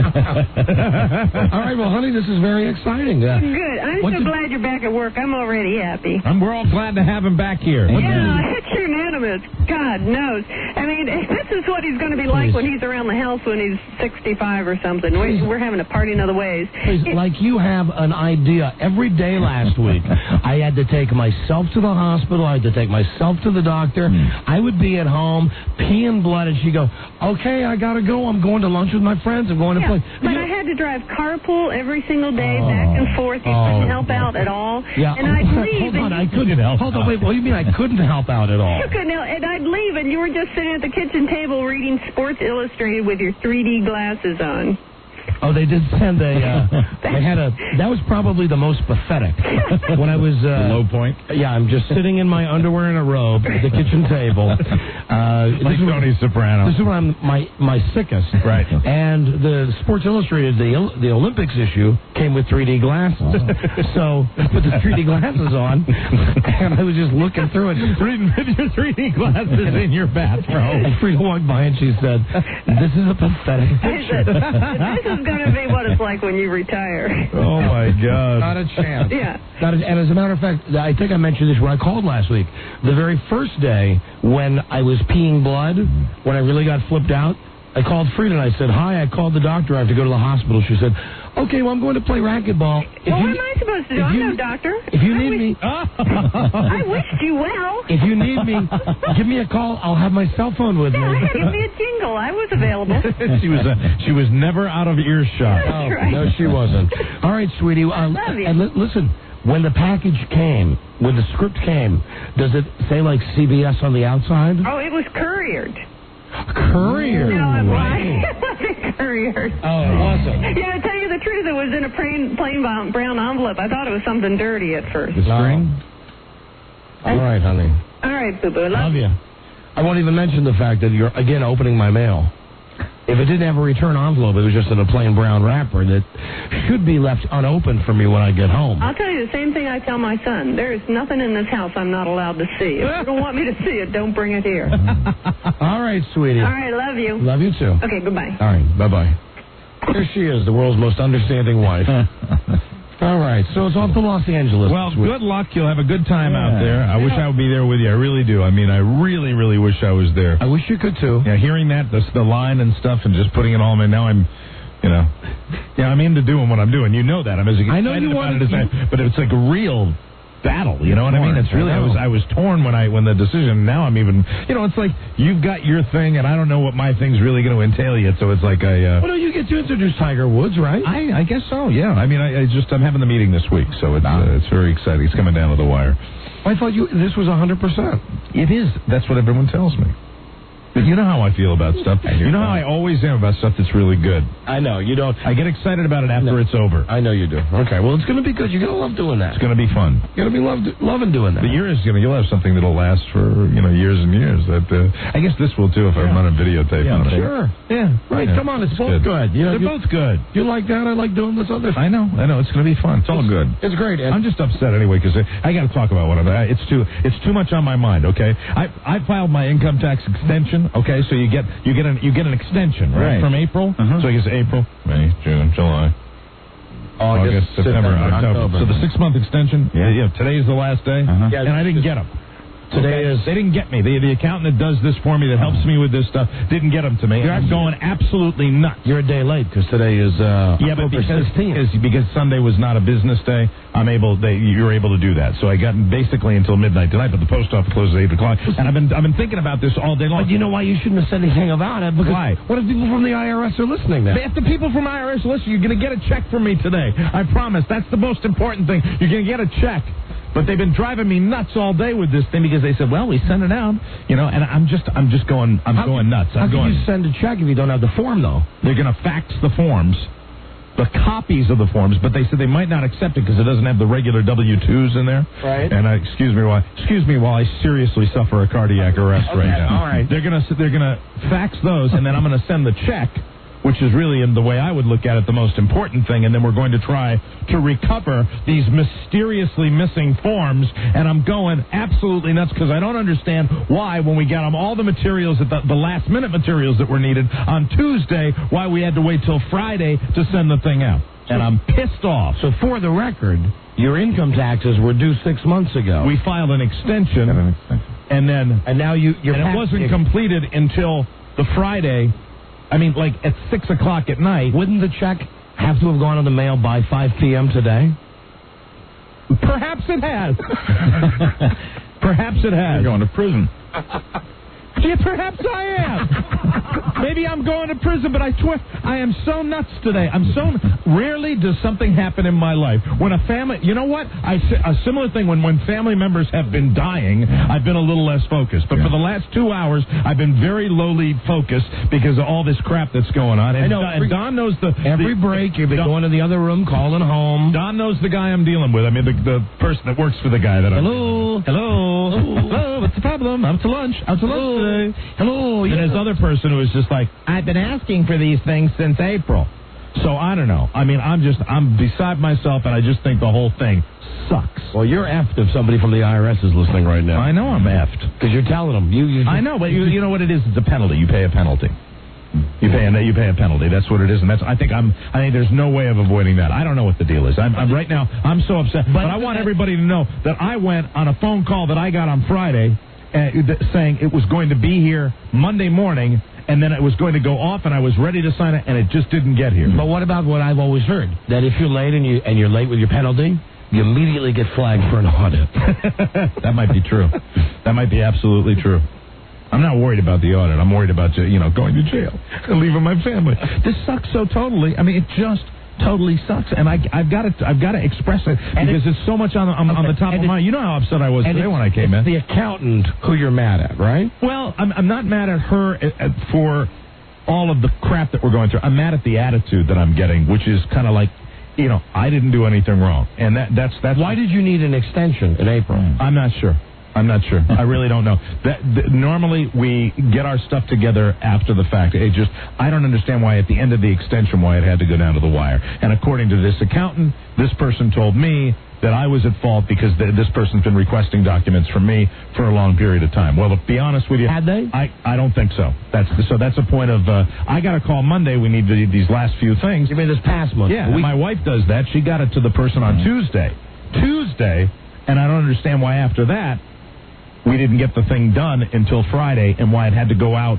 All right, well, honey, this is very exciting. Uh, Good. I'm what so did- glad you're back at work. I'm already happy. And we're all glad to have him back here. Yeah, it's unanimous. God knows. I mean, this is what he's going to be like Please. when he's around the house when he's sixty-five or something. We, we're having a party in other ways. Please, like you have an idea. Every day last week, I had to take myself to the hospital. I had to take myself to the doctor. I would be at home peeing blood, and she'd go, okay, I got to go. I'm going to lunch with my friends. I'm going to Yeah, play. but I had to drive carpool every single day, back and forth. You couldn't help out at all. Yeah. And I'd leave. Hold on, and I couldn't help. Hold on, wait. What do you mean I couldn't help out at all? You couldn't help, and I'd leave, and you were just sitting at the kitchen table reading Sports Illustrated with your three D glasses on. Oh, they did send a. Uh, they had a. That was probably the most pathetic. When I was uh, low point. Yeah, I'm just sitting in my underwear and a robe at the kitchen table. Uh, Like this is- Tony Soprano. This is when I'm my my sickest. Right. And the Sports Illustrated, the the Olympics issue came with three D glasses. So I put the three D glasses on, and I was just looking through it, reading with your three D glasses in your bathrobe. And Frida walked by and she said, "This is a pathetic picture." This is going to be what it's like when you retire. Oh my God! Not a chance. Yeah. Not a, and as a matter of fact, I think I mentioned this when I called last week. The very first day when I was peeing blood, when I really got flipped out, I called Frida and I said, "Hi, I called the doctor. I have to go to the hospital." She said, "Okay, well, I'm going to play racquetball." If Well, you, what am I supposed to do? if I'm you- no doctor. If you I need wish- me, I wished you well. if you need me, give me a call. I'll have my cell phone with Yeah, I had to give me. me a jingle. I was available. she was uh, she was never out of earshot. Oh, no, she wasn't. All right, sweetie. Uh, love you. And li- listen, when the package came, when the script came, does it say like C B S on the outside? Oh, it was couriered. Courier. No, I'm Right. lying. It wasn't couriered. Oh, it wasn't. Yeah, to tell you the truth, it was in a plain, plain brown brown envelope. I thought it was something dirty at first. The string? All right, honey. All right, boo boo. Love you. I won't even mention the fact that you're, again, opening my mail. If it didn't have a return envelope, it was just in a plain brown wrapper that should be left unopened for me when I get home. I'll tell you the same thing I tell my son. There is nothing in this house I'm not allowed to see. If you don't want me to see it, don't bring it here. All right, sweetie. All right, love you. Love you, too. Okay, goodbye. All right, bye-bye. Here she is, the world's most understanding wife. All right, so it's off to Los Angeles. Well, this week. good luck. You'll have a good time Yeah. out there. I wish I would be there with you. I really do. I mean, I really, really wish I was there. I wish you could, too. Yeah, hearing that, the, the line and stuff, and just putting it all in. Now I'm, you know, yeah, I'm into doing what I'm doing. You know that. I'm as excited I know you about wanted it as I, but it's like a real battle. You know what I mean? It's really. I was I was torn when I when the decision. Now I'm even. You know, it's like you've got your thing, and I don't know what my thing's really going to entail yet. So it's like I. Uh, Well, no, you get to introduce Tiger Woods, right? I, I guess so. Yeah. I mean, I, I just I'm having the meeting this week, so it's uh, it's very exciting. It's coming down to the wire. I thought you this was one hundred percent. It is. That's what everyone tells me. But you know how I feel about stuff. You know how I always am about stuff that's really good. I know you don't. I get excited about it after No. it's over. I know you do. Okay, well, it's going to be good. You're going to love doing that. It's going to be fun. You're going to be love, loving doing that. The year is gonna. You'll have something that'll last for you know years and years. That uh, I guess this will too if I'm running videotape Yeah, on it. sure. Yeah. Right, Yeah. come on, it's, It's both good. good. You know, They're you, both good. You like that? I like doing this other. I know. I know. It's going to be fun. It's all good. It's great. And I'm just upset anyway because I, I got to talk about what I'm. I- It's too. It's too much on my mind. Okay. I I filed my income tax extension. Okay. So you get you get an you get an extension right, Right. from April. Uh-huh. So I guess April, May, June, July, August, September, October. So the six month extension. Yeah. Yeah. Today's the last day, Uh-huh. Yeah, and I didn't get them. Today is- They didn't get me. The, the accountant that does this for me, that helps me with this stuff, didn't get them to me. I'm going absolutely nuts. you're a day late because today is uh, Yeah, but October because, sixteenth. because because Sunday was not a business day, I'm able. They, you're able to do that. So I got basically until midnight tonight, but the post office closes at eight o'clock, and I've been I've been thinking about this all day long. But you know why you shouldn't have said anything about it? Because Why? What if people from the I R S are listening now? If the people from I R S listen, you're going to get a check from me today. I promise. That's the most important thing. You're going to get a check. But they've been driving me nuts all day with this thing because they said, well, we sent it out, you know, and I'm just I'm just going I'm how going nuts. I'm how going. can you send a check if you don't have the form, though? They're going to fax the forms, the copies of the forms, but they said they might not accept it because it doesn't have the regular W two's in there. Right. And I, excuse me while excuse me while I seriously suffer a cardiac arrest Okay, right now. all right. They're gonna they're gonna fax those, and then I'm gonna send the check, which is really, in the way I would look at it, the most important thing, and then we're going to try to recover these mysteriously missing forms, and I'm going absolutely nuts because I don't understand why, when we got them all the materials, at the, the last-minute materials that were needed on Tuesday, why we had to wait till Friday to send the thing out. And I'm pissed off. So for the record, your income taxes were due six months ago. We filed an extension, an extension. and then and now you you're and it past- wasn't completed until the Friday. I mean, like at six o'clock at night. Wouldn't the check have to have gone in the mail by five p.m. today? Perhaps it has. Perhaps it has. You're going to prison. Yeah, perhaps I am. Maybe I'm going to prison, but I swear I am so nuts today. I'm so rarely does something happen in my life when a family. You know what? I a similar thing when when family members have been dying. I've been a little less focused, but yeah. for the last two hours, I've been very lowly focused because of all this crap that's going on. And, I know. Don, and Don knows the every the, break you've been Don, going to the other room, calling home. Don knows the guy I'm dealing with. I mean, the the person that works for the guy that I'm. Hello, hello, hello. Hello. What's the problem? Out to lunch. Out to lunch today. Hello. And yeah. his other person who is just like, I've been asking for these things since April. So I don't know. I mean, I'm just, I'm beside myself, and I just think the whole thing sucks. Well, you're effed if somebody from the I R S is listening right now. I know I'm effed. Because you're telling them. You, you, I know, but you, you know what it is? It's a penalty. You pay a penalty. You pay a, you pay a penalty. That's what it is, and that's. I think I'm. I think there's no way of avoiding that. I don't know what the deal is. I'm, I'm right now. I'm so upset. But, but I want everybody to know that I went on a phone call that I got on Friday, uh, saying it was going to be here Monday morning, and then it was going to go off, and I was ready to sign it, and it just didn't get here. But what about what I've always heard? That if you're late and you and you're late with your penalty, you immediately get flagged for an audit. That might be true. That might be absolutely true. I'm not worried about the audit. I'm worried about, you know, going to jail and leaving my family. This sucks so totally. I mean, it just totally sucks, and I, I've got to, I've got to express it and because it's, it's so much on, on, okay. on the top and of my. You know how upset I was today when I came it's in. The accountant who you're mad at, right? Well, I'm, I'm not mad at her at, at, for all of the crap that we're going through. I'm mad at the attitude that I'm getting, which is kind of like, you know, I didn't do anything wrong, and that that's that's. Why did you need an extension in April? I'm not sure. I'm not sure. I really don't know. That, that normally we get our stuff together after the fact. It just I don't understand why at the end of the extension why it had to go down to the wire. And according to this accountant, this person told me that I was at fault because the, this person's been requesting documents from me for a long period of time. Well, to be honest with you, had they? I, I don't think so. That's so that's a point of uh, I got a call Monday. We need the, these last few things. You mean this past month? Yeah. We, my wife does that. She got it to the person on Tuesday. Tuesday, and I don't understand why after that we didn't get the thing done until Friday, and why it had to go out,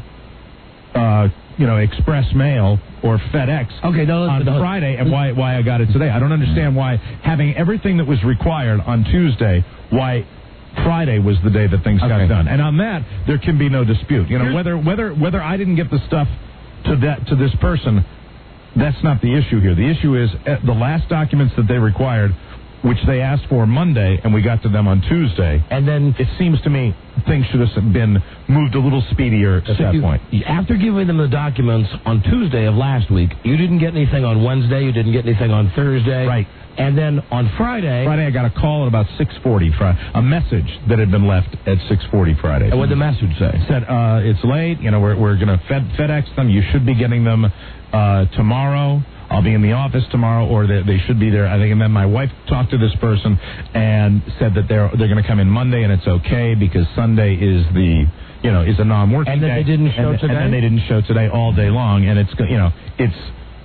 uh, you know, express mail or FedEx okay, no, on no, Friday, and why why I got it today. I don't understand why having everything that was required on Tuesday, why Friday was the day that things okay. got done. And on that, there can be no dispute. You know, Here's, whether whether whether I didn't get the stuff to that to this person, that's not the issue here. The issue is uh, the last documents that they required, which they asked for Monday, and we got to them on Tuesday. And then it seems to me things should have been moved a little speedier at so that you, point. After giving them the documents on Tuesday of last week, you didn't get anything on Wednesday, you didn't get anything on Thursday. Right. And then on Friday... Friday I got a call at about six forty, a message that had been left at six forty Friday. And what did the message say? It said, uh, it's late, you know, we're, we're going to Fed, FedEx them, you should be getting them uh, tomorrow. I'll be in the office tomorrow, or they, they should be there. I think, and then my wife talked to this person and said that they're they're going to come in Monday, and it's okay because Sunday is the you know is a non-working and then day. they didn't show and, today. And then they didn't show today all day long, and it's you know it's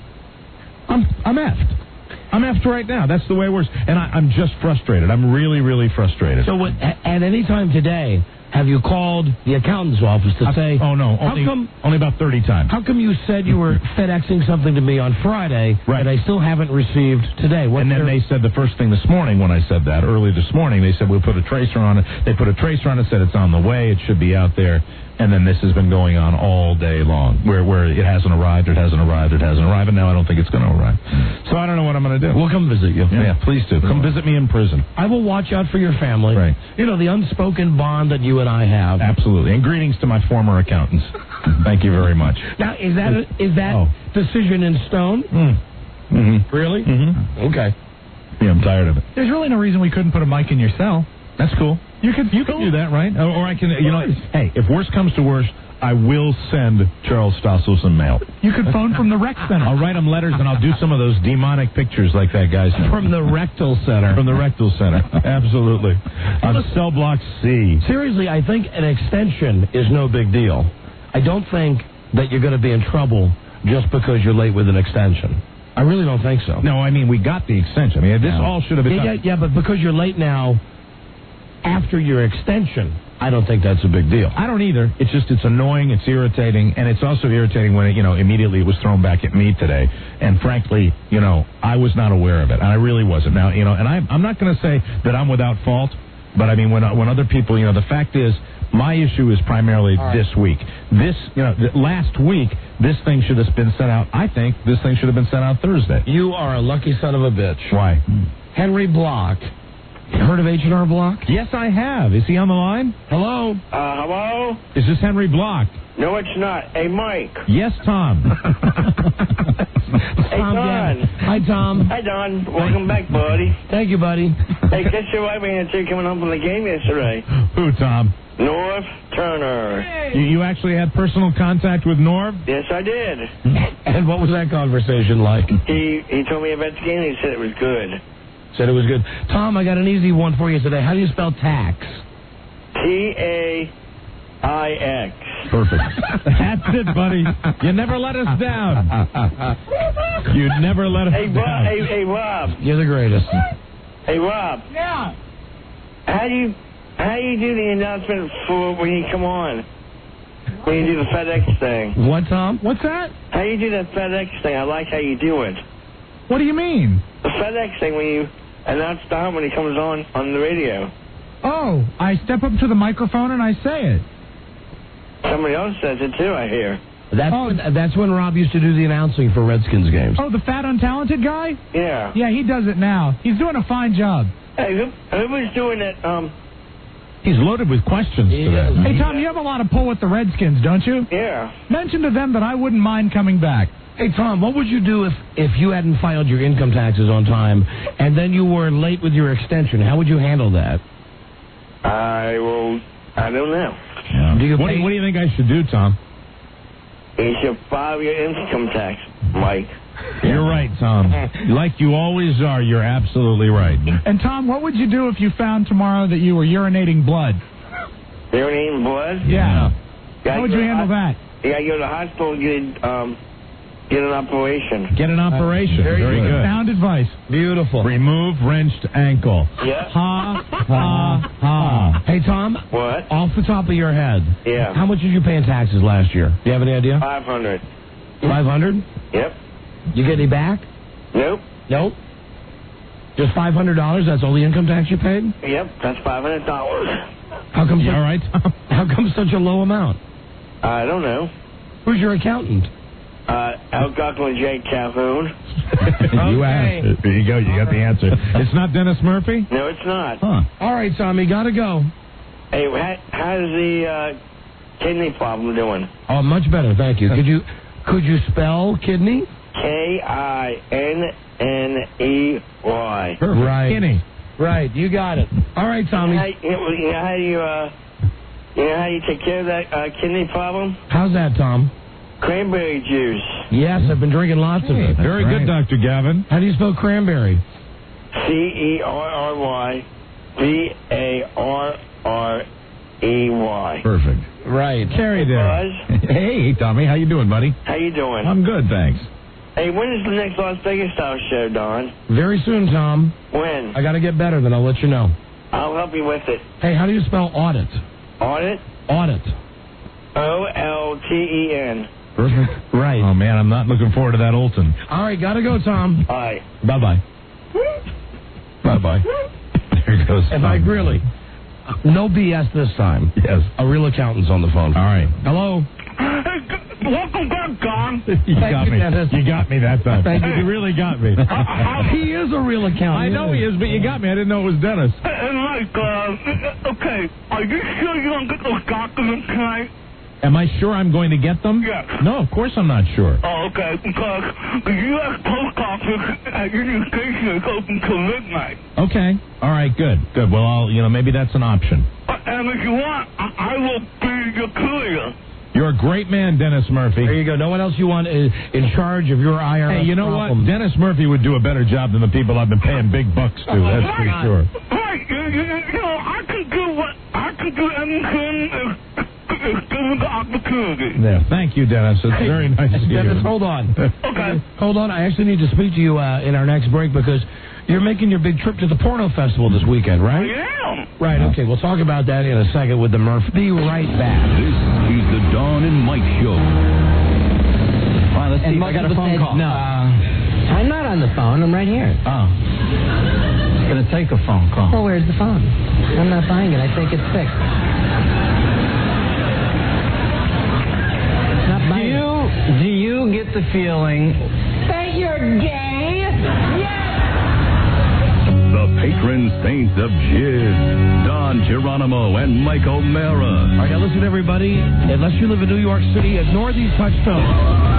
I'm I'm effed. I'm effed right now. That's the way it works, and I, I'm just frustrated. I'm really really frustrated. So what, at any time today, have you called the accountant's office to I, say, oh, no, how only, come, only about thirty times. how come you said you were FedExing something to me on Friday Right. that I still haven't received today? What's And then their- they said the first thing this morning when I said that, early this morning, they said we'll put a tracer on it. They put a tracer on it, said it's on the way, it should be out there. And then this has been going on all day long, where where it hasn't arrived, it hasn't arrived, it hasn't arrived, and now I don't think it's going to arrive. So I don't know what I'm going to do. We'll come visit you. Yeah, please do. Come visit me in prison. I will watch out for your family. Right. You know, the unspoken bond that you and I have. Absolutely. And greetings to my former accountants. Thank you very much. Now, is that is that Oh. decision in stone? Mm. Mm-hmm. Really? Mm-hmm. Okay. Yeah, I'm tired of it. There's really no reason we couldn't put a mic in your cell. That's cool. You could You can do that, right? Or, or I can, you know, hey, if worst comes to worst, I will send Charles Stossel some mail. You could phone from the rec center. I'll write him letters and I'll do some of those demonic pictures like that guy's From the rectal center. From the rectal center. Absolutely. On cell block C. Seriously, I think an extension is no big deal. I don't think that you're going to be in trouble just because you're late with an extension. I really don't think so. No, I mean, we got the extension. I mean, this No. all should have been yeah, done. yeah, yeah, but because you're late now, after your extension, I don't think that's a big deal. I don't either. It's just, it's annoying, it's irritating, and it's also irritating when it, you know, immediately it was thrown back at me today. And frankly, you know, I was not aware of it. And I really wasn't. Now, you know, and I'm, I'm not going to say that I'm without fault, but I mean, when, when other people, you know, the fact is, my issue is primarily All right. this week. This, you know, th- last week, this thing should have been sent out. I think this thing should have been sent out Thursday. You are a lucky son of a bitch. Why? Henry Block. Heard of H and R Block? Yes, I have. Is he on the line? Hello? Uh, hello? Is this Henry Block? No, it's not. Hey, Mike. Yes, Tom. Hey, Tom Don. Gannon. Hi, Tom. Hi, Don. Welcome back, buddy. Thank you, buddy. Hey, guess who I ran into coming home from the game yesterday? Who, Tom? North Turner. You, you actually had personal contact with Norv? Yes, I did. And what was that conversation like? He he told me about the game and he said it was good. Said it was good. Tom, I got an easy one for you today. How do you spell tax? T A I X. Perfect. That's it, buddy. You never let us down. You never let us Hey, Bob. down. Hey, hey, Rob. You're the greatest. Hey, Rob. Yeah. How do you how do you do the announcement for when you come on? When you do the FedEx thing? What, Tom? What's that? How you do that FedEx thing? I like how you do it. What do you mean? The FedEx thing when you announce Don when he comes on on the radio. Oh, I step up to the microphone and I say it. Somebody else says it too, I hear. That's Oh. when, that's when Rob used to do the announcing for Redskins games. Oh, the fat, untalented guy? Yeah. Yeah, he does it now. He's doing a fine job. Hey, who, who was doing that? Um. He's loaded with questions today. Hey, Tom, you have a lot of pull with the Redskins, don't you? Yeah. Mention to them that I wouldn't mind coming back. Hey, Tom, what would you do if, if you hadn't filed your income taxes on time and then you were late with your extension? How would you handle that? I will. I don't know. Yeah. Do you what, pay- do you, what do you think I should do, Tom? You should file your income tax, Mike. You're right, Tom. Like you always are, you're absolutely right. And, Tom, what would you do if you found tomorrow that you were urinating blood? Urinating blood? Yeah. Gotta How would go you to handle the- that? You gotta go to the hospital and get um get an operation. Get an operation. Very, Very good. Sound advice. Beautiful. Remove wrenched ankle. Yeah. Ha, ha, ha. Hey, Tom, What? off the top of your head, Yeah. how much did you pay in taxes last year? Do you have any idea? Five hundred. five hundred? Yep. You get any back? Nope. Nope. Just five hundred dollars? That's all the income tax you paid? Yep. That's five hundred dollars. How come? You such, all right, Tom? How come such a low amount? I don't know. Who's your accountant? Uh, Algonquin J. Calhoun. You asked. There you go. You got the answer. It's not Dennis Murphy? No, it's not. Huh. All right, Tommy, gotta go. Hey, how, how's the uh, kidney problem doing? Oh, much better, thank you. Could you could you spell kidney? K I N N E Y. Perfect. Right. Kinney. Right, you got it. All right, Tommy. How, you know how you uh, you know how you take care of that uh, kidney problem? How's that, Tom? Cranberry juice. Yes, I've been drinking lots of it. Very good, Doctor Gavin. How do you spell cranberry? C E R R Y B A R R E Y. Perfect. Right. Carrie there. Buzz, Hey, Tommy. How you doing, buddy? how you doing? I'm good, thanks. Hey, when is the next Las Vegas style show, Don? Very soon, Tom. When? I gotta get better, then I'll let you know. I'll help you with it. Hey, how do you spell audit? Audit? Audit. O L T E N. Perfect. Right. Oh, man, I'm not looking forward to that Olton. All right, gotta go, Tom. Bye. Bye-bye. Bye-bye. There goes And Tom. Mike, really, no B S this time. Yes. A real accountant's on the phone. All right. Hello? Welcome back, Don. You got you, me. Dennis. You got me that time. Thank you. You really got me. He is a real accountant. I know he is, but you got me. I didn't know it was Dennis. And like, uh, okay, are you sure you don't get those documents tonight? Am I sure I'm going to get them? Yes. No, of course I'm not sure. Oh, okay, because the U S Post Office at Union Station is open till midnight. Okay. All right, good. Good. Well, I'll, you know, maybe that's an option. Uh, and if you want, I, I will be your courier. You're a great man, Dennis Murphy. There you go. No one else you want is in charge of your I R S Hey, you know problems. what? Dennis Murphy would do a better job than the people I've been paying big bucks to. That's for Right. sure. Right, you, you, you know, I can do what, I can do anything if, if given the opportunity. Yeah. Thank you, Dennis. It's Hey, very nice of you. Dennis, hold on. Okay. Hold on. I actually need to speak to you uh, in our next break because you're making your big trip to the porno festival this weekend, right? Yeah. Right. Okay. We'll talk about that in a second with the Murph. Be right back. This is the Dawn and Mike Show. All right, let's see. And if I got a most phone people call. said, no. Uh, I'm not on the phone. I'm right here. oh. It's going to take a phone call. Well, where's the phone? I'm not buying it. I think it's fixed. Not Do buying it. you, do you get the feeling That you're gay? Yes! The patron saints of jizz, Don Geronimo and Mike O'Mara. All right, now listen, everybody. Unless you live in New York City, ignore these touchstones.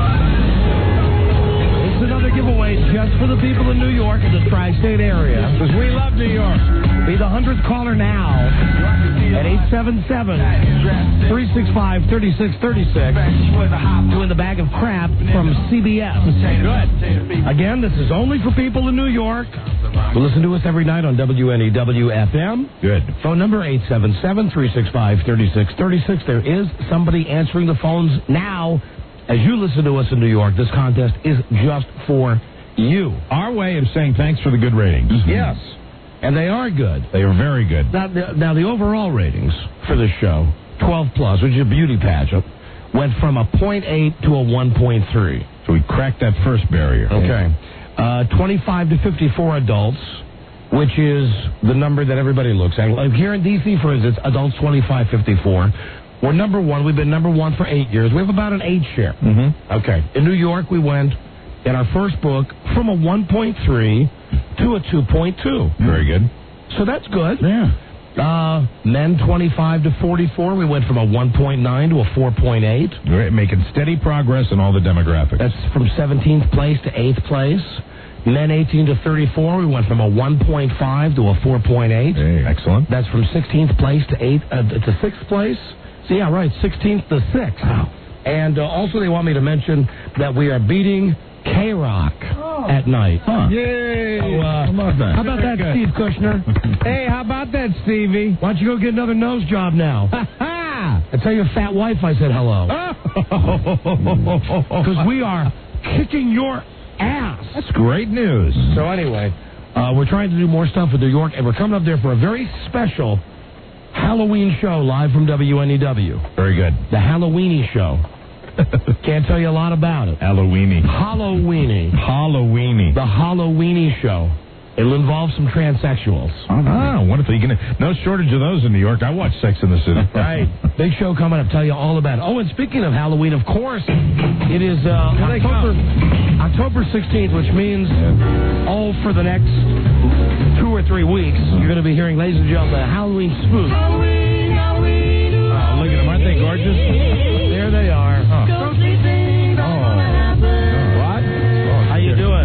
It's another giveaway just for the people in New York and the tri-state area. Because we love New York. Be the hundredth caller now at eight seven seven, three six five, three six three six to win the bag of crap from C B S. Good. Again, this is only for people in New York who listen to us every night on W N E W F M. Good. Phone number eight seven seven, three six five, three six three six. There is somebody answering the phones now. As you listen to us in New York, this contest is just for you. Our way of saying thanks for the good ratings. Yes. And they are good. They are very good. Now, the, now the overall ratings for this show, twelve plus, which is a beauty pageant, went from a point eight to a one point three. So we cracked that first barrier. Okay. Uh, twenty-five to fifty-four adults, which is the number that everybody looks at. Like here in D C, for instance, adults twenty-five fifty-four. We're number one. We've been number one for eight years. We have about an eight share. Mm-hmm. Okay. In New York, we went, in our first book, from a one point three to a two point two. Very good. So that's good. Yeah. Uh, men twenty-five to forty-four, we went from a one point nine to a four point eight. We're making steady progress in all the demographics. That's from seventeenth place to eighth place. Men eighteen to thirty-four, we went from a one point five to a four point eight. Hey, excellent. That's from sixteenth place to eighth uh, to sixth place. So yeah, right, sixteenth to sixth. Wow. And uh, also they want me to mention that we are beating K-Rock oh. at night. Huh. Yay! So, uh, how about that? How about that, Steve Kushner? Hey, how about that, Stevie? Why don't you go get another nose job now? Ha! And tell your fat wife I said hello. Because we are kicking your ass. That's great news. So anyway, uh, we're trying to do more stuff with New York, and we're coming up there for a very special Halloween show live from W N E W. Very good. The Halloweeny show. Can't tell you a lot about it. Halloweeny. Halloweeny. Halloweeny. The Halloweeny show. It'll involve some transsexuals. Ah, wonderful. You can, no shortage of those in New York. I watch Sex in the City. Right. Big show coming up. Tell you all about it. Oh, and speaking of Halloween, of course, it is uh, October, October sixteenth, which means all for the next two or three weeks, you're going to be hearing, ladies and gentlemen, the Halloween spook. Halloween, Halloween. Oh, look at them. Aren't they gorgeous? There they are. Oh. Oh. What? Oh, how you doing?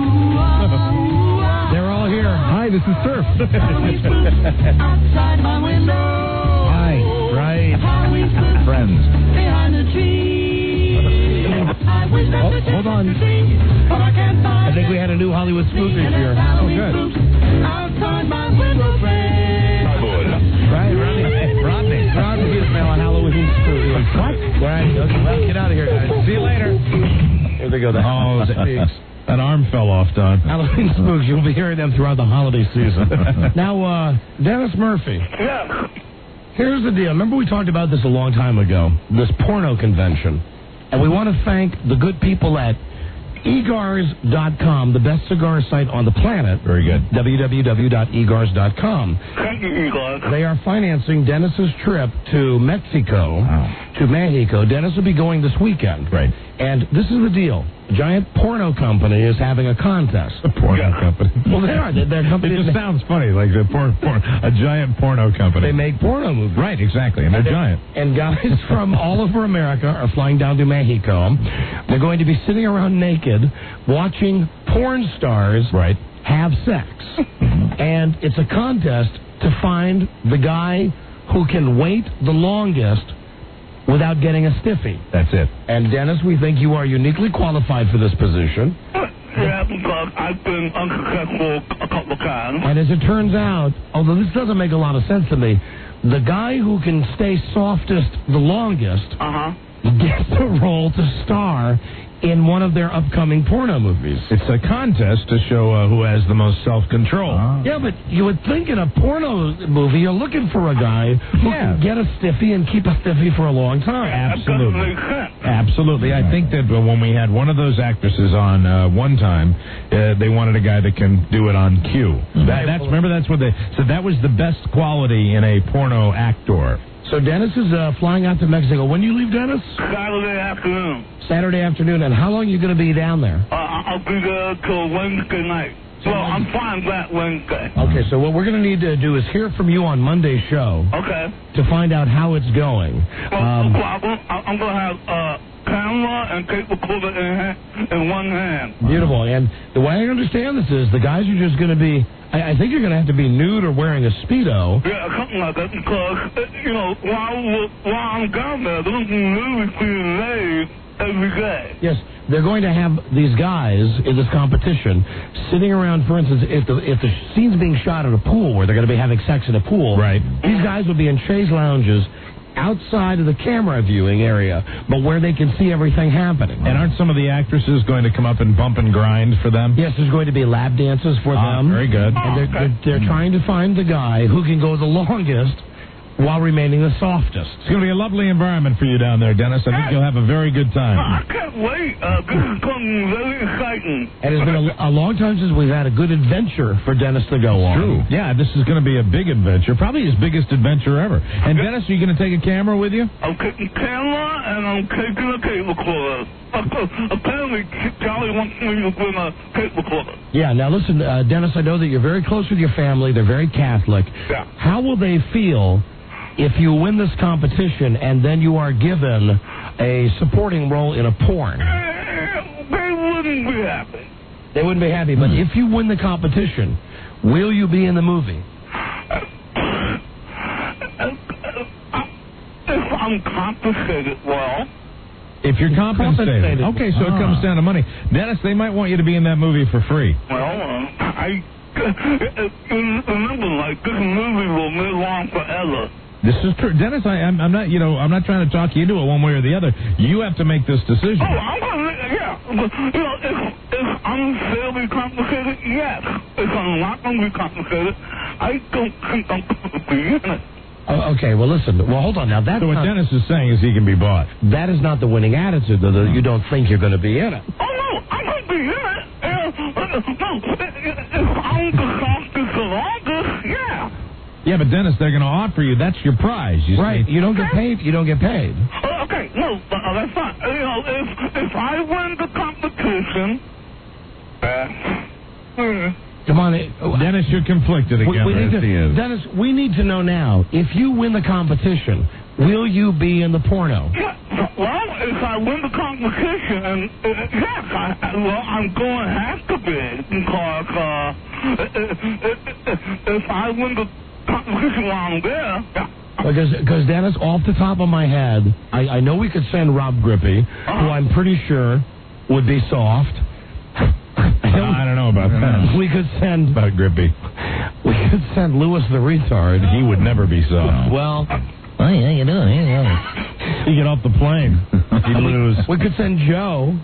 They're all here. Hi, this is Surf. Outside my window. Hi. Right. Friends. Behind the tree. Oh, hold on. I think we had a new Hollywood spook this year. Oh, good. Outside my window frame. Right, Rodney. Rodney. Rodney is now on Halloween spook. What? Right. Okay, well, get out of here, guys. See you later. Here they go. The Oh, spooks. That arm fell off, Don. Halloween spooks. You'll be hearing them throughout the holiday season. Now, uh, Dennis Murphy. Yeah. Here's the deal. Remember we talked about this a long time ago, this porno convention. And we want to thank the good people at egars dot com, the best cigar site on the planet. Very good. w w w dot egars dot com. Thank you, Egars. They are financing Dennis's trip to Mexico, Wow. to Mexico. Dennis will be going this weekend. Right. And this is the deal. A giant porno company is having a contest. A porno Yeah. company. Well, they are. They're, they're It company. just sounds funny, like the por- por- a giant porno company. They make porno movies. Right, exactly, and they're giant. And guys from all over America are flying down to Mexico. They're going to be sitting around naked, watching porn stars Right. have sex. And it's a contest to find the guy who can wait the longest without getting a stiffy. That's it. And Dennis, we think you are uniquely qualified for this position. Yeah, because I've been unsuccessful a couple of times. And as it turns out, although this doesn't make a lot of sense to me, the guy who can stay softest the longest Uh-huh. gets the role to star in one of their upcoming porno movies. It's a contest to show uh, who has the most self-control. Yeah, but you would think in a porno movie you're looking for a guy who Yeah. can get a stiffy and keep a stiffy for a long time. Absolutely. That doesn't make sense. Absolutely. I think that uh, when we had one of those actresses on uh, one time, uh, they wanted a guy that can do it on cue. That, that's remember that's what they said. That was the best quality in a porno actor. So Dennis is uh, flying out to Mexico. When do you leave, Dennis? Saturday afternoon. Saturday afternoon. And how long are you going to be down there? Uh, I'll be there till Wednesday night. So I'm flying back Wednesday. Okay, so what we're going to need to do is hear from you on Monday's show Okay. to find out how it's going. Well, Um, no problem. I- I'm going to have uh, camera and tape recorder in, hand, in one hand. Beautiful. And the way I understand this is the guys are just going to be, I, I think you're going to have to be nude or wearing a Speedo. Yeah, something like that, because, uh, you know, while, while I'm down there, there's movies being made every day. Yes, they're going to have these guys in this competition sitting around, for instance, if the if the scene's being shot at a pool where they're going to be having sex in a pool, Right. these guys will be in chaise lounges outside of the camera viewing area, but where they can see everything happening. And aren't some of the actresses going to come up and bump and grind for them? Yes, there's going to be lap dances for Ah, them. very good. And they're, they're, they're trying to find the guy who can go the longest while remaining the softest. It's going to be a lovely environment for you down there, Dennis. I think you'll have a very good time. I can't wait. Uh, this is going to be very exciting. And it's been a, a long time since we've had a good adventure for Dennis to go on. True. Yeah, this is going to be a big adventure, probably his biggest adventure ever. And Dennis, are you going to take a camera with you? I'm taking camera and I'm taking a tape recorder. Uh, apparently, Charlie wants me to bring a tape recorder. Yeah, now listen, uh, Dennis, I know that you're very close with your family. They're very Catholic. Yeah. How will they feel if you win this competition and then you are given a supporting role in a porn? They wouldn't be happy. They wouldn't be happy, but if you win the competition, will you be in the movie? If I'm compensated well. If you're compensated. Compensated. Okay, so it comes down to money. Dennis, they might want you to be in that movie for free. Well, uh, I remember, like, this movie will live on forever. This is true. Dennis, I, I'm, I'm not, you know, I'm not trying to talk you into it one way or the other. You have to make this decision. Oh, I'm gonna, yeah. But, you know, if, if I'm fairly complicated, yes. If I'm not going to be complicated, I don't think I'm going to be in it. Oh, okay, well, listen. Well, hold on now. That's So what not, Dennis is saying is he can be bought. that is not the winning attitude, though, that you don't think you're going to be in it. Oh, no, I'm going to be in it. Uh, uh, no, if I'm the softest the longest, yeah. Yeah, but Dennis, they're going to offer you. That's your prize. You Right. see. You don't get paid. You don't get paid. Uh, okay, no, but, uh, that's not. You know, if, if I win the competition, uh, uh, Come on. it- Dennis, you're conflicted We, again. we need Yes, he to, is. Dennis, we need to know now, if you win the competition, will you be in the porno? yeah, well, if I win the competition, uh, yes, I, I- well, I'm going to have to be, because uh, if, if I win the competition while I'm there, yeah. Because, because Dennis, off the top of my head, I, I know we could send Rob Grippy, who I'm pretty sure would be soft. I don't know about that. We could send About Grippy. we could send Louis the retard. He would never be soft. Well, Oh, yeah, you doing? Yeah. You get off the plane. You lose. we could send Joe.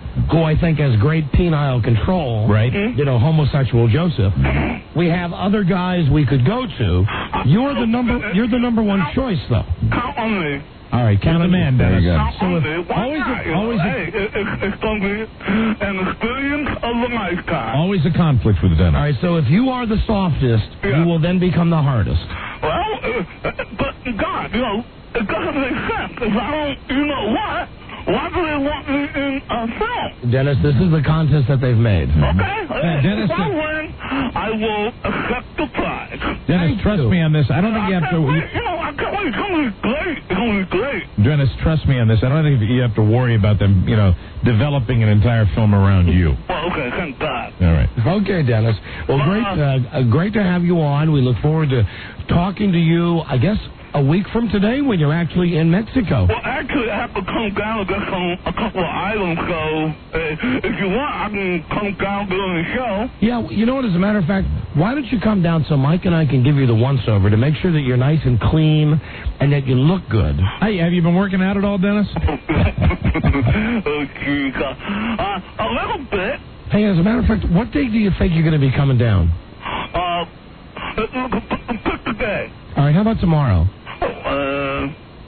who I think has great penile control, right? You know, homosexual Joseph. We have other guys we could go to. You're the number. You're the number one choice, though. Count on me. All right, count them in, Dennis. Count So on if, me. Why always, not? a, always, hey, it, it, it's going to be an experience of a lifetime. always a conflict with Dennis. All right, so if you are the softest, Yeah. you will then become the hardest. Well, uh, but God, you know, it doesn't make sense. If I don't, you know what? Why do they want me in a film? Dennis, this is the contest that they've made. Okay, Uh, Dennis, if I win, I will accept the prize. Dennis, trust me on this. I don't think I you have can't to. wait. You know, I can't wait. It's going to be great. It's going to be great. Dennis, trust me on this. I don't think you have to worry about them, you know, developing an entire film around you. Well, okay, thank God. All right. Okay, Dennis. Well, great, uh, uh, great to have you on. We look forward to talking to you, I guess, a week from today when you're actually in Mexico. Well, actually, I have to come down and get some, a couple of items, so uh, if you want, I can come down during the show. Yeah, you know what, as a matter of fact, why don't you come down so Mike and I can give you the once-over to make sure that you're nice and clean and that you look good. Hey, have you been working out at all, Dennis? Oh, geez. Uh, a little bit. Hey, as a matter of fact, what day do you think you're going to be coming down? Uh, pick the day. All right, how about tomorrow? Uh,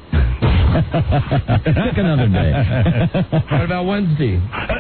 Pick another day. What about Wednesday?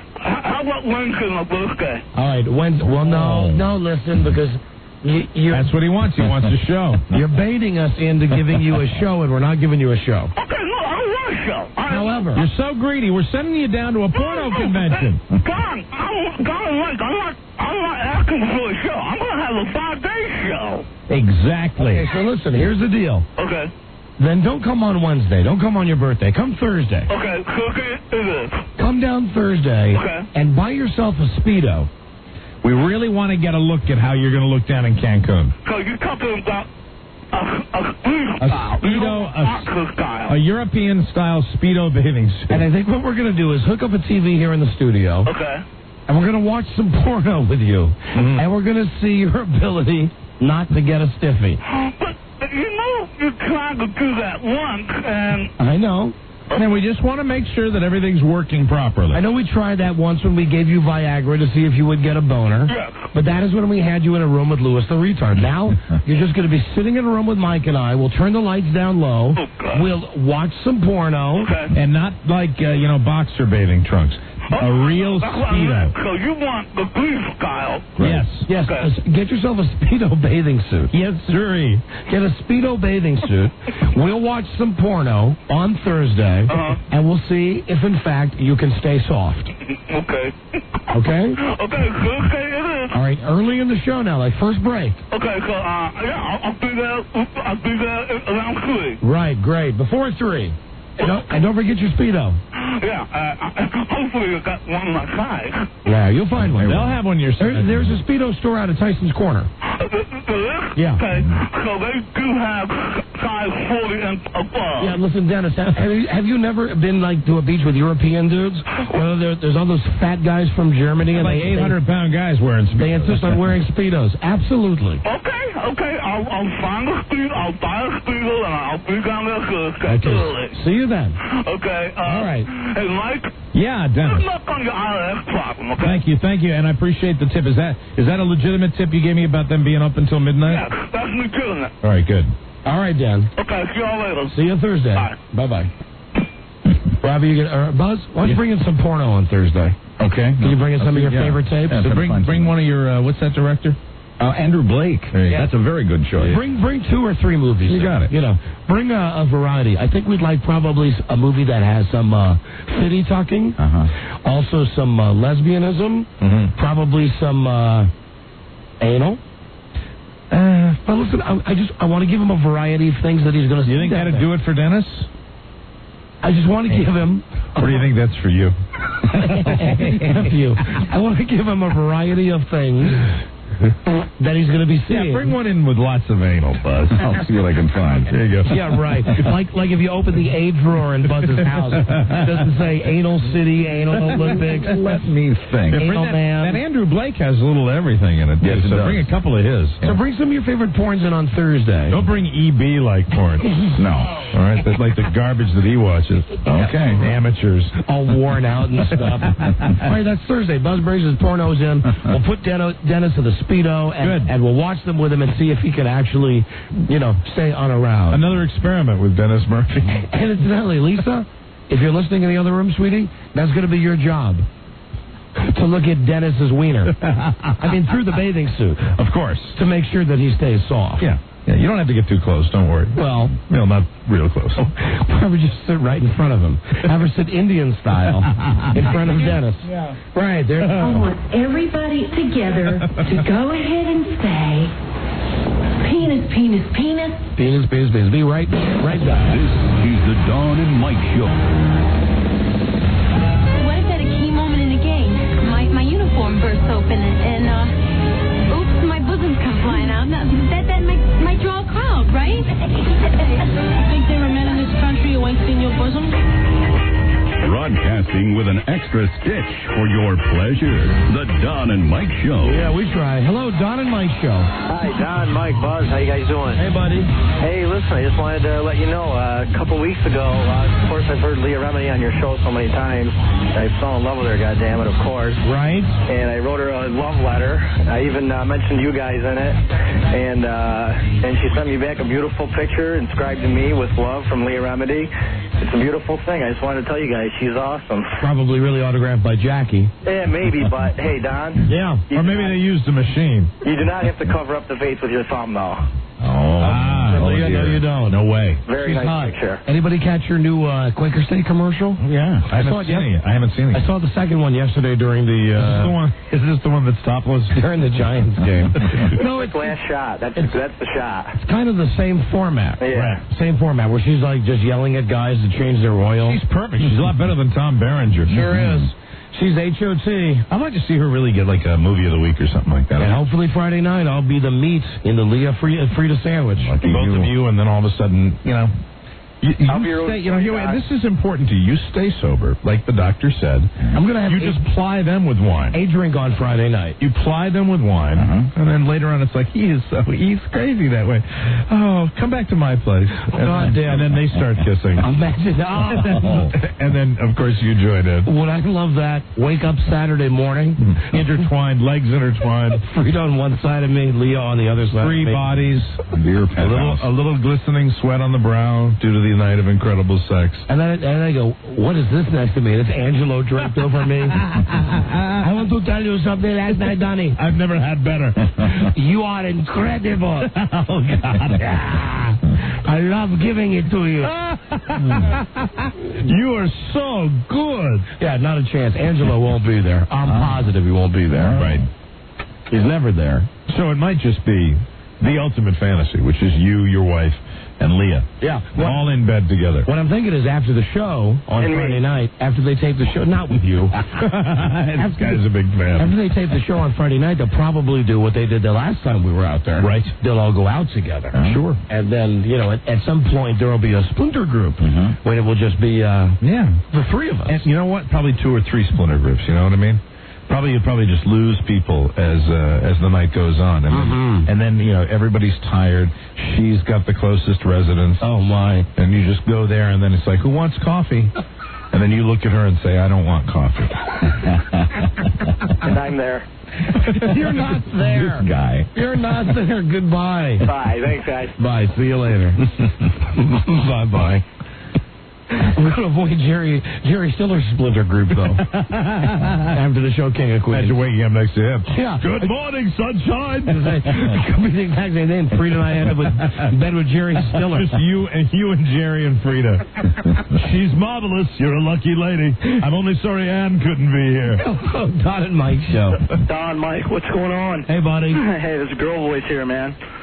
how about Wednesday, my birthday? All right, Wednesday. Well, no, no, listen, because you, you're... That's what he wants. He wants a show. You're baiting us into giving you a show, and we're not giving you a show. Okay, no, I don't want a show. I, However... You're so greedy. We're sending you down to a porno convention. God, I'm, God, I'm like, I'm not, I'm not asking for a show. I'm going to have a five-day show. Exactly. Okay, so listen, here's the deal. Okay. Then don't come on Wednesday. Don't come on your birthday. Come Thursday. Okay, okay, it is. Come down Thursday Okay. and buy yourself a Speedo. We really want to get a look at how you're going to look down in Cancun. So you're talking about a, a A style. Speedo, a, Boxer style. a European-style Speedo bathing suit. And I think what we're going to do is hook up a T V here in the studio. Okay. And we're going to watch some porno with you. Mm-hmm. And we're going to see your ability not to get a stiffy. But, you know, you're trying to do that once, and... I know. And we just want to make sure that everything's working properly. I know we tried that once when we gave you Viagra to see if you would get a boner. Yes. But that is when we had you in a room with Louis the retard. Now, you're just going to be sitting in a room with Mike and I. We'll turn the lights down low. Oh, God. We'll watch some porno. Okay. And not like, uh, you know, boxer bathing trunks. A real That's what I meant. Speedo. So you want the beef style. Yes. Yes, Okay. uh, get yourself a Speedo bathing suit. Yes, sir. Get a Speedo bathing suit. We'll watch some porno on Thursday, Uh-huh. and we'll see if, in fact, you can stay soft. Okay. Okay? Okay, okay, it is. All right, early in the show now, like first break. Okay, so, uh, yeah, I'll, I'll be there, I'll be there around three. Right, great. Before three. And don't, and don't forget your Speedo. Yeah, uh, I- hopefully you got one my size. Yeah, you'll find one. They'll have one your There, size. there's a Speedo store out of Tyson's Corner. Uh, there is? Yeah. Okay, so they do have size forty and above. Yeah, listen, Dennis, have, have, you, have you never been, like, to a beach with European dudes? Where there, there's all those fat guys from Germany. and Like they- eight hundred pound guys wearing Speedos. They insist on wearing Speedos. Absolutely. Okay, okay, I'll, I'll find a speed, I'll buy a speedo, and I'll be down there Thursday. Okay. See you then. Okay, uh, All right. Hey, Mike, Yeah, good Dennis. luck on your I R S problem, okay? Thank you, thank you, and I appreciate the tip. Is that is that a legitimate tip you gave me about them being up until midnight? Yeah, that's me killing it. All right, good. All right, Dan. Okay, see y'all later. See you Thursday. Bye. Bye-bye. Robbie, you get, uh, Buzz, why don't you Yeah. bring in some porno on Thursday? Okay. Can you bring in some of your Yeah. favorite tapes? Yeah, So that's bring fine. bring one of your uh, what's that director? Uh, Andrew Blake. There you go. That's a very good choice. Bring bring two or three movies. You got it. You know, bring a, a variety. I think we'd like probably a movie that has some uh, fitty tucking, Uh-huh. also some uh, lesbianism, Mm-hmm. probably some uh, anal. Uh, but listen, I, I just I want to give him a variety of things that he's going to. Do you think that'd do it for Dennis? I just want to give him. Or do you think that's for you? F you. I want to give him a variety of things that he's going to be seeing. Yeah, bring one in with lots of anal, Buzz. I'll see what I can find. There you go. Yeah, right. Like like if you open the A drawer in Buzz's house, it doesn't say Anal City, Anal Olympics. Let me think. Yeah, Anal that, Man. that Andrew Blake has a little everything in it. Yes, too, it so does. bring a couple of his. So bring some of your favorite porns in on Thursday. Don't bring E B like porn. No. All right, that's like the garbage that he watches. Okay. Amateurs. All worn out and stuff. All right, that's Thursday. Buzz brings his pornos in. We'll put Den- Dennis in the Speedo, and, Good. and we'll watch them with him and see if he can actually, you know, stay unaroused. Another experiment with Dennis Murphy. And incidentally, Lisa, if you're listening in the other room, sweetie, that's going to be your job. To look at Dennis's wiener. I mean, through the bathing suit. Of course. To make sure that he stays soft. Yeah. Yeah, you don't have to get too close. Don't worry. Well, no, not real close. Probably just sit right in front of him. Have her sit Indian style in front of Dennis. Yeah. Right there. I want everybody together to go ahead and say, penis, penis, penis. Penis, penis, penis. Be right, right back. This is the Dawn and Mike Show. What if at a key moment in the game, my, my uniform bursts open and, uh, oops, my bosoms come flying out? Now, that, that might, might draw a crowd, right? Think there were men in this country who ain't seen your bosom? Broadcasting with an extra stitch for your pleasure. The Don and Mike Show. Yeah, we try. Hello, Don and Mike Show. Hi, Don, Mike, Buzz. How you guys doing? Hey, buddy. Hey, listen, I just wanted to let you know, uh, a couple weeks ago, uh, of course, I've heard Leah Remini on your show so many times. I fell in love with her, goddammit, of course. Right. And I wrote her a love letter. I even uh, mentioned you guys in it. And uh, and she sent me back a beautiful picture inscribed to me with love from Leah Remini. It's a beautiful thing. I just wanted to tell you guys, she's awesome. Probably really autographed by Jackie. Yeah, maybe, but hey, Don. Yeah. Or maybe they used the machine. You do not have to cover up the face with your thumb, though. Oh, ah, no, you, no, you don't. No way. Very She's nice hot. picture. Anybody catch your new uh, Quaker State commercial? Yeah, I haven't saw it seen yet. it. I haven't seen it. I saw the second one yesterday during the. Is this Uh, the one? Is this the one that's topless during the Giants game? No, it's last shot. That's that's the shot. It's kind of the same format. Yeah. Right. Same format where she's like just yelling at guys to change their oil. She's perfect. She's a lot better than Tom Berenger. Sure is. She's H O T. I'd like to see her really get like a movie of the week or something like that. And hopefully Friday night I'll be the meat in the Leah Frida, Frida sandwich. Lucky both you. of you, and then all of a sudden, you know. You, you I'll be your stay, own you know, you, guy. this is important to you. You stay sober, like the doctor said. I'm gonna have you a, just ply them with wine. a drink on Friday night. You ply them with wine, Uh-huh. and then later on it's like he is so he's crazy that way. Oh, come back to my place. And, God damn. and then they start kissing. Imagine. Oh. And then of course you join in. Would I love that? Wake up Saturday morning, Intertwined, legs intertwined, Frida on one side of me, Leah on the other side. three of me. bodies, Beer a little, a little glistening sweat on the brow due to the night of incredible sex. And then, and then I go, what is this next to me? And it's Angelo draped over me. I want to tell you something last night, Donnie. I've never had better. You are incredible. Oh, God. I love giving it to you. You are so good. Yeah, not a chance. Angelo won't be there. I'm positive he won't be there. Right. He's never there. So it might just be the ultimate fantasy, which is you, your wife, and Leah. Yeah. All in bed together. What I'm thinking is after the show on And me. Friday night, after they tape the show, not with you. This guy's a big fan. After they tape the show on Friday night, they'll probably do what they did the last time we were out there. Right. They'll all go out together. Sure. And then, you know, at, at some point there will be a splinter group Mhm. when it will just be uh, Yeah. the three of us. And you know what? Probably two or three splinter groups. You know what I mean? Probably you probably just lose people as uh, as the night goes on, and Mhm. then, and then you know everybody's tired. She's got the closest residence. Oh, my. And you just go there, and then it's like, who wants coffee? And then you look at her and say, I don't want coffee. And I'm there. You're not there. This guy. You're not there. Goodbye. Bye. Thanks, guys. Bye. See you later. Bye-bye. We're going to avoid Jerry Jerry Stiller's splinter group, though. After the show King of Queens. Imagine waking up next to him. Yeah. Good morning, sunshine. It could be the exact same thing. Frida and I end up with, in bed with Jerry Stiller. Just you and you and Jerry and Frida. She's marvelous. You're a lucky lady. I'm only sorry Ann couldn't be here. Don and Mike show. Don, Mike, what's going on? Hey, buddy. Hey, there's a girl voice here, man.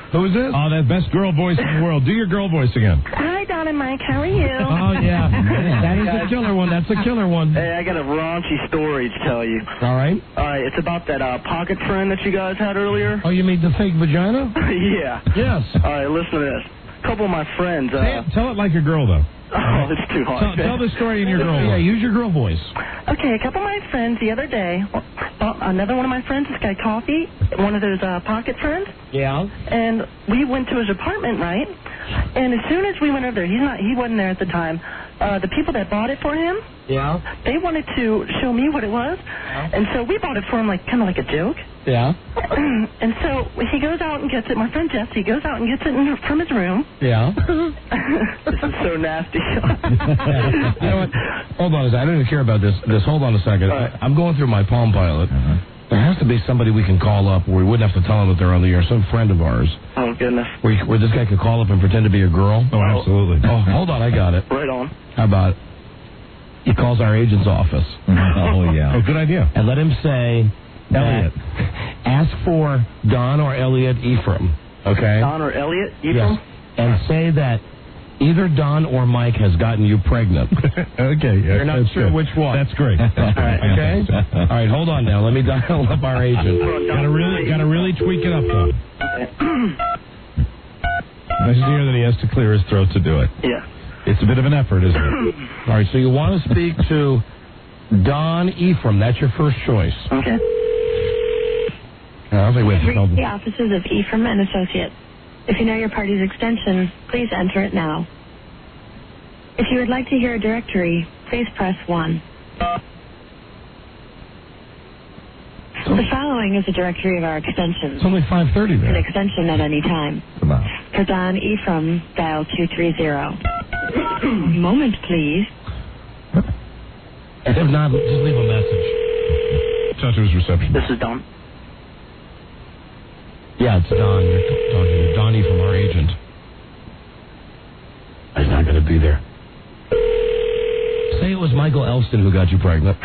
Who is this? Oh, that best girl voice in the world. Do your girl voice again. Hi, Don and Mike. How are you? Oh, yeah. That is a killer one. That's a killer one. Hey, I got a raunchy story to tell you. All right. All right, it's about that uh, pocket friend that you guys had earlier. Oh, you mean the fake vagina? Yeah. Yes. All right, listen to this. A couple of my friends. Uh, Say it- tell it like a girl, though. Oh, it's too hard. Tell, tell the story in your girl Yeah, voice. use your girl voice. Okay, a couple of my friends the other day, uh, another one of my friends, this guy Coffee, one of those uh, pocket friends, Yeah. and we went to his apartment, right? And as soon as we went over there, he's not, he wasn't there at the time. Uh, the people that bought it for him, Yeah. they wanted to show me what it was, and so we bought it for him, like kind of like a joke. Yeah. And so he goes out and gets it. My friend Jesse goes out and gets it in, from his room. Yeah. This is so nasty. You know what? Hold on a second. I don't even care about this. This. Hold on a second. I, I'm going through my Palm Pilot. There has to be somebody we can call up where we wouldn't have to tell them that they're on the air. Some friend of ours. Oh, goodness. Where, where this guy could call up and pretend to be a girl. Oh, absolutely. Oh, hold on. I got it. Right on. How about it? He calls our agent's office. Oh, yeah. Oh, good idea. And let him say, Elliot. ask for Don or Elliot Ephraim. Okay? Don or Elliot? You Yes. from? And say that either Don or Mike has gotten you pregnant. Okay. Yeah, You're not that's sure good. which one. That's great. All right, okay? All right, hold on now. Let me dial up our agent. Gotta really, gotta really tweak it up, though. Nice to hear that he has to clear his throat to do it. Yeah. It's a bit of an effort, isn't it? All right, so you want to speak to Don Ephraim. That's your first choice. Okay. I don't think we have to tell Reach the them. offices of Ephraim and Associates. If you know your party's extension, please enter it now. If you would like to hear a directory, please press one. The following is a directory of our extensions. It's only five thirty An there. extension at any time. Come on. For Don Ephraim, dial two three zero. Moment, please. And if not, just leave a message. Talk to his reception. This is Don. Yeah, it's Don. You're t- talking to Donnie from our agent. He's not going to be there. Say it was Michael Elston who got you pregnant.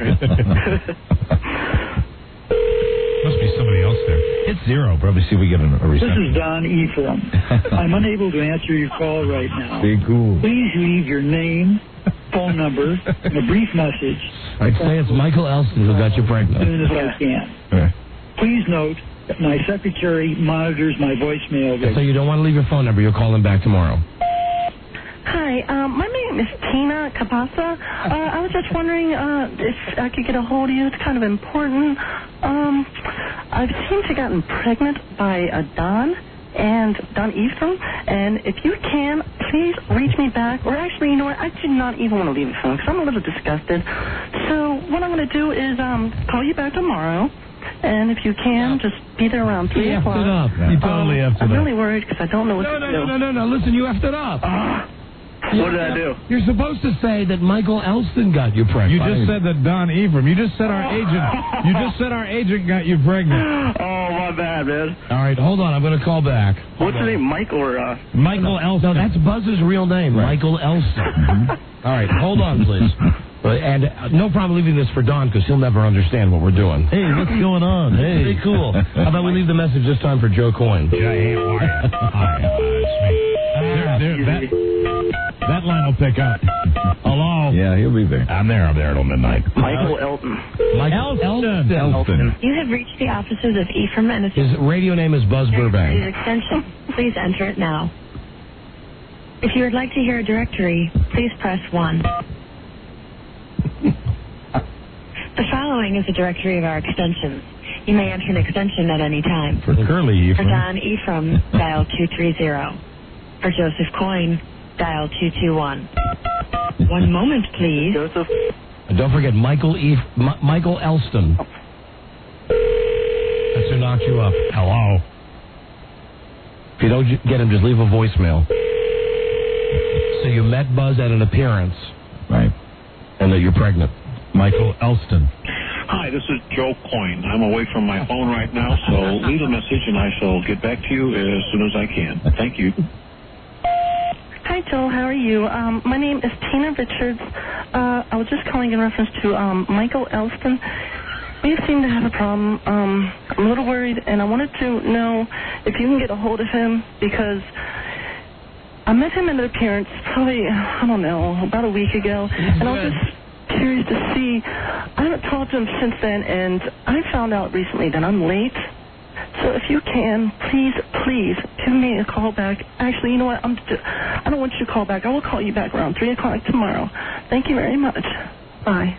Must be somebody else there. It's zero. Probably see if we get a, a This reception. is Don Ephraim. I'm unable to answer your call right now. Be cool. Please leave your name, phone number, and a brief message I'd say it's Michael Elston who got you as pregnant. soon as I can. Yeah. Please note that my secretary monitors my voicemail. So you don't want to leave your phone number. You'll call him back tomorrow. Hi, um, my name is Tina Capasa. Uh, I was just wondering uh, if I could get a hold of you. It's kind of important. Um, I seem to have gotten pregnant by uh, Don and Don Ephraim, and if you can, please reach me back. Or actually, you know what? I do not even want to leave the phone because I'm a little disgusted. So what I'm going to do is um, call you back tomorrow. And if you can, just be there around three You effed o'clock. it up. You totally um, effed it I'm up. really worried because I don't know what No, to no, do. no, no, no, no. Listen, you effed it up. What did I do? You're supposed to say that Michael Elston got you pregnant. You just said that Don Ephraim. You just said our agent. You just said our agent got you pregnant. Oh, my bad, man. All right, hold on. I'm going to call back. What's his name? Michael or, uh... Michael Elston. No, that's Buzz's real name, Michael Elston. All right, hold on, please. Uh, And uh, no problem leaving this for Don because he'll never understand what we're doing. Hey, what's going on? Hey, pretty cool. How about we leave the message this time for Joe Coyne? Hi, uh, it's me. There, there, that, that line will pick up. Hello? Yeah, he'll be there. I'm there. I'm there till midnight. Michael Elton. Michael Elston. Elston. You have reached the offices of Ephraim and His Associates. radio name is Buzz His Burbank. extension, please enter it now. If you would like to hear a directory, please press one. The following is a directory of our extensions. You may enter an extension at any time. For Curly For Ephraim. Don Ephraim, dial two three zero. For Joseph Coyne, dial two two one. One moment, please. Joseph? And don't forget Michael E. M- Michael Elston. That's who knocked you up. Hello. If you don't j- get him, just leave a voicemail. So you met Buzz at an appearance. Right. And that you're pregnant. Michael Elston. Hi, this is Joe Coyne. I'm away from my phone right now, so leave a message and I shall get back to you as soon as I can. Thank you. Hi, Joel. How are you? Um, my name is Tina Richards. Uh, I was just calling in reference to um, Michael Elston. we seem to have a problem. Um, I'm a little worried, and I wanted to know if you can get a hold of him, because I met him at an appearance probably, I don't know, about a week ago, and I was just curious to see. I haven't talked to him since then, and I found out recently that I'm late. So if you can, please, please give me a call back. Actually, you know what? I'm just, I don't want you to call back. I will call you back around three o'clock tomorrow. Thank you very much. Bye.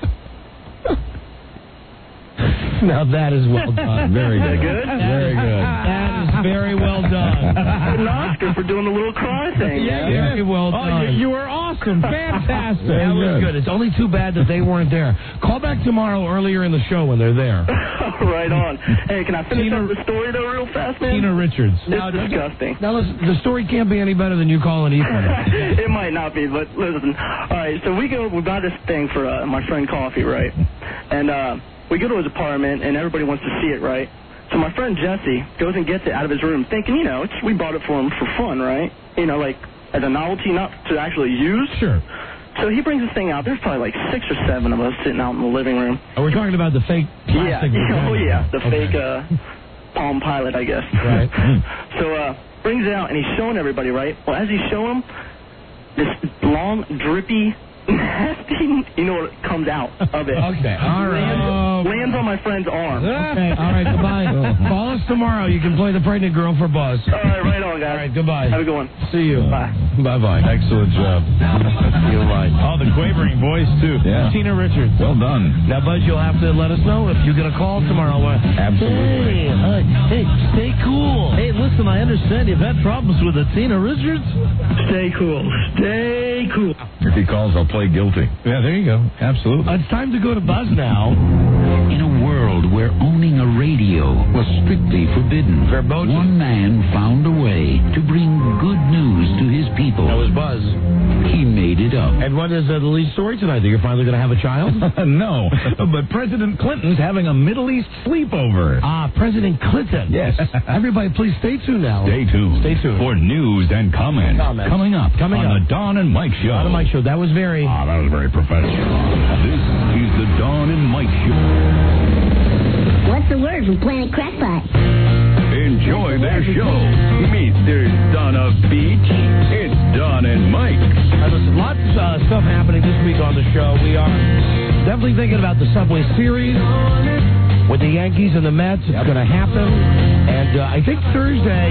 Now that is well done. Very good. Good? Very good. That is very well done. An Oscar for doing the little cry thing. Yeah, very well Oh, done. you, you were awesome. Fantastic. That was good. It's only too bad that they weren't there. Call back tomorrow earlier in the show when they're there. Right on. Hey, can I finish Tina- up the story though real fast, man? Tina Richards. It's disgusting. Now, listen, the story can't be any better than you calling Ethan. It might not be, but listen. All right, so we go, we buy this thing for uh, my friend Coffee, right? And uh, we go to his apartment, and everybody wants to see it, right? So my friend Jesse goes and gets it out of his room, thinking, you know, it's, we bought it for him for fun, right? You know, like as a novelty, not to actually use. Sure. So he brings this thing out. There's probably like six or seven of us sitting out in the living room. Oh, we're talking about the fake Yeah, plastic. yeah, oh yeah, the Okay. fake uh, Palm Pilot, I guess. Right. So uh, brings it out, and he's showing everybody, right? Well, as he's showing them, this long, drippy, nasty, you know what comes out of it. Okay, all right. Lands, lands on my friend's arm. Okay, all right, goodbye. Call us tomorrow. You can play the pregnant girl for Buzz. All right, right on, guys. All right, goodbye. Have a good one. See you. Bye. Bye-bye. Excellent job. You're right. Oh, the quavering voice, too. Yeah. Tina Richards. Well done. Now, Buzz, you'll have to let us know if you get a call tomorrow. Uh, Absolutely. Hey, uh, hey, stay cool. Hey, listen, I understand you've had problems with the Tina Richards. Stay cool. Stay cool. If he calls, I'll play guilty. Yeah, there you go. Absolutely. It's time to go to Buzz now. In a world where owning a radio was strictly forbidden, one man found a way to bring good news to his people. That was Buzz. He made it up. And what is uh, the lead story tonight? That you're finally going to have a child? No, but President Clinton's having a Middle East sleepover. Ah, President Clinton. Yes. Everybody, please stay tuned now. Stay tuned. Stay tuned. For news and comments. Comments. Coming up Coming on up. the Don and Mike Show. On the Mike Show. That was very... Ah, that was very professional. This is the Don and Mike Show. What's the word from Planet Crackpot? Enjoy their show. Mister Don of Beach, it's Don and Mike. All right, listen, lots of uh, stuff happening this week on the show. We are definitely thinking about the Subway Series with the Yankees and the Mets. It's going to happen. And uh, I think Thursday,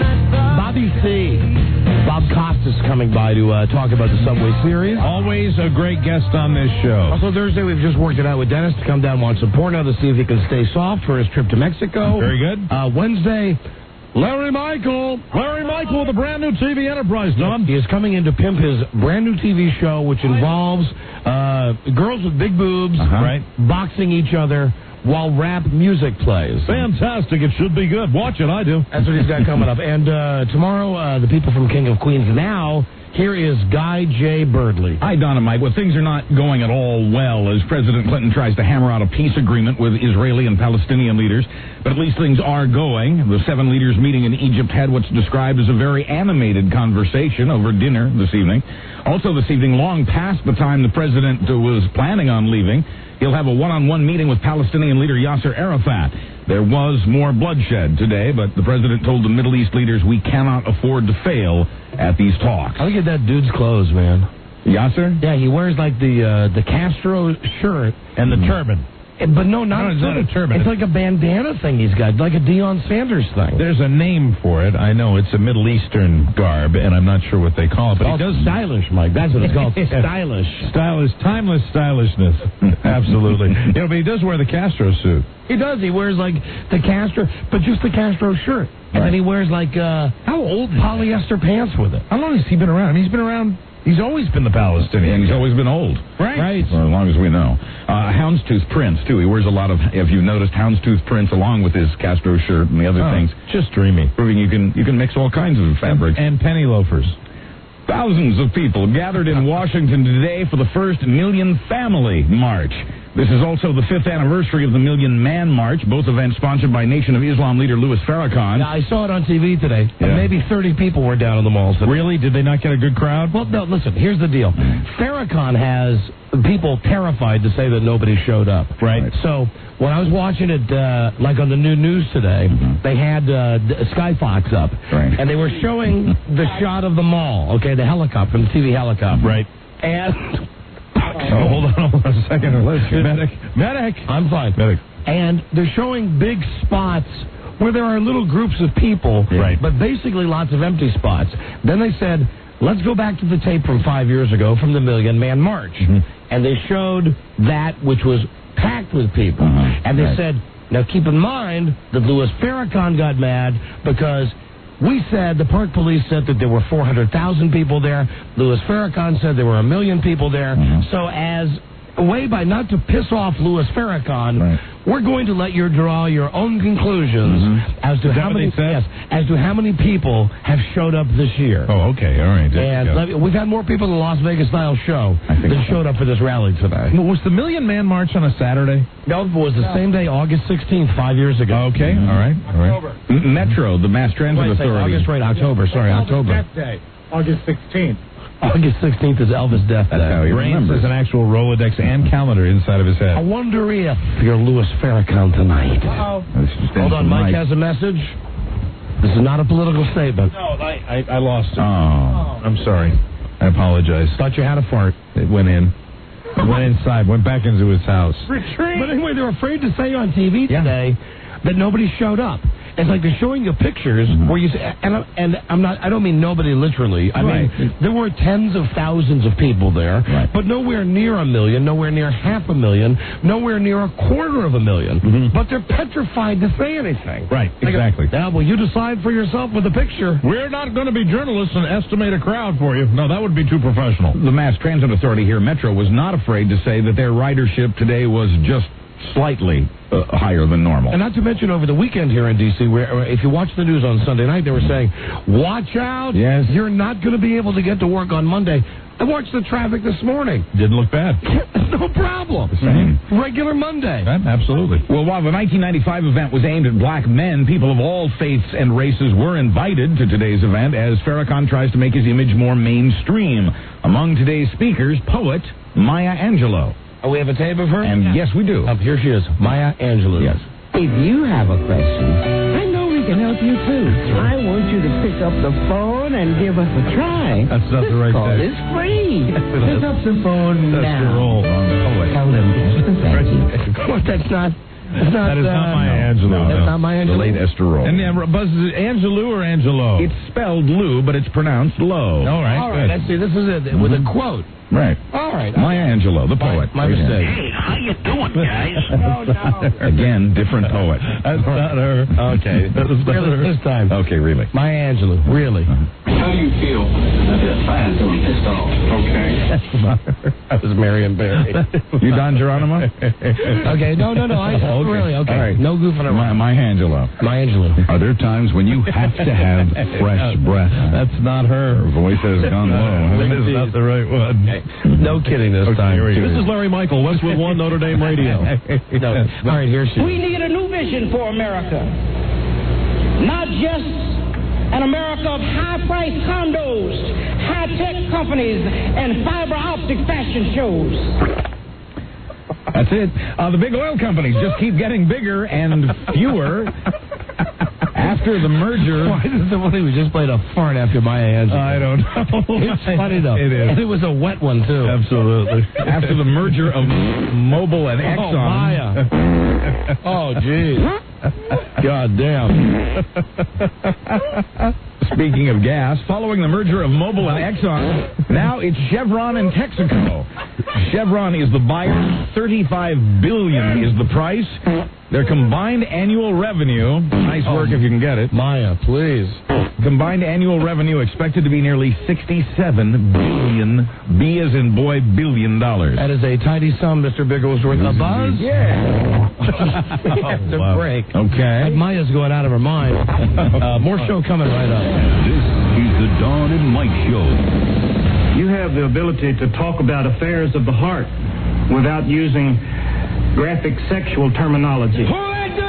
Bobby C., Bob Costas coming by to uh, talk about the Subway Series. Always a great guest on this show. Also Thursday, we've just worked it out with Dennis to come down and watch some porno to see if he can stay soft for his trip to Mexico. Very good. Uh, Wednesday, Larry Michael. Larry Michael with a brand new T V enterprise, Don. he is coming in to pimp his brand new T V show, which involves uh, girls with big boobs, Uh-huh. right, boxing each other while rap music plays. Fantastic. It should be good. Watch it. I do. That's what he's got coming up. And uh, tomorrow, uh, the people from King of Queens Now. Here is Guy J. Birdley. Hi, Don and Mike. Well, things are not going at all well as President Clinton tries to hammer out a peace agreement with Israeli and Palestinian leaders. But at least things are going. The seven leaders meeting in Egypt had what's described as a very animated conversation over dinner this evening. Also this evening, long past the time the president was planning on leaving, he'll have a one-on-one meeting with Palestinian leader Yasser Arafat. There was more bloodshed today, but the president told the Middle East leaders we cannot afford to fail at these talks. I look at that dude's clothes, man. Yasser? Yeah, he wears like the uh, the Castro shirt And the turban. But no, not, No, it's not a turban. It's like a bandana thing he's got, like a Deion Sanders thing. There's a name for it. I know it's a Middle Eastern garb, and I'm not sure what they call it. But It's he does stylish, Mike. That's what it's called. Stylish. Stylish, timeless stylishness. Absolutely. You know, but he does wear the Castro suit. He does. He wears like the Castro, but just the Castro shirt. And Right. then he wears like uh, How old? polyester pants with it. How long has he been around? I mean, he's been around. He's always been the Palestinian. And he's always been old. Right. Right. For as long as we know. Uh, houndstooth prints, too. He wears a lot of, if you've noticed, houndstooth prints along with his Castro shirt and the other Oh, things. just dreamy. Proving you can you can mix all kinds of fabrics. And penny loafers. Thousands of people gathered in Washington today for the first Million Family March. This is also the fifth anniversary of the Million Man March, both events sponsored by Nation of Islam leader Louis Farrakhan. Yeah, I saw it on T V today. Yeah. Maybe thirty people were down in the malls today. Really? Did they not get a good crowd? Well, no, listen, here's the deal. Farrakhan has people terrified to say that nobody showed up. Right. So when I was watching it, uh, like on the new news today, mm-hmm. they had uh, Sky Fox up. Right. And they were showing the shot of the mall, okay, the helicopter, the T V helicopter. Right. And... Oh, hold on, hold on a second. Medic. Medic. I'm fine. Medic. And they're showing big spots where there are little groups of people, right. but basically lots of empty spots. Then they said, let's go back to the tape from five years ago from the Million Man March. Mm-hmm. And they showed that which was packed with people. Uh-huh. And they right. said, now keep in mind that Louis Farrakhan got mad because we said, the park police said that there were four hundred thousand people there. Louis Farrakhan said there were a million people there. Mm-hmm. So as a way by not to piss off Louis Farrakhan, right. we're going to let you draw your own conclusions mm-hmm. as to Is how that many what they said? yes, as to how many people have showed up this year. Oh, okay, all right. And yeah. let me, we've had more people in the Las Vegas style show I think that so. showed up for this rally today. Well, was the Million Man March on a Saturday? No, it was the same day, August sixteenth, five years ago. Okay, mm-hmm. all right, all right. M- Metro, the Mass Transit Wait, say Authority. August, right, October, sorry, October. Death Day, August sixteenth. August sixteenth is Elvis' death day. That's how he Raines remembers. has an actual Rolodex and calendar inside of his head. I wonder if you're Louis Farrakhan tonight. Uh-oh. Hold on, Mike has a message. This is not a political statement. No, I... I, I lost it. Oh. I'm sorry. I apologize. Thought you had a fart. It went in. It went inside, went back into his house. Retreat! But anyway, they're afraid to say on T V Yeah. today that nobody showed up. It's like they're showing you pictures Mm-hmm. where you say, and, I- and I'm not, I don't mean nobody literally. I Right. mean, there were tens of thousands of people there, Right. but nowhere near a million, nowhere near half a million, nowhere near a quarter of a million. Mhm. But they're petrified to say anything. Right, They go, exactly. Yeah, well, you decide for yourself with the picture. We're not going to be journalists and estimate a crowd for you. No, that would be too professional. The Mass Transit Authority here, Metro, was not afraid to say that their ridership today was just slightly uh, higher than normal. And not to mention over the weekend here in D C, where where if you watch the news on Sunday night, they were saying, watch out, Yes. you're not going to be able to get to work on Monday. I watched the traffic this morning. Didn't look bad. No problem. Same. Regular Monday. Right? Absolutely. Well, while the nineteen ninety-five event was aimed at black men, people of all faiths and races were invited to today's event as Farrakhan tries to make his image more mainstream. Among today's speakers, poet Maya Angelou. Oh, we have a tape of her? And yes, we do. Um, here she is, Maya Angelou. Yes. If you have a question, I know we can help you too. I want you to pick up the phone and give us a try. That's not the right Call tape. is free. Pick up the phone That's now. the role. Poet. Tell them thank you. What, that's not... That's not, That is not uh, Maya Angelou. No, that's no. not Maya The Angelou. late Esther Roll. And uh, Buzz, is it Angelou or Angelo? It's spelled Lou, but it's pronounced Low. All right, All right, good. let's see. This is it with a quote. Right. All right. Maya Angelou, the poet. My mistake. Hey, how you doing, guys? No, no. Again, different poet. That's not her. Okay. That is not Really, her. this time. Okay, really. Maya Angelou. Really. How do you feel? I feel fine, so I'm pissed off. Okay. That's not her. That was Marion Barry. You Don Geronimo? Okay, no, no, no. I, Okay. Really, okay. All right. No goofing My, around. my Angelou. Maya Angelou. Are there times when you have to have fresh breath? That's not her. Her voice has gone low. That is not the right one. No kidding this Okay, time. here we go. This is Larry Michael, Westwood One, Notre Dame Radio. No. All right, here she We is. need a new vision for America. Not just an America of high-priced condos, high-tech companies, and fiber optic fashion shows. That's it. Uh, the big oil companies just keep getting bigger and fewer after the merger. Why is it so funny? We just played a fart after Maya Angelou. I don't know. It's funny, though. It is. And it was a wet one, too. Absolutely. After the merger of Mobil and Oh, Exxon. Maya. Oh, jeez. God damn. Speaking of gas, following the merger of Mobil and Exxon, now it's Chevron and Texaco. Chevron is the buyer, thirty-five billion dollars is the price. Their combined annual revenue, nice work if you can get it. Maya, please. Combined annual revenue expected to be nearly sixty-seven billion, B as in boy, billion dollars. That is a tidy sum, Mister Bigglesworth. A buzz? Yeah. After wow. break. Okay. Maya's going out of her mind. Uh, more show coming right up. This is the Dawn and Mike Show. You have the ability to talk about affairs of the heart without using graphic sexual terminology. The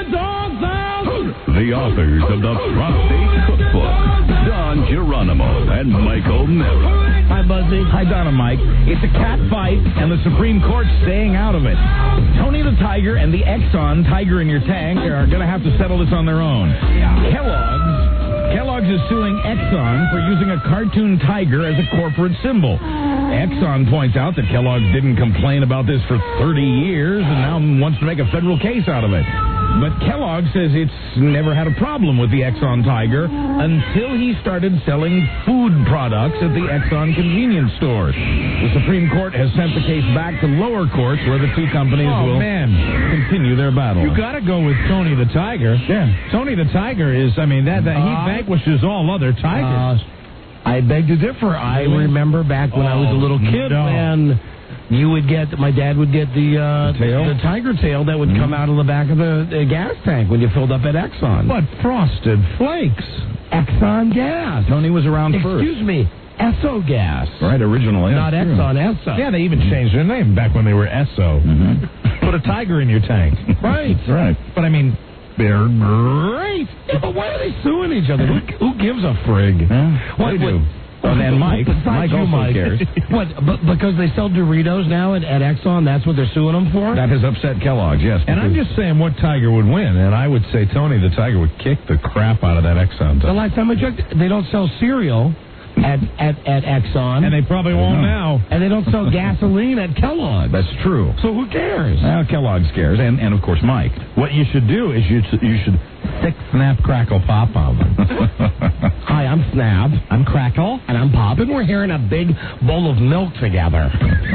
authors of the Prostate Cookbook, Don Geronimo and Michael Neville. Hi, Buzzy. Hi, Don and Mike. It's a cat fight, and the Supreme Court's staying out of it. Tony the Tiger and the Exxon Tiger in Your Tank are going to have to settle this on their own. Kellogg's Kellogg's is suing Exxon for using a cartoon tiger as a corporate symbol. Exxon points out that Kellogg's didn't complain about this for thirty years and now wants to make a federal case out of it. But Kellogg says it's never had a problem with the Exxon Tiger until he started selling food products at the Exxon convenience stores. The Supreme Court has sent the case back to lower courts where the two companies oh, will man. continue their battle. You got to go with Tony the Tiger. Yeah. Tony the Tiger is, I mean, that, that he Uh, vanquishes all other tigers. Uh, I beg to differ. I remember back when I was a little kid no. when you would get, my dad would get the, uh, The tail? the tiger tail that would Mm-hmm. come out of the back of the, the gas tank when you filled up at Exxon. What Frosted Flakes? Exxon gas. Tony was around first. Excuse me, Esso gas. Right, originally. Not That's true. Exxon, Esso. Yeah, they even changed their name back when they were Esso. Mm-hmm. Put a tiger in your tank. Right. Right. But I mean, they're great. Yeah, but why are they suing each other? Who, who gives a frig? Yeah, What- they do. what- And then Mike, Besides Mike you, also Mike. cares. What, but because they sell Doritos now at, at Exxon, that's what they're suing them for? That has upset Kellogg's, yes. And I'm because- just saying what tiger would win, and I would say Tony the Tiger would kick the crap out of that Exxon The tiger. last time I checked, they don't sell cereal at, at, at Exxon. And they probably won't now. And they don't sell gasoline at Kellogg's. That's true. So who cares? Well, Kellogg's cares, and, and of course Mike. What you should do is you should, you should thick snap crackle pop on them. Hi, I'm Snap. I'm Crackle. And I'm Pop. And we're here in a big bowl of milk together.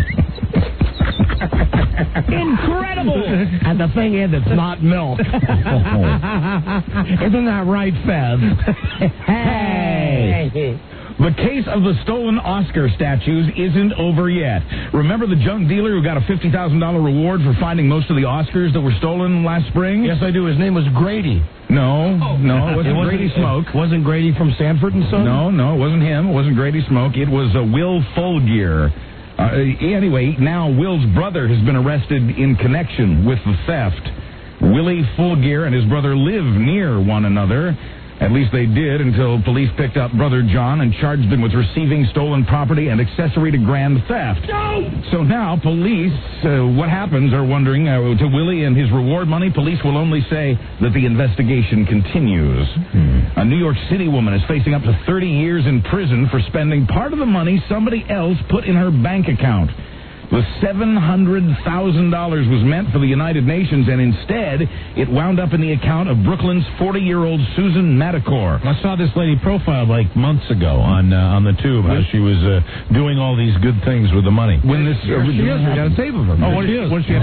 Incredible! And the thing is, it's not milk. Isn't that right, Fez? Hey! The case of the stolen Oscar statues isn't over yet. Remember the junk dealer who got a fifty thousand dollars reward for finding most of the Oscars that were stolen last spring? Yes, I do. His name was Grady. No, no, it wasn't, It Grady Smoke. It wasn't Grady from Sanford and Son? No, no, it wasn't him. It wasn't Grady Smoke. It was uh, Will Folgier. Uh, anyway, now Will's brother has been arrested in connection with the theft. Willie Folgier and his brother live near one another. At least they did until police picked up brother John and charged him with receiving stolen property and accessory to grand theft. No! So now police, uh, what happens, are wondering, uh, to Willie and his reward money, police will only say that the investigation continues. Hmm. A New York City woman is facing up to thirty years in prison for spending part of the money somebody else put in her bank account. The seven hundred thousand dollars was meant for the United Nations, and instead, it wound up in the account of Brooklyn's forty-year-old Susan Madacor. I saw this lady profiled like months ago on uh, on the tube, how she was uh, doing all these good things with the money. When this Here she is. We got a tape of her. Oh, what she is- is? What she has?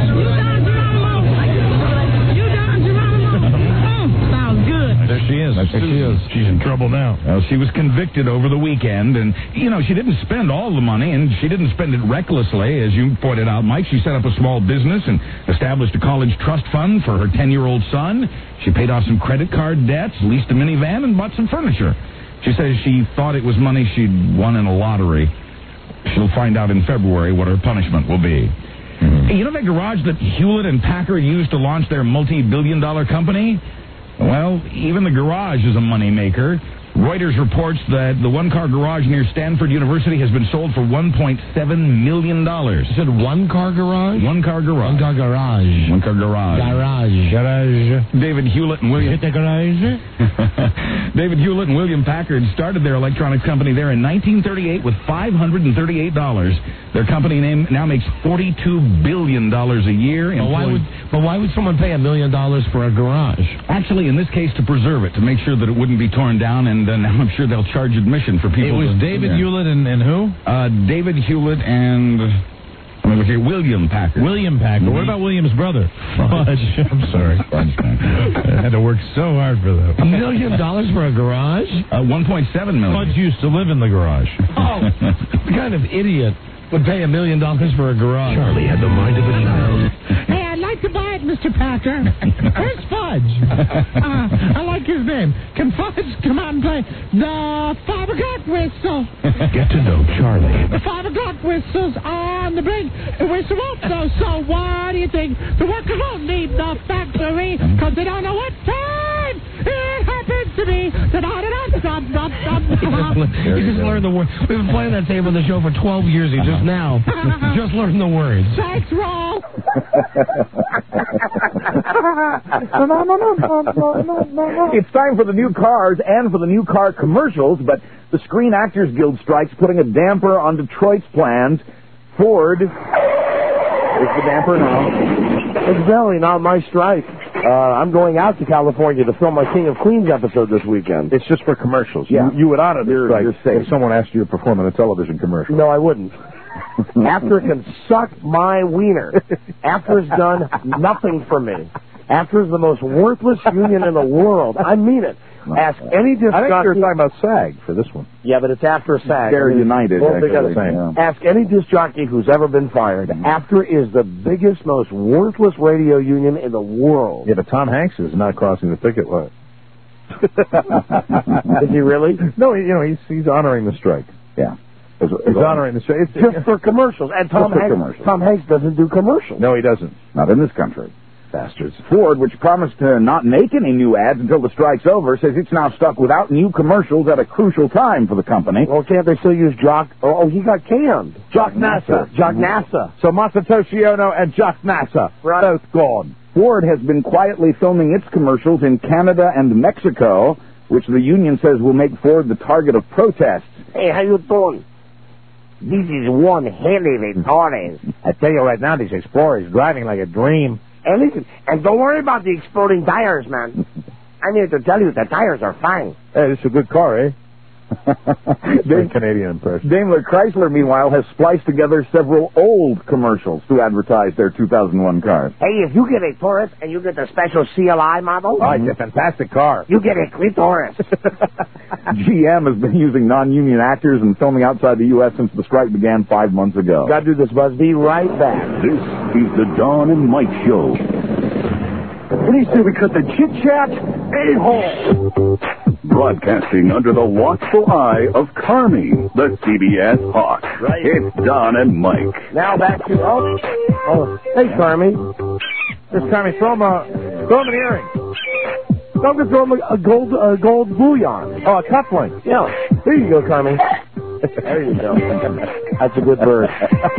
There she is. That's where she is. She's in trouble now. Well, she was convicted over the weekend, and, you know, she didn't spend all the money, and she didn't spend it recklessly, as you pointed out, Mike. She set up a small business and established a college trust fund for her ten-year-old son. She paid off some credit card debts, leased a minivan, and bought some furniture. She says she thought it was money she'd won in a lottery. She'll find out in February what her punishment will be. Mm-hmm. Hey, you know that garage that Hewlett and Packard used to launch their multi-billion dollar company? Well, even the garage is a moneymaker. Reuters reports that the one-car garage near Stanford University has been sold for one point seven million dollars. You said one-car garage? One-car garage. One-car garage. One-car garage. Garage. Garage. David Hewlett and William... Hit the garage? David Hewlett and William Packard started their electronics company there in nineteen thirty-eight with five hundred thirty-eight dollars. Their company name now makes forty-two billion dollars a year. But why would but why would someone pay a million dollars for a garage? Actually, in this case, to preserve it, to make sure that it wouldn't be torn down, and uh, now I'm sure they'll charge admission for people. It was to, David yeah. Hewlett and, and who? Uh, David Hewlett and... Let me look here. William Packard. William Packard. Mm-hmm. What about William's brother? Fudge. I'm sorry. Fudge. I had to work so hard for that. A million dollars for a garage? Uh, one point seven million. Fudge used to live in the garage. Oh, what kind of idiot would pay a million dollars for a garage? Charlie had the mind of a child. Hey, I'd like to buy it, Mister Packer. Where's Fudge? Uh, I like his name. Can Fudge come out and play the Fabercat whistle? Get to know Charlie. The five o'clock whistles on the blink. The whistle won't go, so what do you think? The workers won't leave the factory because they don't know what time it happens to be. You just learned the words. We've been playing that tape on the show for twelve years. You just now just learned the words. Thanks, Roll. It's time for the new cars and for the new car commercials, but the Screen Actors Guild strike's putting a damper on Detroit's plans. Ford is the damper now. It's really not my strike. Uh, I'm going out to California to film my King of Queens episode this weekend. It's just for commercials. Yeah. You, you would honor the You're- strike you're safe. if someone asked you to perform in a television commercial. No, I wouldn't. After can suck my wiener. After has done nothing for me. After is the most worthless union in the world. I mean it. Ask any disc I think jockey. you're talking about SAG for this one. Yeah, but it's after SAG. They're I mean, united, both actually, together. yeah. Ask any disc jockey who's ever been fired. After is the biggest, most worthless radio union in the world. Yeah, but Tom Hanks is not crossing the picket line. Is he really? No, he, you know, he's he's honoring the strike. Yeah. He's honoring the strike. It's Just for commercials. And Tom Just for Hanks, commercials. Tom Hanks doesn't do commercials. No, he doesn't. Not in this country. Bastards. Ford, which promised to not make any new ads until the strike's over, says it's now stuck without new commercials at a crucial time for the company. Well, can't they still use Jock? Oh, oh he got canned. Jock NASA. Jock NASA. So Masatoshi Ono and Jock NASA, both gone. Ford has been quietly filming its commercials in Canada and Mexico, which the union says will make Ford the target of protests. Hey, how you doing? This is one heli retarded. I tell you right now, this Explorer is driving like a dream. And listen, and don't worry about the exploding tires, man. I'm here to tell you the tires are fine. Hey, this is a good car, eh? Very Canadian impression. Daimler Chrysler, meanwhile, has spliced together several old commercials to advertise their two thousand one cars. Hey, if you get a Taurus and you get the special C L I model, Oh, it's a fantastic car. you get a clitoris. G M has been using non-union actors and filming outside the U S since the strike began five months ago. Gotta do this, Buzz. Be right back. This is the Dawn and Mike Show. Please do we cut the chit-chat a-hole. Broadcasting under the watchful eye of Carmi, the C B S Hawk. Right. It's Don and Mike. Now back to oh, oh hey Carmi. This time, throw him a, throw him an earring. Don't throw him a, a gold a gold bullion. Oh, a cufflink. Yeah. There you go, Carmi. There you go. That's a good bird.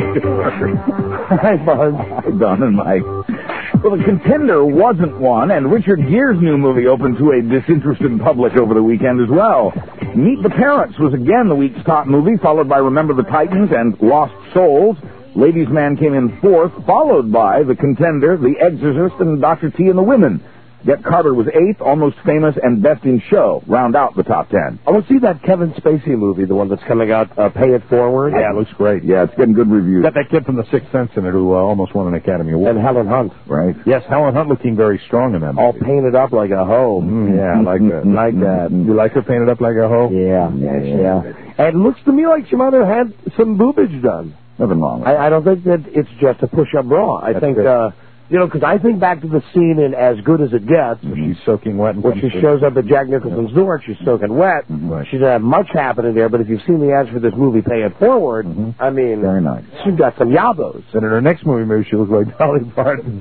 Hi, Buzz. Don and Mike. Well, The Contender wasn't one, and Richard Gere's new movie opened to a disinterested public over the weekend as well. Meet the Parents was again the week's top movie, followed by Remember the Titans and Lost Souls. Ladies' Man came in fourth, followed by The Contender, The Exorcist, and Doctor T and the Women. Get Carter was eighth, Almost Famous, and Best in Show round out the top ten. I want to see that Kevin Spacey movie, the one that's coming out, uh, Pay It Forward. Yeah, it looks great. Yeah, it's getting good reviews. Got that kid from The Sixth Sense in it who uh, almost won an Academy Award. And Helen Hunt. Right. Yes, Helen Hunt looking very strong in that movie. All painted up like a hoe. Mm, yeah, I like that. Like that. You like her painted up like a hoe? Yeah, yeah, yeah. And it looks to me like she might have had some boobage done. Nothing wrong with I, I don't think that it's just a push-up bra. I That's think, good. uh, you know, because I think back to the scene in As Good as It Gets, She's soaking wet. And when she shows up at Jack Nicholson's door and she's soaking wet. Right. She doesn't have much happening there, but if you've seen the ads for this movie, Pay It Forward, Mm-hmm. I mean, Very nice. she's got some yabos. And in her next movie, maybe she looks like Dolly Parton.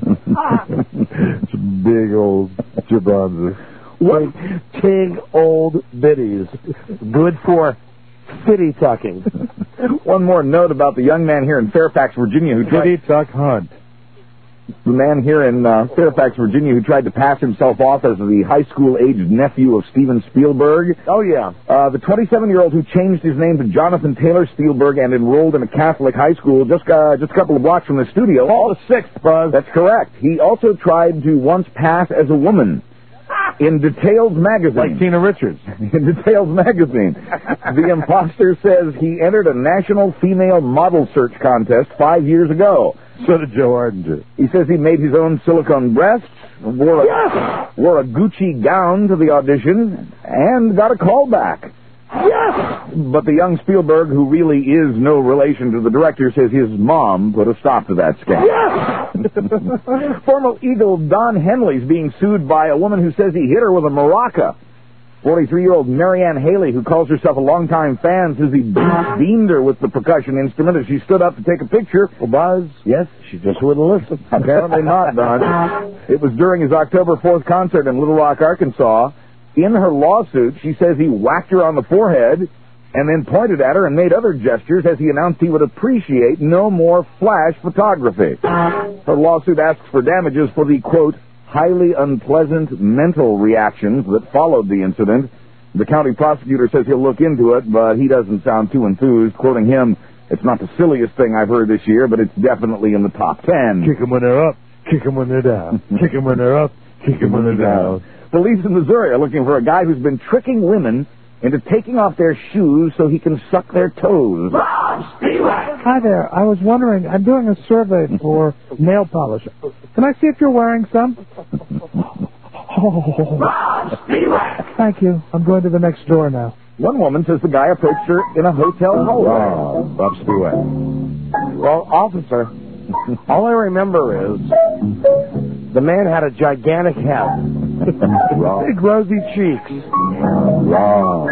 It's a big old jabronza. What tig old biddies. Good for fitty tucking. One more note about the young man here in Fairfax, Virginia, who tried... Kitty Tuck Hunt. The man here in uh, Fairfax, Virginia, who tried to pass himself off as the high school-aged nephew of Steven Spielberg. Oh, yeah. Uh, the twenty-seven-year-old who changed his name to Jonathan Taylor Spielberg and enrolled in a Catholic high school just uh, just a couple of blocks from the studio. All the sixth, Buzz. That's correct. He also tried to once pass as a woman in Details magazine. Like Tina Richards. In Details magazine. The imposter says he entered a national female model search contest five years ago. So did Joe Ardinger. He says he made his own silicone breasts, wore a, yes! wore a Gucci gown to the audition, and got a call back. Yes! But the young Spielberg, who really is no relation to the director, says his mom put a stop to that scam. Yes! Former Eagle Don Henley's being sued by a woman who says he hit her with a maraca. forty-three-year-old Marianne Haley, who calls herself a longtime fan, says he beamed her with the percussion instrument as she stood up to take a picture. Well, Buzz, yes, she just wouldn't listen. Apparently not, Don. It was during his October fourth concert in Little Rock, Arkansas. In her lawsuit, she says he whacked her on the forehead and then pointed at her and made other gestures as he announced he would appreciate no more flash photography. Her lawsuit asks for damages for the, quote, highly unpleasant mental reactions that followed the incident. The county prosecutor says he'll look into it, but he doesn't sound too enthused. Quoting him, it's not the silliest thing I've heard this year, but it's definitely in the top ten. Kick them when they're up, kick them when they're down. Kick them when they're up, kick them when they're down. Police in Missouri are looking for a guy who's been tricking women into taking off their shoes so he can suck their toes. Hi there. I was wondering, I'm doing a survey for nail polish. Can I see if you're wearing some? Oh. Thank you. I'm going to the next door now. One woman says the guy approached her in a hotel hallway. Bob Spiewak. Well, officer, all I remember is the man had a gigantic head. Big rosy cheeks. Wow.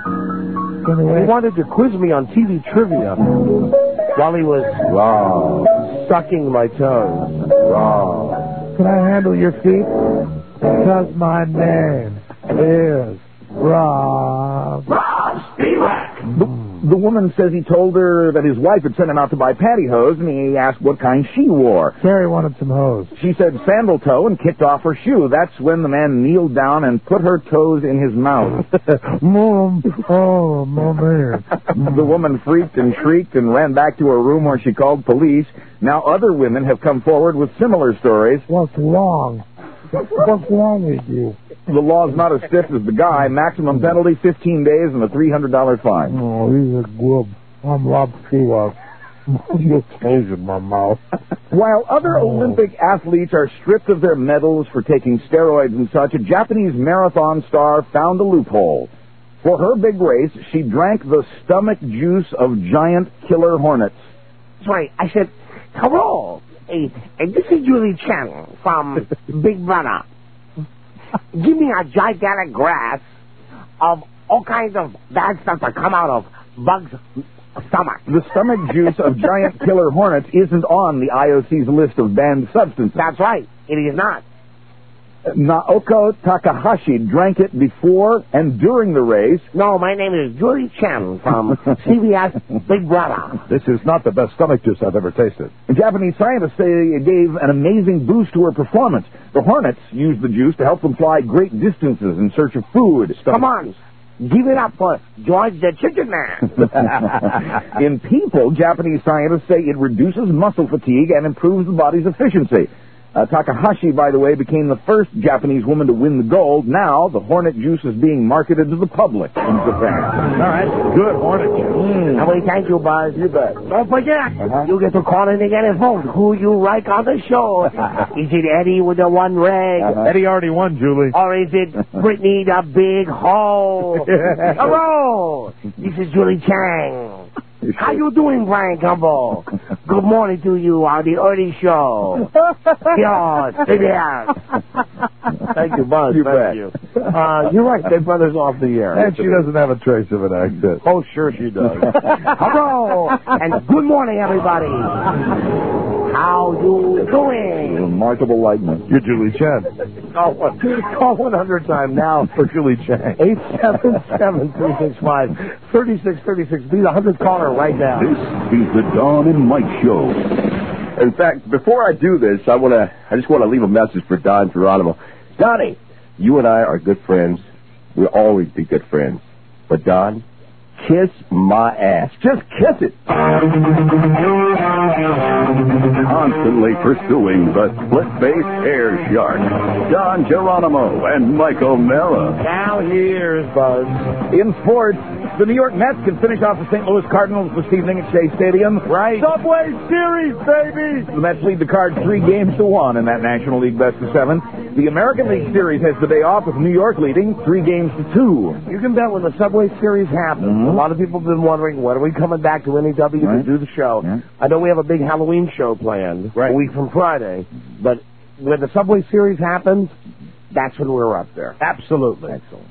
He wanted to quiz me on T V trivia while he was wow. sucking my toes. Wow. Can I handle your feet? Because my name is Rob. Rob Spiewak. The, the woman says he told her that his wife had sent him out to buy pantyhose, and he asked what kind she wore. Carrie wanted some hose. She said sandal toe and kicked off her shoe. That's when the man kneeled down and put her toes in his mouth. Mom, oh, mommy. The woman freaked and shrieked and ran back to her room where she called police. Now other women have come forward with similar stories. What's wrong? What's wrong with you? The law's not as stiff as the guy. Maximum penalty, fifteen days and a three hundred dollars fine. Oh, he's a glub. I'm Rob Stewart. You're changing my mouth. While other oh. Olympic athletes are stripped of their medals for taking steroids and such, a Japanese marathon star found a loophole. For her big race, she drank the stomach juice of giant killer hornets. That's right. I said, hello. Hey, hey, this is Julie Chen from Big Brother. Give me a gigantic grass of all kinds of bad stuff that come out of bugs' stomach. The stomach juice of giant killer hornets isn't on the I O C's list of banned substances. That's right. It is not. Naoko Takahashi drank it before and during the race. No, my name is Julie Chen from C B S Big Brother. This is not the best stomach juice I've ever tasted. Japanese scientists say it gave an amazing boost to her performance. The hornets used the juice to help them fly great distances in search of food. Come on. Give it up for George the Chicken Man. In people, Japanese scientists say it reduces muscle fatigue and improves the body's efficiency. Uh, Takahashi, by the way, became the first Japanese woman to win the gold. Now, the hornet juice is being marketed to the public in Japan. All right. Good hornet juice. Mm. And we thank you, Buzz. You bet. Don't forget, uh-huh. you get to call in again and vote who you like on the show. Is it Eddie with the one rag? Uh-huh. Eddie already won, Julie. Or is it Brittany the big hoe? Hello. This is Julie Chang. How you doing, Brian Gumbo? Good morning to you on the early show. Yes, yes. Thank you, Buzz. You Thank bet. you. Uh, you're right. Big Brother's off the air. And she doesn't have a trace of an accent. Oh, sure she does. Hello, and good morning, everybody. How you doing? Remarkable likeness. You're Julie Chen. Call one, call one hundred times now for Julie Chen. eight seven seven, three six five, three six three six. Be the hundredth caller right now. This is the Dawn and Mike Show. In fact, before I do this, I want to. I just want to leave a message for Don Geronimo. Donnie, you and I are good friends. We'll always be good friends. But Don, kiss my ass. Just kiss it. Constantly pursuing the split-faced air shark, Don Geronimo and Mike O'Mara. Now here's Buzz. In sports, the New York Mets can finish off the Saint Louis Cardinals this evening at Shea Stadium. Right. Subway Series, baby! The Mets lead the Cards three games to one in that National League best of seven. The American League Series has the day off with New York leading three games to two. You can bet when the Subway Series happens. Mm-hmm. A lot of people have been wondering, when are we coming back to N E W right. to do the show? Yeah. I know we have a big Halloween show planned right. a week from Friday, but when the Subway Series happens, that's when we're up there. Absolutely. Excellent.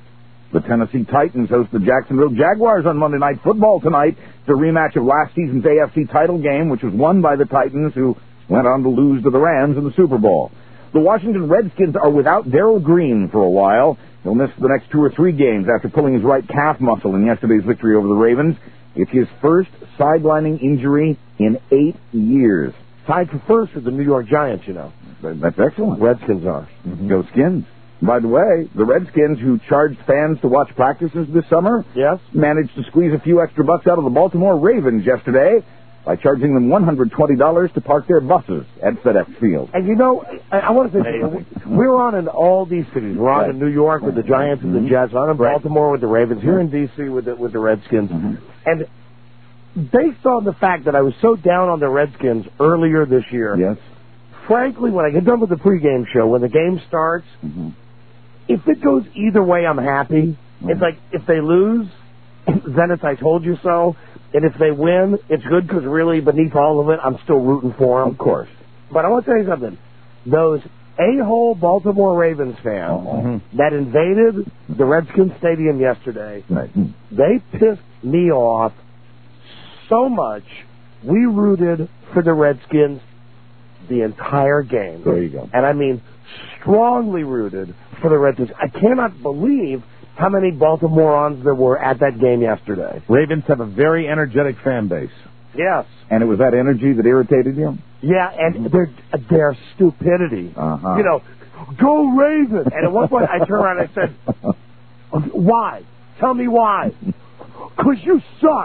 The Tennessee Titans host the Jacksonville Jaguars on Monday Night Football tonight. It's a rematch of last season's A F C title game, which was won by the Titans, who went on to lose to the Rams in the Super Bowl. The Washington Redskins are without Darryl Green for a while. He'll miss the next two or three games after pulling his right calf muscle in yesterday's victory over the Ravens. It's his first sidelining injury in eight years. Tied for first with the New York Giants, you know. That's excellent. Redskins are. Mm-hmm. Go Skins. By the way, the Redskins, who charged fans to watch practices this summer, yes, managed to squeeze a few extra bucks out of the Baltimore Ravens yesterday by charging them one hundred twenty dollars to park their buses at FedEx Field. And you know, I, I want to say, we're on in all these cities. We're on right. in New York with the Giants and mm-hmm. the Jets. We're on in right. Baltimore with the Ravens. Here in D C with the, with the Redskins. Mm-hmm. And based on the fact that I was so down on the Redskins earlier this year, yes, frankly, when I get done with the pregame show, when the game starts, mm-hmm. if it goes either way, I'm happy. Mm-hmm. It's like, if they lose, then it's I told you so. And if they win, it's good because really, beneath all of it, I'm still rooting for them. Of course. But I want to tell you something. Those a-hole Baltimore Ravens fans mm-hmm. that invaded the Redskins Stadium yesterday, right. they pissed me off so much. We rooted for the Redskins the entire game. There you go. And I mean, strongly rooted for the Redskins. I cannot believe how many Baltimoreans there were at that game yesterday. Ravens have a very energetic fan base. Yes. And it was that energy that irritated you? Yeah, and their their stupidity. Uh-huh. You know, go Ravens! And at one point I turned around and I said, why? Tell me why. Because you suck.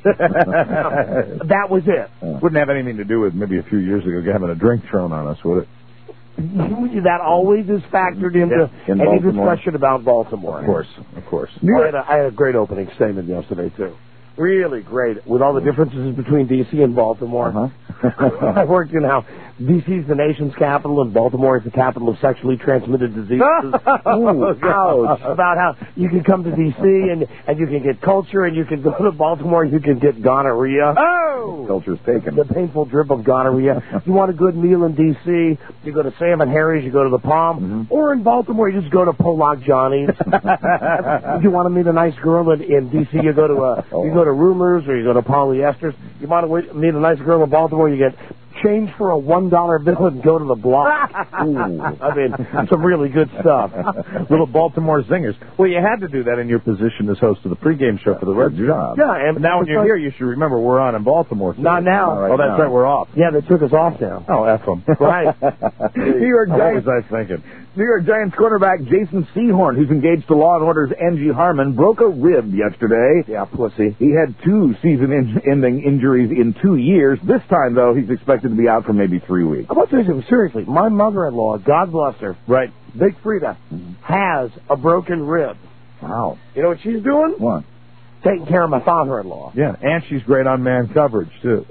That was it. Uh, wouldn't have anything to do with maybe a few years ago having a drink thrown on us, would it? That always is factored into yeah, in any Baltimore. discussion about Baltimore. Of course, of course. I had, a, I had a great opening statement yesterday, too. Really great, with all the differences between D C and Baltimore. Uh-huh. I worked in how D C is the nation's capital and Baltimore is the capital of sexually transmitted diseases. Ooh, ouch. About how you can come to D C and, and you can get culture, and you can go to Baltimore and you can get gonorrhea. Oh! Culture's taken. The painful drip of gonorrhea. You want a good meal in D C, you go to Sam and Harry's, you go to the Palm. Mm-hmm. Or in Baltimore, you just go to Pollock Johnny's. If you want to meet a nice girl in, in D C, you go to a, you go to Rumors, or you go to Polyesters. You want to meet a nice girl in Baltimore, you get change for a one dollar bill and go to the block. Ooh, I mean, some really good stuff. Little Baltimore zingers. Well, you had to do that in your position as host of the pregame show for the Red Job. Yeah, and but now when you're here, you should remember we're on in Baltimore. Too. Not now. Right oh, that's now. right, we're off. Yeah, they took us off now. Oh, F them. Right. New York Giants. What was I thinking? New York Giants cornerback Jason Sehorn, who's engaged to Law and Order's Angie Harmon, broke a rib yesterday. Yeah, pussy. He had two season-ending injuries in two years. This time, though, he's expected to be out for maybe three weeks. I want to say something, seriously. My mother-in-law, God bless her, right, Big Frida, mm-hmm. has a broken rib. Wow. You know what she's doing? What? Taking care of my father-in-law. Yeah, and she's great on man coverage, too.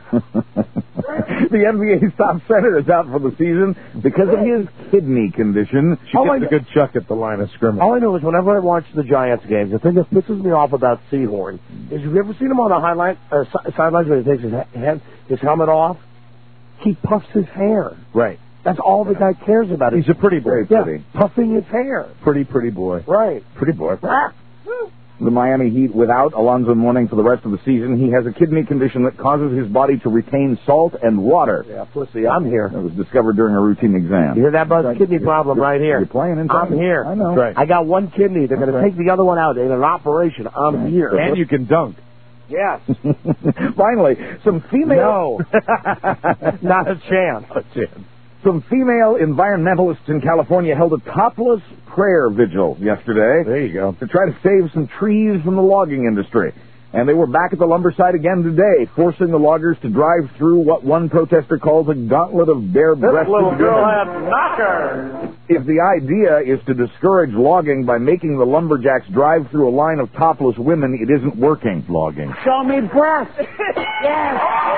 The N B A's top center is out for the season because of his kidney condition. She all gets I, a good chuck at the line of scrimmage. All I know is whenever I watch the Giants games, the thing that pisses me off about Sehorn is, have you ever seen him on the highlight uh, sidelines when he takes his head, his helmet off? He puffs his hair. Right. That's all the guy cares about. He's a pretty boy. Yeah, pretty. puffing his hair. Pretty, pretty boy. Right. Pretty boy. The Miami Heat without Alonzo Mourning for the rest of the season. He has a kidney condition that causes his body to retain salt and water. Yeah, pussy, I'm here. That was discovered during a routine exam. You hear that, Buzz? Right. Kidney problem you're, right here. You're playing in I'm here. I know. Right. I got one kidney. They're going to right. take the other one out in an operation. I'm right. here. And you can dunk. Yes. Finally, some female... No. Not a chance. Not a chance. Some female environmentalists in California held a topless prayer vigil yesterday. There you go. To try to save some trees from the logging industry. And they were back at the lumber site again today, forcing the loggers to drive through what one protester calls a gauntlet of bare-breasted... This little girl had knockers. If the idea is to discourage logging by making the lumberjacks drive through a line of topless women, it isn't working. Logging. Show me breasts. Yes.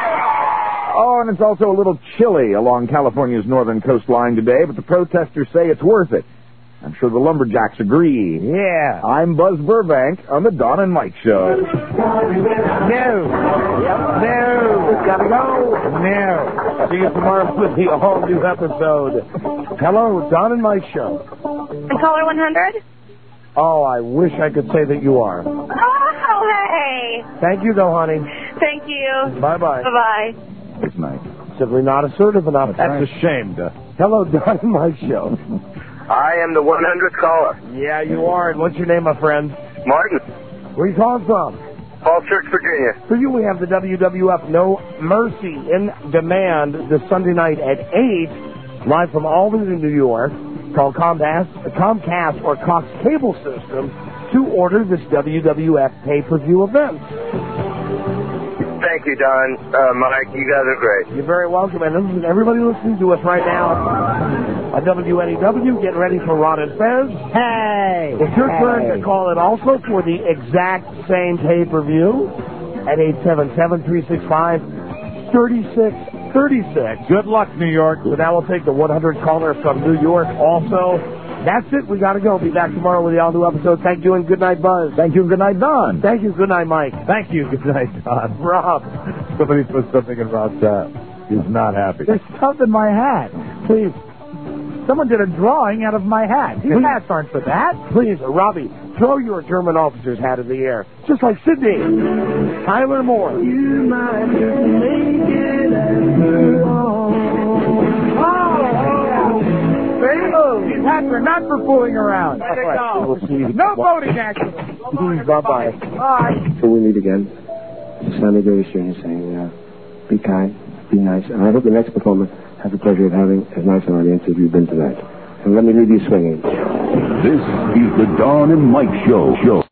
Oh, and it's also a little chilly along California's northern coastline today, but the protesters say it's worth it. I'm sure the lumberjacks agree. Yeah. I'm Buzz Burbank on the Don and Mike Show. No. No. Gotta go. No. See you tomorrow with the all-new episode. Hello, Don and Mike Show. And caller one hundred? Oh, I wish I could say that you are. Oh, hey. Thank you, though, honey. Thank you. Bye-bye. Bye-bye. It's nice. Simply not assertive enough. That's right. a shame, duh. Hello, Don and Mike Show. I am the one hundredth caller. Yeah, you are. And what's your name, my friend? Martin. Where are you calling from? Falls Church, Virginia. For you, we have the W W F No Mercy in demand this Sunday night at eight, live from Albany, New York, called Comcast, Comcast or Cox Cable System to order this W W F pay-per-view event. Thank you, Don. Uh, Mike, you guys are great. You're very welcome. And listen, everybody listening to us right now on W N E W, getting ready for Ron and Fez. Hey! It's your hey. turn to call it also for the exact same pay-per-view at eight seven seven, three six five, three six three six. Good luck, New York. So now we'll take the one hundred caller from New York also. That's it. We got to go. Be back tomorrow with the all-new episode. Thank you and good night, Buzz. Thank you and good night, Don. Thank you. Good night, Mike. Thank you. Good night, Don. Rob. Somebody put something in Rob's hat. He's not happy. There's stuff in my hat. Please. Someone did a drawing out of my hat. These hats aren't for that. Please, Robbie, throw your German officer's hat in the air. Just like Sydney. Tyler Moore. You might just make it after all. These hats are not for fooling around. Let it go. We'll see. No voting action. Bye-bye. Bye. Till we meet again. It's a sunny day stream saying, uh, be kind, be nice. And I hope the next performer has the pleasure of having as nice an audience as you've been tonight. And let me leave you swinging. This is the Don and Mike Show. Show.